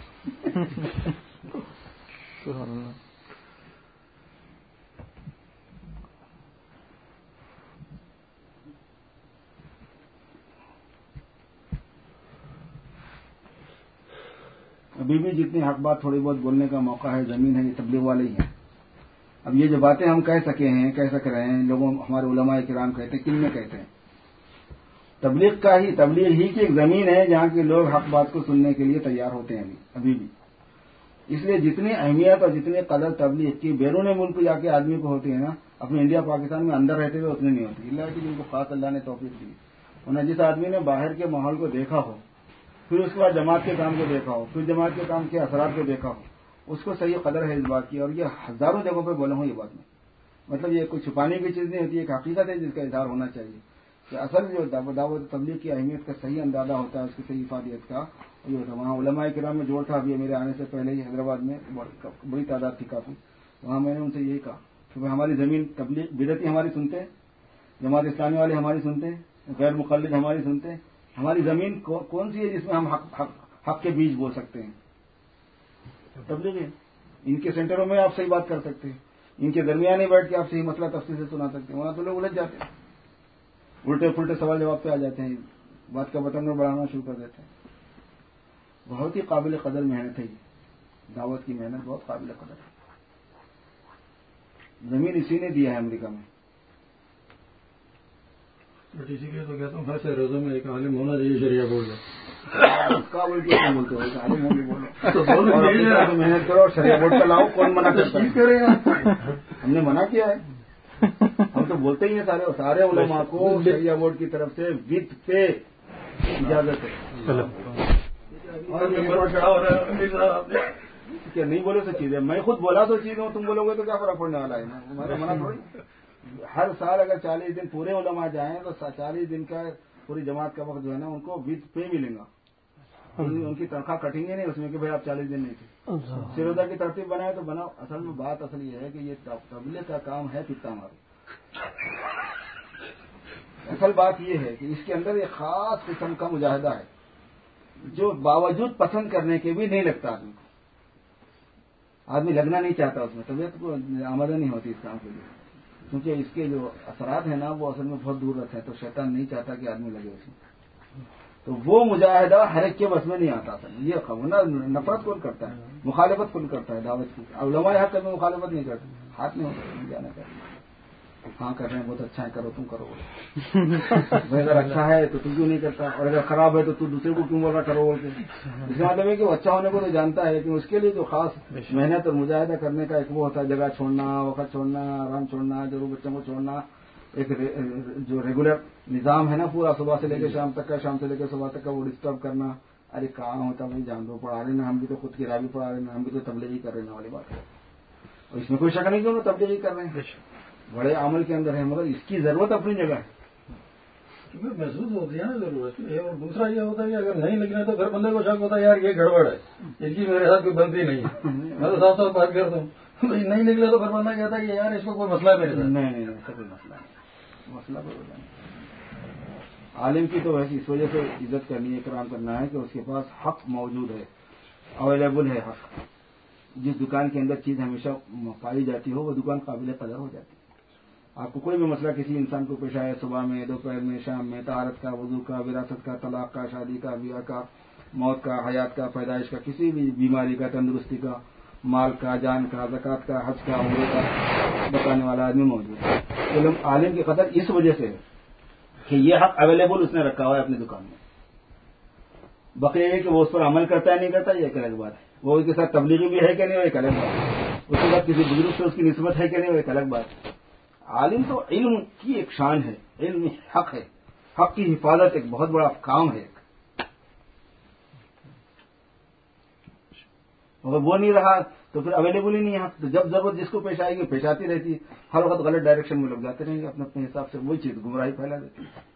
अभी भी जितनी हक बात थोड़ी बहुत बोलने का मौका है, जमीन है, ये तबलीग वाले ही हैं। अब ये जो बातें हम कह सके हैं, कह सक रहे हैं, लोगों हमारे उलमा किराम कहते हैं, किन में कहते हैं, तबलीग का ही, तबलीग ही की एक जमीन है जहां के लोग हक बात को सुनने के लिए तैयार होते हैं अभी अभी भी। इसलिए जितनी अहमियत और जितनी कदर तबलीग की बैरून मुल्क जाके आदमी को होती है ना, अपने इंडिया पाकिस्तान में अंदर रहते हुए उतनी नहीं होती, इल्ला कि जिनको खास अल्लाह ने तौफीक दी। उन्हें जिस आदमी ने बाहर के माहौल को देखा हो, फिर उसके बाद जमात के काम को देखा हो, फिर जमात के काम के असरात को देखा हो, उसको सही कदर है इस बात की। और ये हजारों जगहों पे बोला हूं ये बात में, मतलब ये कोई छुपाने की चीज नहीं होती, एक हकीकत है जिसका इजहार होना चाहिए कि असल जो दावत तबलीग की अहमियत का सही अंदाजा होता है, उसकी सही इफादियत का ये होता है। वहाँ उलमा किराम में जोड़ था, अभी मेरे आने से पहले ही हैदराबाद में बड़ी तादाद थी काफी, वहां मैंने उनसे यही कहा कि भाई हमारी जमीन तबलीग बिदती हमारी सुनते हैं, जमात इस्लामी वाले हमारी सुनते हैं, गैर मुक़ल्लिद हमारी सुनते हैं, हमारी जमीन कौ, कौन सी है जिसमें हम हक, हक, हक के बीज बोल सकते हैं, तबलीग है। इनके सेंटरों में आप सही बात कर सकते हैं, इनके दरमियान ही बैठ के आप सही मसला तफसील से सुना सकते हैं। वहां तो लोग उलझ जाते हैं, उल्टे पुल्टे सवाल जवाब पे आ जाते हैं, बात का बटन में बढ़ाना शुरू कर देते हैं। बहुत ही काबिल कदर मेहनत है ये, दावत की मेहनत बहुत काबिल कदर है। जमीन इसी ने दिया है अमेरिका में। बट इसी के तो कहता हूँ हर रोजों में एक आलिम होना चाहिए शरिया बोर्ड का। काबुल क्यों बोलते हो, आलिम होंगे बोलो तो बोलो, मेहनत करो और शरिया बोर्ड का लाओ, कौन मना करता है? हमने मना किया है, हम ہم تو بولتے ہی ہیں سارے سارے علماء کو شریعہ بورڈ کی طرف سے وتھ پے اجازت ہے. کیا نہیں بولے تو چیز ہے, میں خود بولا تو چیز ہوں, تم بولو گے تو کیا فرق پڑنے والا ہے. ہمارا منع تھوڑی. ہر سال اگر چالیس دن پورے علماء جائیں تو چالیس دن کا پوری جماعت کا وقت جو ہے نا ان کو وتھ پے ملے گا. ان کی تنخواہ کٹیں گے نہیں اس میں کہ بھائی آپ چالیس دن نہیں تھے. سرودا کی ترتیب بنائے تو بناؤ. اصل میں بات اصل یہ ہے کہ یہ تبلیغ کا کام ہے پتا مارو. اصل بات یہ ہے کہ اس کے اندر ایک خاص قسم کا مجاہدہ ہے جو باوجود پسند کرنے کے بھی نہیں لگتا آدمی کو. آدمی لگنا نہیں چاہتا اس میں, طبیعت کو آمدہ نہیں ہوتی اس کام کے لیے, کیونکہ اس کے جو اثرات ہیں نا وہ اصل میں بہت دور رکھتے ہیں. تو شیطان نہیں چاہتا کہ آدمی لگے اس میں. تو وہ مجاہدہ ہر ایک کے بس میں نہیں آتا. اصل میں یہ خبر نفرت کون کرتا ہے, مخالفت کون کرتا ہے دعوت کی. علماء حق کبھی مخالفت نہیں کرتے, ہاتھ نہیں ہوتا جانا چاہیے. ہاں کر رہے ہیں بہت اچھا ہے, کرو تم کرو. بھائی اگر اچھا ہے تو تم کیوں نہیں کرتا, اور اگر خراب ہے تو تم دوسرے کو کیوں بول رہا کرو بول کے. اس کا مطلب ہے کہ وہ اچھا ہونے کو تو جانتا ہے, لیکن اس کے لیے جو خاص محنت اور مجاہدہ کرنے کا ایک وہ ہوتا ہے, جگہ چھوڑنا, وقت چھوڑنا, آرام چھوڑنا, جو بچوں کو چھوڑنا, ایک جو ریگولر نظام ہے نا پورا صبح سے لے کے شام تک کا, شام سے لے کے صبح تک کا, وہ ڈسٹرب کرنا. ارے کہاں ہوتا بھائی, جان دو پڑھا رہے نا, ہم بھی تو خود کی راہ بھی پڑھا رہے ہیں, ہم بھی تو تبلیغی کر رہے ہیں والی بات ہے. اور اس میں کوئی شک نہیں کہ انہوں تبلیغی کر رہے ہیں, بڑے عمل کے اندر ہے, مگر اس کی ضرورت اپنی جگہ ہے. کیونکہ محسوس ہوتی ہے نا ضرورت. اور دوسرا یہ ہوتا ہے کہ اگر نہیں نکلے تو پھر بندے کو شک ہوتا ہے یار یہ گڑبڑ ہے, اس کی میرے ساتھ کوئی بنتی نہیں ہے. میں تو صاف صاف بات کرتا ہوں, نہیں نکلے تو پھر بندہ کہتا ہے کہ یار اس کو کوئی مسئلہ ہے میرے ساتھ. نہیں نہیں ایسا کوئی مسئلہ نہیں, مسئلہ کوئی نہیں. عالم کی تو اس وجہ سے عزت کرنی ہے, اکرام کرنا ہے کہ اس کے پاس حق موجود ہے, اویلیبل ہے حق. جس دکان کے اندر چیز ہمیشہ پائی جاتی ہو وہ دکان قابل قدر ہو جاتی ہے. آپ کو کوئی بھی مسئلہ کسی انسان کو پیش آئے, صبح میں, دوپہر میں, شام میں, طہارت کا, وضو کا, وراثت کا, طلاق کا, شادی کا, بیاہ کا, موت کا, حیات کا, پیدائش کا, کسی بھی بیماری کا, تندرستی کا, مال کا, جان کا, زکوٰۃ کا, حج کا, عمرے کا بتانے والا آدمی موجود ہے. علم عالم کی قدر اس وجہ سے ہے کہ یہ حق اویلیبل اس نے رکھا ہوا ہے اپنی دکان میں. بقیہ یہ کہ وہ اس پر عمل کرتا ہے نہیں کرتا یہ ایک الگ بات ہے. وہ اس کے ساتھ تبلیغی بھی ہے کہ نہیں وہ ایک الگ بات ہے. اس کے ساتھ کسی بزرگ سے اس کی نسبت ہے کہ نہیں وہ ایک الگ بات ہے. عالم تو علم کی ایک شان ہے, علم حق ہے, حق کی حفاظت ایک بہت بڑا کام ہے. اگر وہ نہیں رہا تو پھر اویلیبل ہی نہیں ہے. تو جب ضرورت جس کو پیش آئے گی پیش آتی رہتی ہے. ہر وقت غلط ڈائریکشن میں لوگ جاتے رہیں گے اپنے اپنے حساب سے, وہی چیز گمراہی پھیلا دیتی ہے.